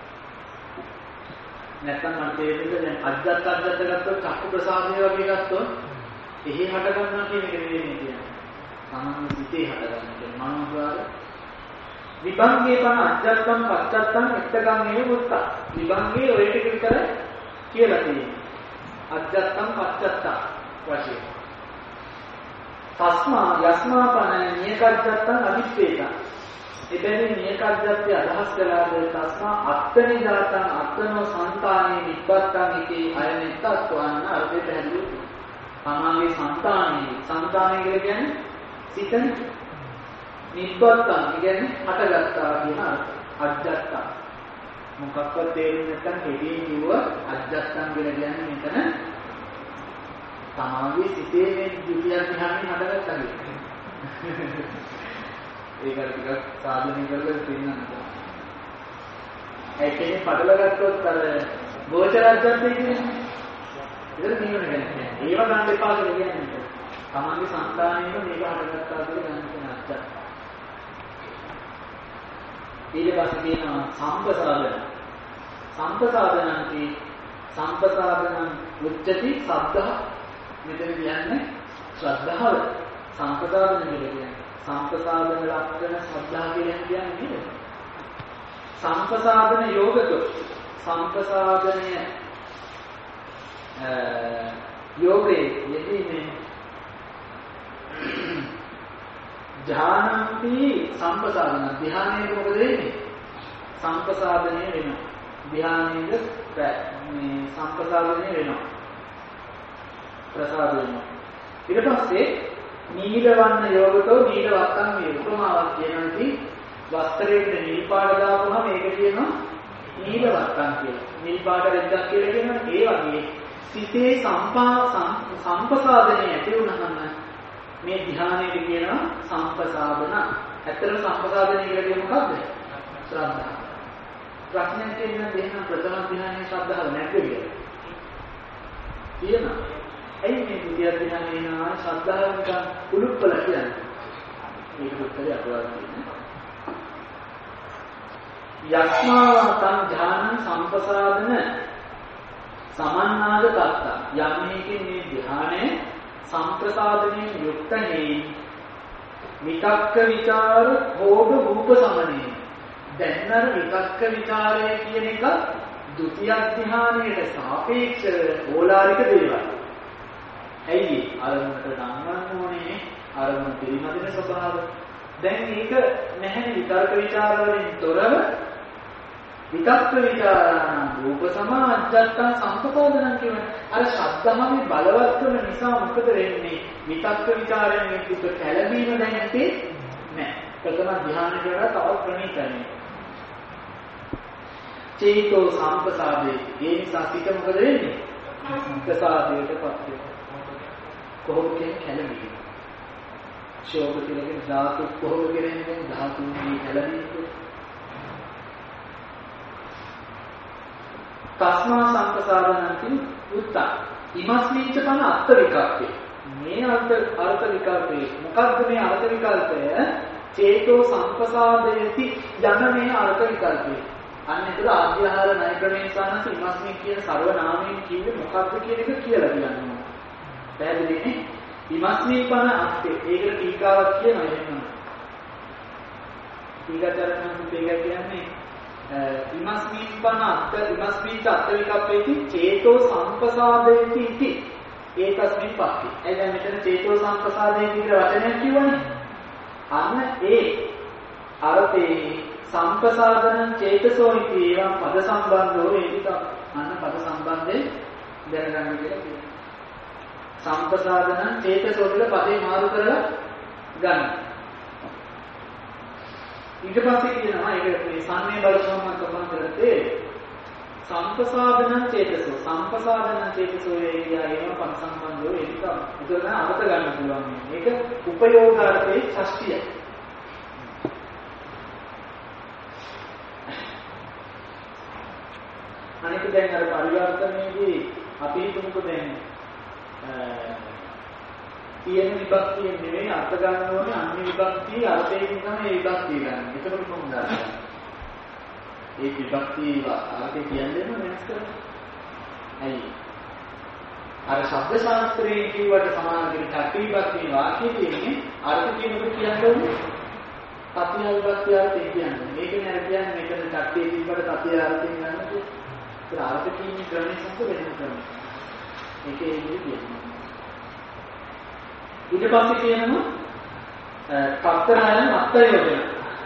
නැත්නම් මම තේරෙන්නේ දැන් අධ්‍යාත්ම අධ්‍යාත්ම ගත්තොත් චක්කු ප්‍රසාදය වගේ ගත්තොත් එහි හට ගන්නවා කියන එක නෙවෙයි කියන්නේ. සමහර සිතේ හට ගන්න කියන්නේ මනෝද්වාර විභංගේ පන අධ්‍යාත්ම පච්චත්තම් එක්තගම් මේ මුත්ත. විභංගේ ඔය ටික විතර කියලා තියෙනවා. අධ්‍යාත්ම පච්චත්තම් වශයෙන්. තස්මා යස්මා පන නියක අධ්‍යාත්ම අනිත්‍යේක. එබැවින් නියක අධ්‍යාත්මය අදහස් කළාද තස්මා අත්තනි දාතං අත්තනෝ සංතානේ නිබ්බත්තං ඉති අයනෙත්තත්වන්න අර්ථයට හැදුවා. තමාගේ සංතානේ සංතානේ කියලා කියන්නේ සිතනේ. නිබ්බත්තං කියන්නේ හටගත්තා කියන අජ්ජත්තං. මොකක්වත් තේරුම් නැත්නම් හෙටින් කිව්ව අජ්ජත්තං කියලා කියන්නේ මෙතන තමාගේ සිතේ මේ ද්විතිය ධ්‍යානෙ හටගත්තා කියන්නේ. ඒක ටිකක් සාධනය කරලා තියෙනවා. ඒ කියන්නේ පටලගත්තොත් අර ගෝචරජ්ජත්තේ කියන්නේ. ඒක නිවන කියන්නේ. ඒව ගන්න එපා කියලා කියන්නේ. තමන්ගේ සංස්කාරයෙන්ම මේක හටගත්තා කියලා ගන්න කියන අර්ථය. ඊට පස්සේ කියනවා සම්පසාදන. සම්පසාදනන්ති සම්පසාදනං උච්චති සද්ධා. මෙතන කියන්නේ ශ්‍රද්ධාව. සම්පසාදන කියන්නේ සම්පසාදන ලක්ෂණ ශ්‍රද්ධා කියන්නේ නේද? සම්පසාදන යෝගතෝ සම්පසාදනය යෝගේ යෙදීමේ ධානම්පි සම්පසාදන ධානයේ මොකද වෙන්නේ? සම්පසාදනය වෙනවා. ධානයේද මේ සම්පසාදනය වෙනවා. ප්‍රසාද වෙනවා. ඊට පස්සේ නීලවන්න යෝගතෝ නීලවත්තන් මේ උපමාවක් කියනවාදී වස්ත්‍රයේ නිල් පාට දාපුවම මේක කියනවා නීලවත්තන් කියලා. නිල් පාට රෙද්දක් කියලා කියනවා. ඒ වගේ සිතේ සම්පා සම්පසාදනය ඇති වුණාම මේ ධ්‍යානයේ කියනවා සම්පසාදන. ඇත්තටම සම්පසාදනය කියලා කියන්නේ මොකක්ද? ශ්‍රද්ධාව. ප්‍රශ්නයක් තියෙනවා දෙන්න ප්‍රථම ධ්‍යානයේ ශ්‍රද්ධාව නැද්ද කියලා. කියනවා. ඇයි මේ විද්‍යා ධ්‍යානයේ නා ශ්‍රද්ධාව නිකන් උලුප්පල කියන්නේ? මේක උත්තරය අපවාද දෙන්නේ. යස්මාවතං ධ්‍යානං සම්පසාදන සමන්නාද තත්තා. යම් මේකේ මේ ධ්‍යානය සම්ප්‍රසාදනයෙන් යුක්ත හේයි විතක්ක විචාර භෝග රූප සමනේ. දැන් අර විතක්ක විචාරය කියන එක ဒုတိ ය ධ්‍යානයට සාපේක්ෂව ඕලාරික දේවල්. ඇයි අරමුණට නම්වන්න ඕනේ අරමුණ පිළිමදින ස්වභාවය. දැන් මේක නැහැ විතර්ක විචාර වලින් තොරව විතක්ක විචාරණ රූප සමාජ්ජත්තං සම්පසාදනං කියන්නේ අර ශබ්දමගේ බලවත්කම නිසා මොකද වෙන්නේ? විතක්ක විචාරයෙන් යුක්ත කැළඹීම දැන් නැති නෑ. ප්‍රථම ධ්‍යානයට වඩා තව ප්‍රණීතයි. චේතෝ සම්පසාදේ. ඒ නිසා සිත මොකද වෙන්නේ? ප්‍රසාදයටපත් වෙනවා. කොහොමද කියන්නේ කැළඹීම? ශෝක කියන ධාතු කොහොමද කියන්නේ? ධාතුන්ගේ කැළඹීම. තස්මා සම්පසාදනන්ති උත්තා ඉමස්මිච්ච පන අර්ථ විකල්පේ. මේ අර්ථ අර්ථ විකල්පේ මොකක්ද මේ අර්ථ විකල්පය? චේතෝ සම්පසාදයති යන මේ අර්ථ විකල්පේ. අන්න ඒතර ආධ්‍යාහාර ණය ක්‍රමයෙන් සානස ඉමස්මින් කියන ਸਰව නාමයෙන් කියන්නේ මොකක්ද කියන එක කියලා කියනවා. පැහැදිලිනේ? ඉමස්මින් පන අර්ථේ. ඒකට ටීකාවක් කියනවා එහෙනම්. ටීකාචරණ සුපේක කියන්නේ ඉමස්මින් පන අත්ත ඉමස්මින් අත්ත විකප්පේති චේතෝ සම්පසාදේති इति ඒකස්මින් පක්ඛි. ඒ දැන් මෙතන චේතෝ සම්පසාදේති කියලා වචනයක් කියවනේ. අන්න ඒ අර්ථේ සම්පසාදනං චේතසෝ इति ඒවා පද සම්බන්ධෝ වේදික. අන්න පද සම්බන්ධයෙන් දැනගන්න කියලා කියනවා. සම්පසාදනං චේතසෝ කියලා පදේ මාරු කරලා ගන්න. ඊට පස්සේ කියනවා ඒක මේ සම්මේ බලසෝම කමන කරතේ සම්පසාදනං චේතසෝ සම්පසාදනං චේතසෝ වේදියා ඒව පද සම්බන්ධෝ ඒක උදේන අවත ගන්න පුළුවන්. මේක උපයෝගාර්ථයේ ෂෂ්ඨිය. අනිත් දැන් අර පරිවර්තනයේදී අපි හිතමුකෝ දැන් තියෙන විභක්තිය නෙවෙයි අර්ථ ගන්න ඕනේ අන්‍ය විභක්තිය අර්ථයෙන් තමයි ඒ විභක්තිය ගන්න. ඒකවල කොහොමද? ඒ විභක්තිය අර්ථය කියන්නේ වෙනස් කරන්නේ. ඇයි? අර ශබ්ද ශාස්ත්‍රයේ කියවට සමාන විදිහට කටි විභක්තිය වාක්‍යය තියෙන්නේ අර්ථ කියනකොට කියන්නේ තතිය විභක්තිය අර්ථය කියන්නේ. මේකෙන් අර කියන්නේ මෙතන කටි තිබ්බට තතිය අර්ථයෙන් ගන්නකොට ඒක අර්ථ කියන්නේ ක්‍රමයක් වෙනස් කරනවා. ඒකේ කියන්නේ ඊට පස්සේ කියනවා පත්තරයන් අත්යෝජන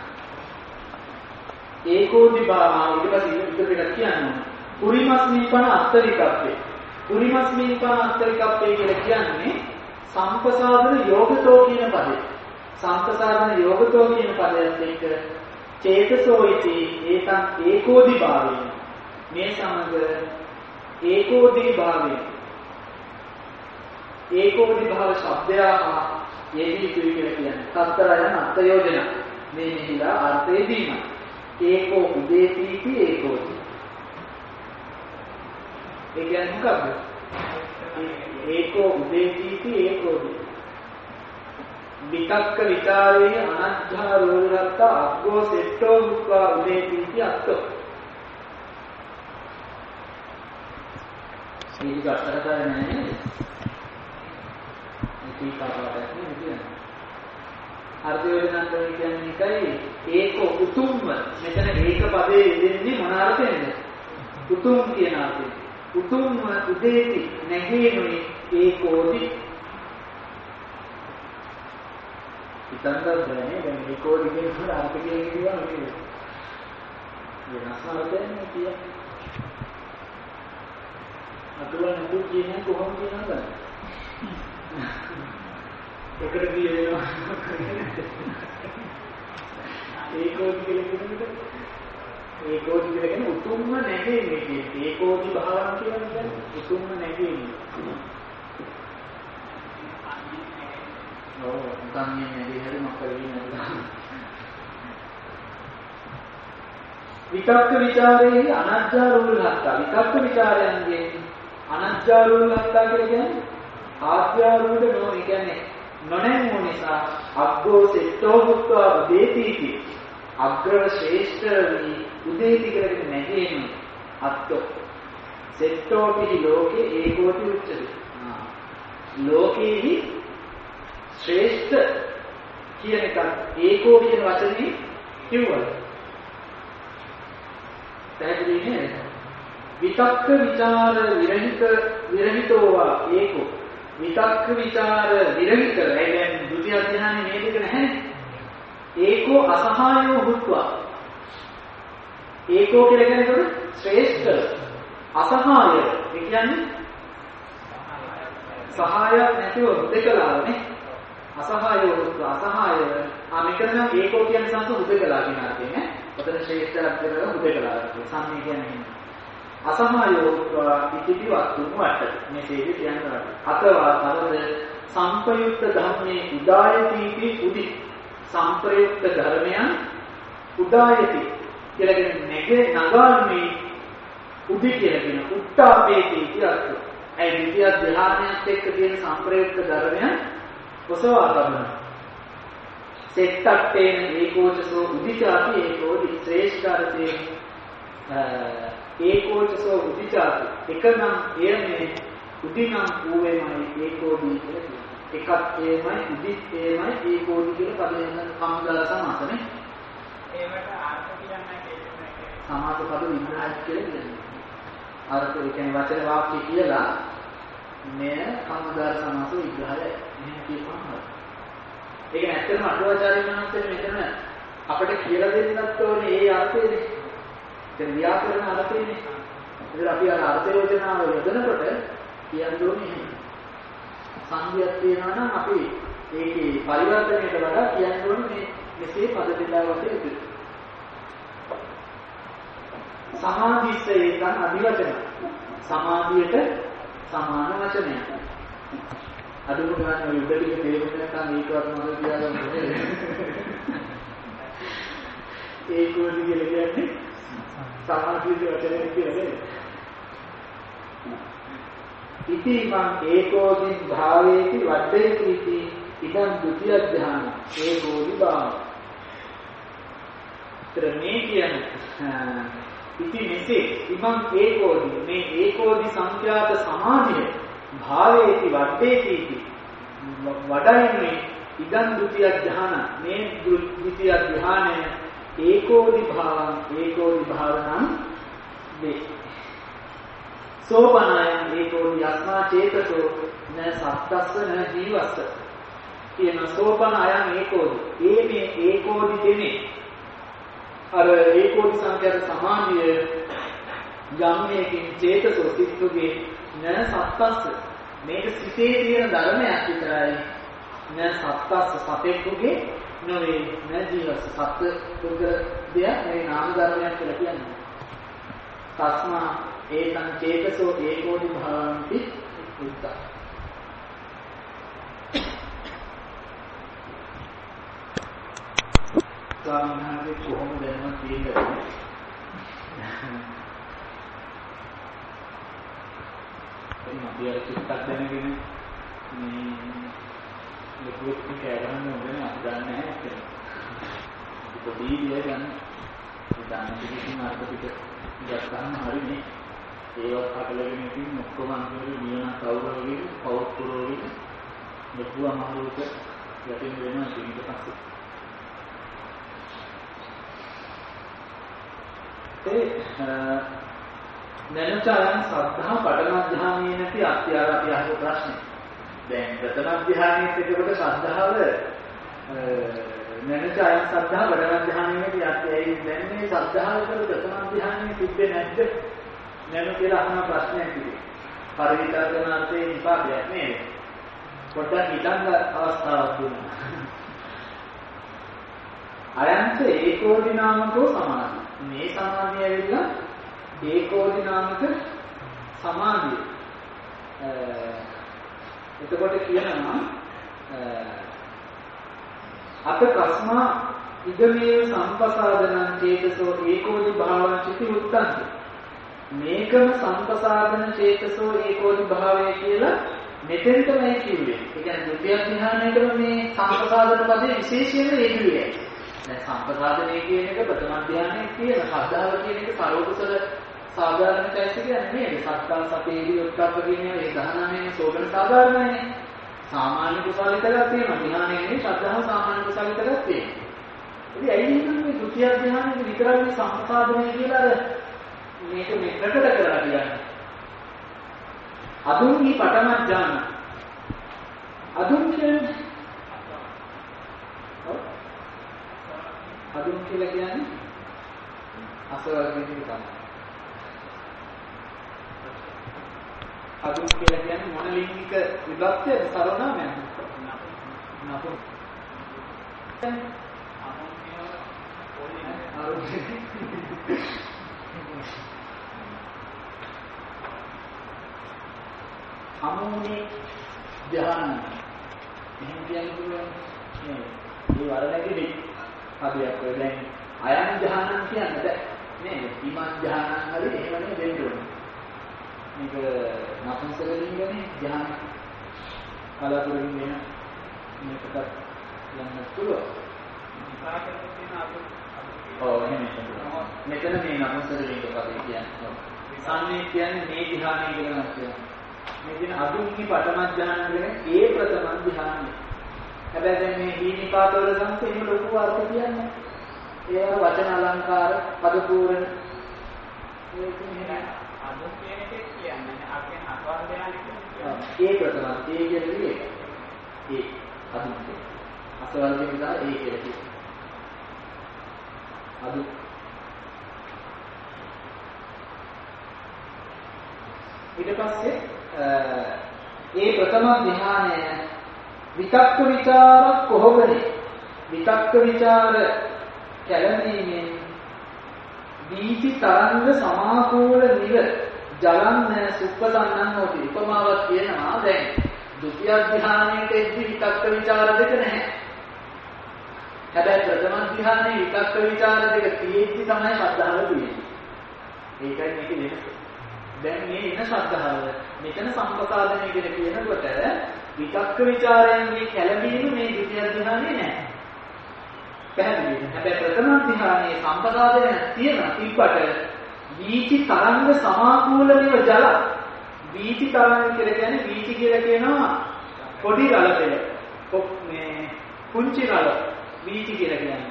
ඒකෝදි භාවා ඊට පස්සේ ඉතින් කියනවා පුරිමස්මීපන අත්තරිකප්පේ පුරිමස්මීපන අත්තරිකප්පේ කියලා කියන්නේ සම්පසාදන යෝගතෝ කියන පදේ සම්පසාරණ යෝගතෝ කියන පදයට එක්ක චේතසෝ ඉති ඒතං ඒකෝදි භාවයෙන් මේ සමග ඒකෝදි භාවයෙන් ඒකෝදි භාව ශබ්දය හා යෙදී යුතුයි කියලා කියන්නේ. සතරයන් අර්ථ යෝජන මේ නිහිලා අර්ථය දීම. ඒකෝ උදේතිති ඒකෝදි. ඒ කියන්නේ මොකක්ද? ඒකෝ උදේතිති ඒකෝදි. විතක්ක විචාරේ අනද්ධා රෝලත්ත අග්ගෝ සෙට්ටෝ මුක්ඛා උදේතිති අත්තෝ. මේක අත්තර කරන්නේ නැහැ. මේක කාටවත් නෙවෙයි. අර්ථ යෝජනාන්ත කියන්නේ එකයි ඒක උතුම්ම. මෙතන ඒක පදේ යෙදෙන්නේ මොන අර්ථයෙන්ද? උතුම් කියන අර්ථයෙන්. උතුම්ම උදේති නැගීනුයි ඒකෝදි. ඉතන්ද දැනේ දැන් ඒකෝදි කියන අර්ථ කියන්නේ නෙවෙයි. වෙනස් අර්ථයෙන් කියන්නේ. අතුලන් නුඹ කියන්නේ කොහොමද කියනවද? එකට කියනවා ඒකෝදි කියලා කියන්නේ ඒකෝදි කියලා කියන්නේ උතුම්ම නැගෙන්නේ කියන්නේ ඒකෝදි භාවන කියන්නේ උතුම්ම නැගෙන්නේ ඔව් උතන්නේ නැගෙන්නේ හරි මොකද වෙන්නේ විතක්ක ਵਿਚාරේ අනත්ජාරූලහත්තා විතක්ක ਵਿਚාරයන්ගේ අනත්ජාරූලහත්තා කියලා කියන්නේ ආත්‍යාරූඪ නෝ ඒ කියන්නේ නොනැමු නිසා අග්ගෝ සෙට්ටෝ මුත්වා උදේතිති අග්‍රව ශ්‍රේෂ්ඨ වී උදේති කරගෙන නැගෙනු අත්තෝ සෙට්ටෝ පිහි ලෝකේ ඒකෝටි උච්චති ලෝකේහි ශ්‍රේෂ්ඨ කියන එක ඒකෝ කියන වචනේ කිව්වද පැහැදිලි නේද විතක්ක ਵਿਚාර විරහිත විරහිතෝවා ඒකෝ විතක්ක ਵਿਚාර විරහිත ඒ කියන්නේ ද්විතිය අධ්‍යානයේ මේ දෙක නැහැනේ ඒකෝ අසහායෝ හුත්වා ඒකෝ කියලා කියන්නේ ශ්‍රේෂ්ඨ අසහාය ඒ කියන්නේ සහායක් නැතිව හුදකලාවනේ අසහායෝ හුත්වා අසහාය ආ මෙතන ඒකෝ කියන්නේ සංස හුදකලා කියන අර්ථයෙන් නේ ඔතන ශ්‍රේෂ්ඨ අර්ථයෙන් හුදකලා සම්මේ කියන්නේ අසහායෝ ඉතිපි වස්තු වට මෙසේ කියනවා අතවා තරද සංපයුක්ත ධර්මයේ උදායතිපි උදි සංප්‍රයුක්ත ධර්මයන් උදායති කියලා කියන්නේ නැගේ නගාන්නේ උදි කියලා කියන උත්තාපේති කියත් ඒ විද්‍යා ධ්‍යානයත් එක්ක තියෙන සංප්‍රයුක්ත ධර්මයන් ඔසවා ගන්නවා සෙට්ටත්තේන ඒකෝචසෝ උදිචාති ඒකෝදි ශ්‍රේෂ්ඨාර්ථේ ඒකෝචසෝ උදිචාති එකනම් එයනේ උදිනම් ඌවේමයි ඒකෝදි කියලා එකක් එයමයි උදිත් එයමයි ඒකෝදි කියලා පදයෙන් සම්දාල සමාසනේ ඒවට අර්ථ කියන්නේ කියන්නේ සමාස පද විග්‍රහයක් කියලා කියන්නේ අර්ථ කියන්නේ වචන වාක්‍ය කියලා මේ සම්දාල සමාස විග්‍රහය මෙහෙම කියපුවාම ඒක ඇත්තටම අටුවාචාර්ය මහත්තයා මෙතන අපිට කියලා දෙන්නත් ඕනේ ඒ අර්ථයනේ දැන් ව්‍යාකරණ අර්ථයනේ. ඉතින් අපි අර අර්ථ යෝජනාව යොදනකොට කියන්න ඕනේ සංගියක් තියනවා නම් අපි ඒකේ පරිවර්තනයට වඩා කියන්න ඕනේ මේ මෙසේ පද දෙකකට විතර. සමාධිස්සේ ඒකන් අදිවචන. සමාධියට සමාන වචනයක්. අදුම ගන්න යුද්ධ ටික තේරුම් ගන්න ඒකවත් මොකද කියලා ගන්න. ඒකෝදි කියලා කියන්නේ සමාධියේ වචනේ කියන්නේ ඉති මං ඒකෝදි භාවේති වද්දේති ඉති ඉදං ဒုတိ ය ධ්‍යාන ඒකෝදි භාව ත්‍රමේ කියන්නේ ඉති මෙසේ ඉමං ඒකෝදි මේ ඒකෝදි සංඛ්‍යාත සමාධිය භාවේති වද්දේති ඉති වඩයිනේ ඉදං ဒုတိ ය ධ්‍යාන මේ ဒုတိ ය ධ්‍යානය ඒකෝදි භාවං ඒකෝදි භාවනං වේ සෝපනායං ඒකෝදි යස්මා චේතසෝ න සත්තස්ස න ජීවස්ස කියන සෝපනායං ඒකෝදි ඒ මේ ඒකෝදි දෙන්නේ අර ඒකෝදි සංඛ්‍යාත සමාධිය යම්මේකින් චේතසෝ සිත්තුගේ න සත්තස්ස මේක සිතේ තියෙන ධර්මයක් විතරයි න සත්තස්ස සතෙකුගේ නොවේ න ජීවස්ස සත්ත්ව පුද්ගල දෙයක් මේ නාම ධර්මයක් කියලා කියන්නේ. තස්මා ඒතං චේතසෝ ඒකෝදි භවಂತಿ උත්තා. ස්වාමීන් වහන්සේ කොහොමද දැනම කියන්නේ? එන්න අපි අර චිත්තක් දැනගෙන මේ ලොකුත් කෑගහන්න ඕනේ අපි දන්නේ නැහැ කියලා. ඒක පොඩි දෙයක් ගන්න. ඒ දාන දෙකකින් අර්ථ පිට ගත්තාම හරිනේ. ඒවත් අකලගෙන ඉතින් ඔක්කොම අන්තිමට නියම කවුරුවගේ පෞත්තුරෝගේ ලොකු අමාරුවක යටින් වෙනවා ඊට පස්සේ. ඒ නනචයන් සද්ධා පඨම ධ්‍යානයේ නැති අත්‍යාර අපි අහපු ප්‍රශ්නේ. දැන් ප්‍රථම ධ්‍යානයේ එතකොට ශ්‍රද්ධාව නනචයන් සද්ධා පඨම ධ්‍යානයේ නැති අත්‍යයි දැන් මේ ශ්‍රද්ධාව කර ප්‍රථම ධ්‍යානයේ තිබ්බේ නැද්ද? නනු කියලා අහන ප්‍රශ්නයක් තිබේ. පරිවිතර්කනාර්ථයේ විපාකයක් නේද? පොඩ්ඩක් හිතන්න අවස්ථාවක් දුන්නා. අයන්ත ඒකෝදි නාමකෝ සමාධි. මේ සමාධිය ඇවිල්ලා ඒකෝදි නාමක සමාධිය. එතකොට කියනවා අප කස්මා ඉදමේ සම්පසාදනං චේතසෝ ඒකෝදි භාවං චිති උත්තන්ති. මේකම සම්පසාදන චේතසෝ ඒකෝදි භාවය කියලා මෙතෙන් තමයි කිව්වේ. ඒ කියන්නේ ද්විතිය ධ්‍යානයේම මේ සම්පසාදන පදේ විශේෂයෙන්ම ඒකයි. දැන් සම්පසාදනය කියන එක ප්‍රථම ධ්‍යානයේ තියෙන ශ්‍රද්ධාව කියන එක සරෝකුසල සාධාරණ චෛතසික නේද? සත්තා සතේදී උත්කප්ප කියන්නේ ඒ දහනමේ සෝබන සාධාරණයිනේ. සාමාන්‍ය කුසලිතයක් තියෙනවා. ධ්‍යානයේ නේ ශ්‍රද්ධාව සාමාන්‍ය කුසලිතයක් තියෙනවා. ඉතින් ඇයි මේ ද්විතිය ධ්‍යානයේ විතරක් සම්පසාදනය කියලා අර මේක මේ ප්‍රකට කරලා කියන්නේ. අදුන්හි පඨම ඥාන. අදුන් කියන්නේ අදුන් කියලා කියන්නේ අසවර්ගික තමයි. අදුන් කියලා කියන්නේ මොන ලිංගික විභක්තියද සරෝනාමයක්? නපු. අමුනේ ධ්‍යාන. එහෙම කියන්නේ මේ මේ වරණකෙදී අධ්‍යයක් වෙ දැන් අයන් ධ්‍යානන් කියන්නේ දැන් නේද? ඉමන් ධ්‍යානන් හරි එහෙමනේ දෙන්න ඕනේ. මේක නපුංසකලින්ගනේ ධ්‍යාන කලතුරින් වෙන මේකට යන්න පුළුවන්. සාකච්ඡා තියෙන අතු ඔව් එහෙම මෙතන මේ නපුංසකලින්ග පදේ කියන්නේ. සම්නේ කියන්නේ මේ ධ්‍යානය කියලා නම් කියනවා. මේ දින අදුන්හි පඨම ධ්‍යාන කියන්නේ ඒ ප්‍රථම ධ්‍යානය. හැබැයි දැන් මේ දීනිපාතවල සංකේ එහෙම ලොකු අර්ථ කියන්නේ. ඒවා වචන අලංකාර පද පූර්ණ ඒක නෙමෙයි. අදුන් කියන එක කියන්නේ අපේ අසවල් ධ්‍යානෙ කියන්නේ. ඒ ප්‍රථම ඒ කියන්නේ ඒ අදුන් කියන්නේ. අසවල් කියන ඒ කියන්නේ. අදුන් ඊට පස්සේ ඒ ප්‍රථම ධ්‍යානය විතක්ක ਵਿਚාර කොහොමද? විතක්ක ਵਿਚාර කැළඹීමෙන් දීති තරංග සමාකූල නිව ජලන්න සුප්පසන්නන් හොති. උපමාවක් කියනවා දැන් ဒုတိ ය ධ්‍යානයේදී විතක්ක ਵਿਚාර දෙක නැහැ. හැබැයි ප්‍රථම ධ්‍යානයේ විතක්ක ਵਿਚාර දෙක තියෙද්දි තමයි ශ්‍රද්ධාව තියෙන්නේ. ඒකයි මේක වෙනස. දැන් මේ ඉන්න ශ්‍රද්ධාව මෙතන සම්පසාදනය කියලා කියනකොට විතක්ක ਵਿਚාරයන්ගේ කැළඹීම මේ ද්විතිය ධ්‍යානයේ නැහැ. පැහැදිලිද? හැබැයි ප්‍රථම ධ්‍යානයේ සම්පසාදනය තියෙනවා. තිබ්බට වීචි තරංග සමාකූලව ජල වීචි තරංග කියලා කියන්නේ වීචි කියලා කියනවා පොඩි රළ පෙළ. මේ කුංචි රළ වීචි කියලා කියන්නේ.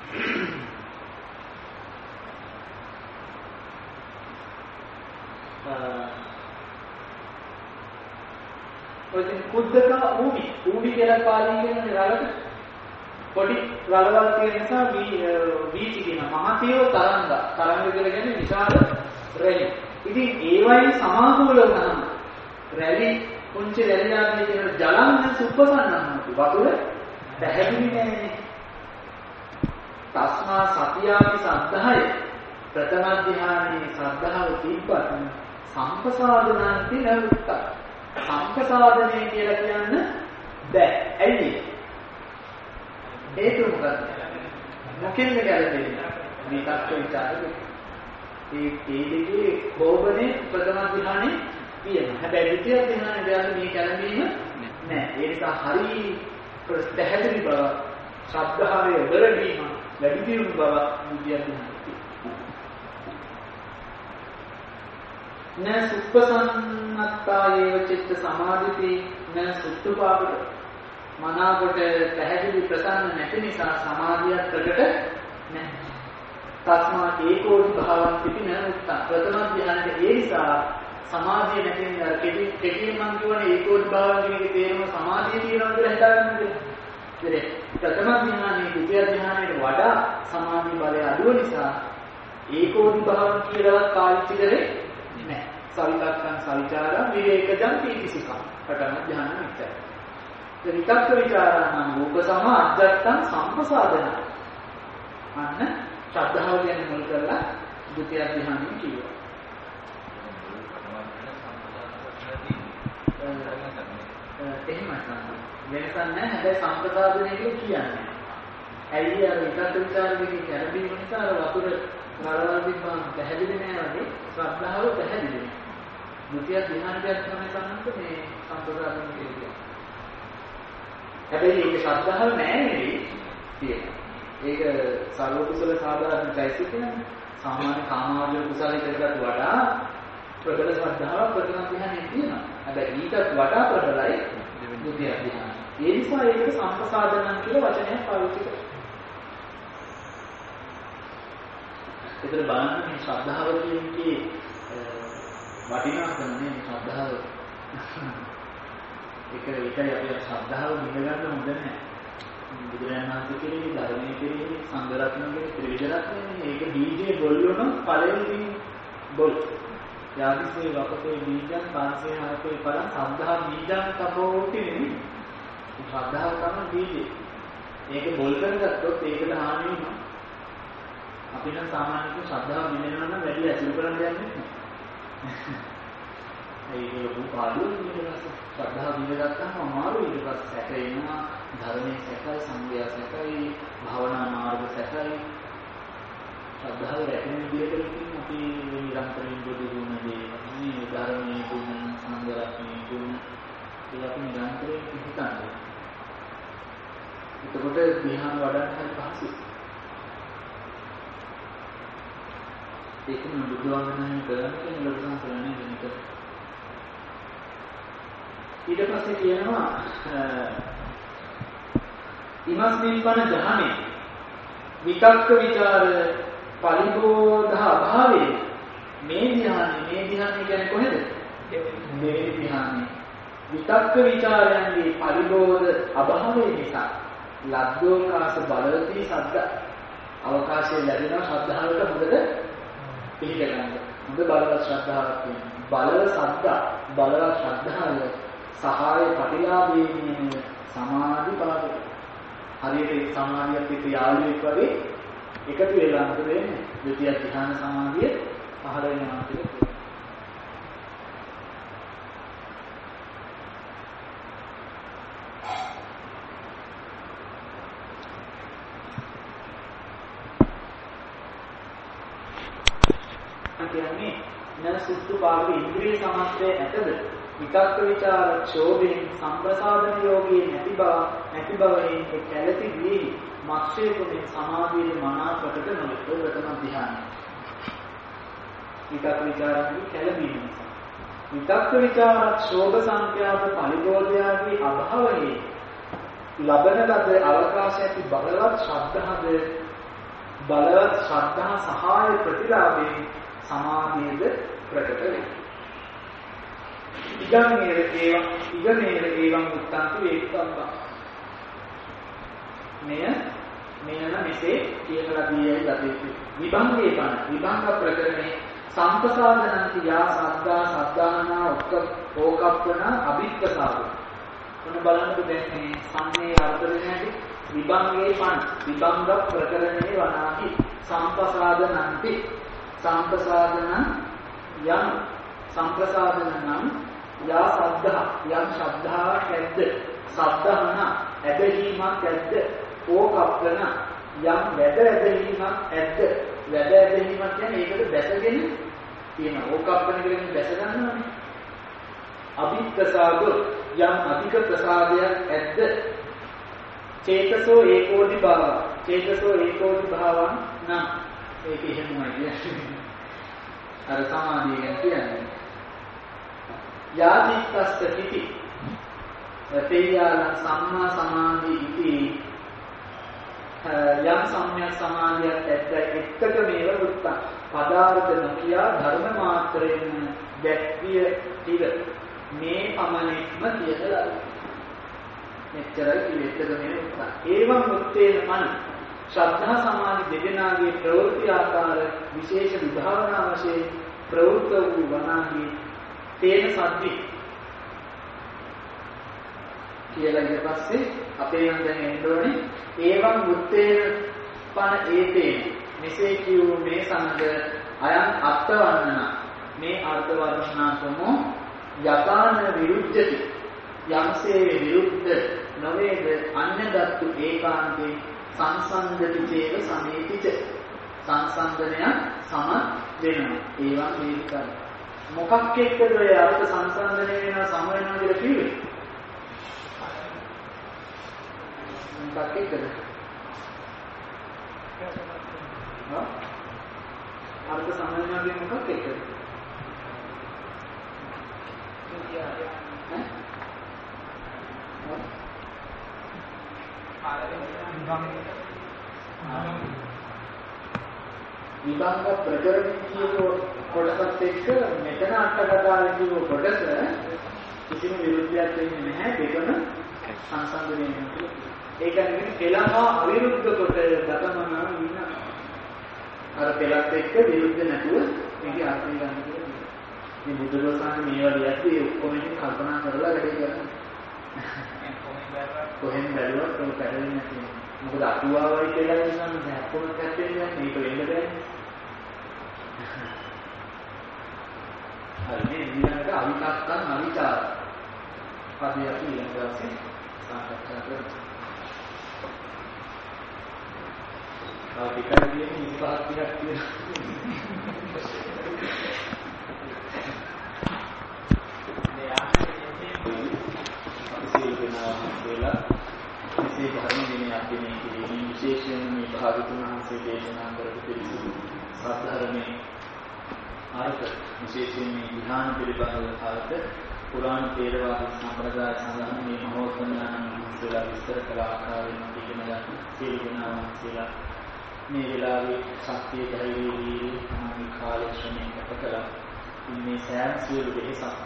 ඔතන කුද්දක ඌමි ඌමි කියලා පාලියෙන් කියන්නේ රළට පොඩි රළවල් තියෙන නිසා වීචි කියන මහතියෝ තරංග තරංග කියලා කියන්නේ විශාල රැලි. ඉතින් ඒ වගේ සමාකූල වුණාම රැලි කුංචි රැලි ආදී කියන ජලන්න සුප්පසන්නම වතුර පැහැදිලි නෑනේ. තස්මා සතියාපි සද්ධාය ප්‍රථම ධ්‍යානයේ සද්ධාව තිබ්බත් සම්පසාදනන්ති නරුත්ත. සම්පසාදනය කියලා කියන්න බෑ. ඇයි? හේතුව මොකක්ද? මොකෙන්ද ගැලපෙන්නේ? මේ තත්ත්ව විචාරෙ. ඒ ඒ දෙකේ කෝපනේ ප්‍රථම ධ්‍යානෙ තියෙනවා. හැබැයි ද්විතිය ධ්‍යානෙ දැන් මේ කැළඹීම නෑ. ඒ නිසා හරි පැහැදිලි බව ශ්‍රද්ධාවේ වලදීම වැඩි දියුණු බව ද්විතිය ධ්‍යානෙ. න සුප්පසන්නත්තායේව චිත්ත සමාධිති න සුත්තුපාකට මනාකොට පැහැදිලි ප්‍රසන්න නැති නිසා සමාධියක් ප්‍රකට නැහැ. තස්මා ඒකෝදි භාවං පිටින උත්තා ප්‍රථම ධ්‍යානයේ ඒ නිසා සමාධිය නැති නිසා කෙටි කෙටියෙන් මම කියවනේ ඒකෝදි භාවං කියන එකේ තේරුම සමාධිය තියෙනවා කියලා හිතාගන්න බැහැ. ප්‍රථම ධ්‍යානයේ ද්විතිය ධ්‍යානයට වඩා සමාධි බලය අඩු නිසා ඒකෝදි භාවං කියලා පාවිච්චි කරේ නැහැ. සවිතක්කං සවිචාරං විවේකජං පීතිසිකං ප්‍රථම ධ්‍යාන විතරයි. විතක්ක විචාරාණං රූප සමාධ්‍යත්තං සම්පසාදන. අන්න ශ්‍රද්ධාව ගැන මුල් කරලා ද්විතිය ධ්‍යානෙ කියනවා. එහෙමයි තමයි. වෙනසක් නැහැ. හැබැයි සම්පසාදනය කියන්නේ. ඇයි අර විතක්ක විචාරෙකේ කැළඹීම නිසා අර වතුර නරවදින් පැහැදිලි නෑ වගේ ශ්‍රද්ධාව පැහැදිලි. ද්විතිය ධ්‍යානයක් තමයි සම්මත මේ සම්පසාදනය කියන්නේ. හැබැයි ඒක ශ්‍රද්ධාව නෑ නෙවෙයි තියෙනවා. ඒක සර්ව කුසල සාධාරණ চৈতසික නේ. සාමාන්‍ය කාමාවචර කුසලයකට වඩා ප්‍රබල ශ්‍රද්ධාව ප්‍රථම ධ්‍යානයේ තියෙනවා. හැබැයි ඊටත් වඩා ප්‍රබලයි ද්විතිය ධ්‍යානය. ඒ නිසා ඒකට සම්පසාදනන් කියලා වචනයක් පාවිච්චි කරනවා. ඒතර බලන්න මේ ශ්‍රද්ධාව කියන්නේ වටිනාකම නේ ශ්‍රද්ධාව. ඒක ඒකයි අපි ශ්‍රද්ධාව නිදගන්න හොඳ නැහැ. බුදුරජාණන් වහන්සේ කෙරෙහි ධර්මයේ කෙරෙහි සංඝ රත්නයේ කෙරෙහි ත්‍රිවිධ රත්නයේ මේක බීජේ බොල්ලොන ඵලෙන් බොල්. යාදිසේ වකතේ බීජං කාංසේ හරකේ ඵලං සද්ධා බීජං තපෝති නෙමෙයි. ශ්‍රද්ධාව තමයි බීජේ. මේක බොල් කරගත්තොත් ඒකට හානි වෙනවා. අපි නම් සාමාන්‍යයෙන් ශ්‍රද්ධාව දිනනවා නම් වැඩි අසුර කරන්න යන්නේ නැහැ. ඒක ලොකු පාඩුවක් නෙවෙයි. ශ්‍රද්ධාව දිනගත්තාම අමාරුයි. ඊට පස්සේ සැක එනවා. ධර්මයේ සැකයි, සංගය සැකයි, භාවනා මාර්ග සැකයි. ශ්‍රද්ධාව රැකෙන විදිහට අපි නිරන්තරයෙන් බුදුගුණ දේ, මේ ධර්මයේ ගුණ, සංගරත්නයේ ගුණ ඒක අපි නිරන්තරයෙන් හිතන්නේ. එතකොට ධ්‍යාන වඩන්න හරි පහසුයි. ඒකම බුදුවන්දනාවෙන් කරන්නේ ලොකු සංසලනය වෙන එක. ඊට පස්සේ කියනවා ඉමස්මින් පන ජහනේ විතක්ක ਵਿਚාර පරිබෝධ අභාවේ මේ ධ්‍යානෙ මේ ධ්‍යානෙ කියන්නේ කොහෙද? මේ ධ්‍යානෙ විතක්ක ਵਿਚාරයන්ගේ පරිබෝධ අභාවයේ නිසා ලද්දෝකාස බලවති සද්ද අවකාශයේ ලැබෙන ශ්‍රද්ධාවට හොඳට පිළිග ගන්න. හොඳ බලවත් ශ්‍රද්ධාවක් තියෙනවා. බලව සද්ද බලවත් ශ්‍රද්ධාව සහාය ප්‍රතිලාභයේ සමාධි පාදක. හරියට සමාධියත් එක්ක යාළුවෙක් වගේ එකතු වෙලා මොකද වෙන්නේ? ද්විතිය ධ්‍යාන සමාධිය පහළ වෙනවා කියලා. කියන්නේ නන සුද්ධ භාගයේ ඉන්ද්‍රිය සමස්තය ඇතද විතක්ක ਵਿਚාර ඡෝදයෙන් සම්ප්‍රසාදන යෝගී නැති බව නැති බවයෙන් ඒ කැළති වී මක්ෂේ කුමේ සමාධියේ මනා ප්‍රකට නොවේ ප්‍රථම ධ්‍යාන. විතක්ක ਵਿਚාරයේ කැළඹීම නිසා විතක්ක ਵਿਚාර ඡෝද සංඛ්‍යාත පරිබෝධයාගේ අභාවයේ ලබන ලද අවකාශ ඇති බලවත් ශ්‍රද්ධාද බලවත් ශ්‍රද්ධා සහාය ප්‍රතිලාභයෙන් සමාධියද ප්‍රකට වේ. ඉගමනේර ඒවං ඉගමනේර ඒවං උත්තන්ති වේදිකම්පා. මෙය මෙයන මෙසේ කියනවා දීයයි ගතේ. විභංගේ පන විභංග ප්‍රකරණේ සම්පසාදනන්ති යා සද්දා සද්දානා ඔක්ක ඕකප්පන අභික්කසාව. මොන බලන්නකෝ දැන් මේ සම්මේ අර්ථ දෙන හැටි විභංගේ පණ විභංග ප්‍රකරණේ වනාහි සම්පසාදනන්ති සම්පසාදන යම් සම්ප්‍රසාදන නම් යා සද්ධා යම් ශ්‍රද්ධාවක් ඇද්ද සද්ධාන ඇදහිීමක් ඇද්ද ඕකප්පන යම් වැඩ ඇදහිීමක් ඇද්ද වැඩ ඇදහිීමක් කියන්නේ ඒකට දැසගෙන තියෙන ඕකප්පන කියන්නේ දැස ගන්නවනේ අභිප්‍රසාද යම් අධික ප්‍රසාදයක් ඇද්ද චේතසෝ ඒකෝදි භාව චේතසෝ ඒකෝදි භාවං නම් ඒක එහෙමයි කියන්නේ අර සමාධිය කියන්නේ යාදිත්තස්ස කිති තේයාල සම්මා සමාධි ඉති යම් සම්‍යක් සමාධියක් ඇද්ද එක්ක මේව උත්තර පදාර්ථ නොකියා ධර්ම මාත්‍රයෙන් දැක්විය ඉර මේ පමණින්ම කියදලා මෙච්චරයි කිව්වෙත්තක මේ උත්තර ඒවම් උත්තේන මන ශ්‍රද්ධා සමාධි දෙදෙනාගේ ප්‍රවෘත්ති ආකාර විශේෂ විභාවනා වශයෙන් ප්‍රවෘත්ත වූ වනාහි තේන සද්දි කියලා ඊට පස්සේ අපේ නම් දැන් එන්න ඕනේ ඒවම් උත්තේන පන ඒතේන මෙසේ කියූ මේ සංග අයන් අත්වන්නන මේ අර්ථ වර්ණනාකමෝ යකාන විරුද්ධති යම්සේ විරුද්ධ නොවේද අඤ්ඤදත්තු ඒකාන්තේ සංසන්දති චේව සමේතිච සංසන්දනය සම වෙනවා ඒවා මේකයි මොකක් එක්කද ඔය අර්ථ සංසන්දනය වෙනවා සම වෙනවා කියලා කිව්වේ මොකක් එක්කද හා අර්ථ සම වෙනවා කියන්නේ මොකක් එක්කද විභංග ප්‍රකරණ කියෝ කොටසත් එක්ක මෙතන අටකතාවේ කියෝ කොටස කිසිම විරුද්ධයක් වෙන්නේ නැහැ දෙකම සංසන්දනය වෙනවා. ඒක නෙමෙයි පෙළහා අවිරුද්ධ කොට ගතමන ඉන්න අර පෙළත් එක්ක විරුද්ධ නැතුව මේකේ අර්ථය ගන්න කියලා. මේ බුදුරජාණන් මේවා ලියද්දී ඔක්කොම ඉතින් කල්පනා කරලා වැඩේ කරනවා. කොහෙන් බැලුවත් ඒක පැටලෙන්නේ නැහැ. මොකද අටුවාවයි කියලා කියනවා දැන් කොහොමද පැටලෙන්නේ මේක වෙන්න බෑනේ. හරි මේ ඊළඟට අවිතක්කන් අවිචාර. අපි අපි ඊළඟට සාකච්ඡා කරමු. අපි කියන්නේ මේ පහක් ටිකක් තියෙනවා. මේ ධර්ම දිනේ අපි මේ කිරීමේ විශේෂයෙන් මේ භාගතුන් වහන්සේ දේශනා කරපු පිළිතුරු සාධාරණේ ආයත විශේෂයෙන් මේ ධ්‍යාන පිළිබඳව ආයත පුරාණ තේරවාද සම්ප්‍රදාය සඳහන් මේ මහෝත්තමයන් වහන්සේලා විස්තර කළ ආකාරයෙන් ඉගෙන ගන්න සියලු දෙනා වහන්සේලා මේ වෙලාවේ ශක්තිය ධෛර්යය වීර්යය තමයි කාලය ශ්‍රමයෙන් ගත කළා. මේ සෑම සියලු දෙහසක්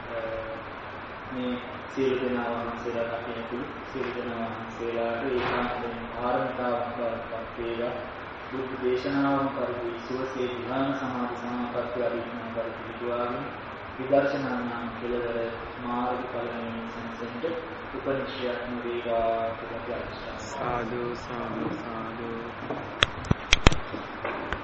මේ සියලු දෙනා වහන්සේලාට අපේකුළු සියලු දෙනා වහන්සේලාට ඒකාන්තයෙන් ආරම්භතාවක් බවට වේවා. බුද්ධ දේශනාවන් පරිදි සුවසේ ධ්‍යාන සමාධි සමාපatti අධිඥාන පරිදි විද්වාගෙන විදර්ශනා නාම කෙලවර මාර්ගඵලයෙන් සංසෙන්ද උපනිශ්‍රයක් වේවා කියලා සාදු සාදු සාදු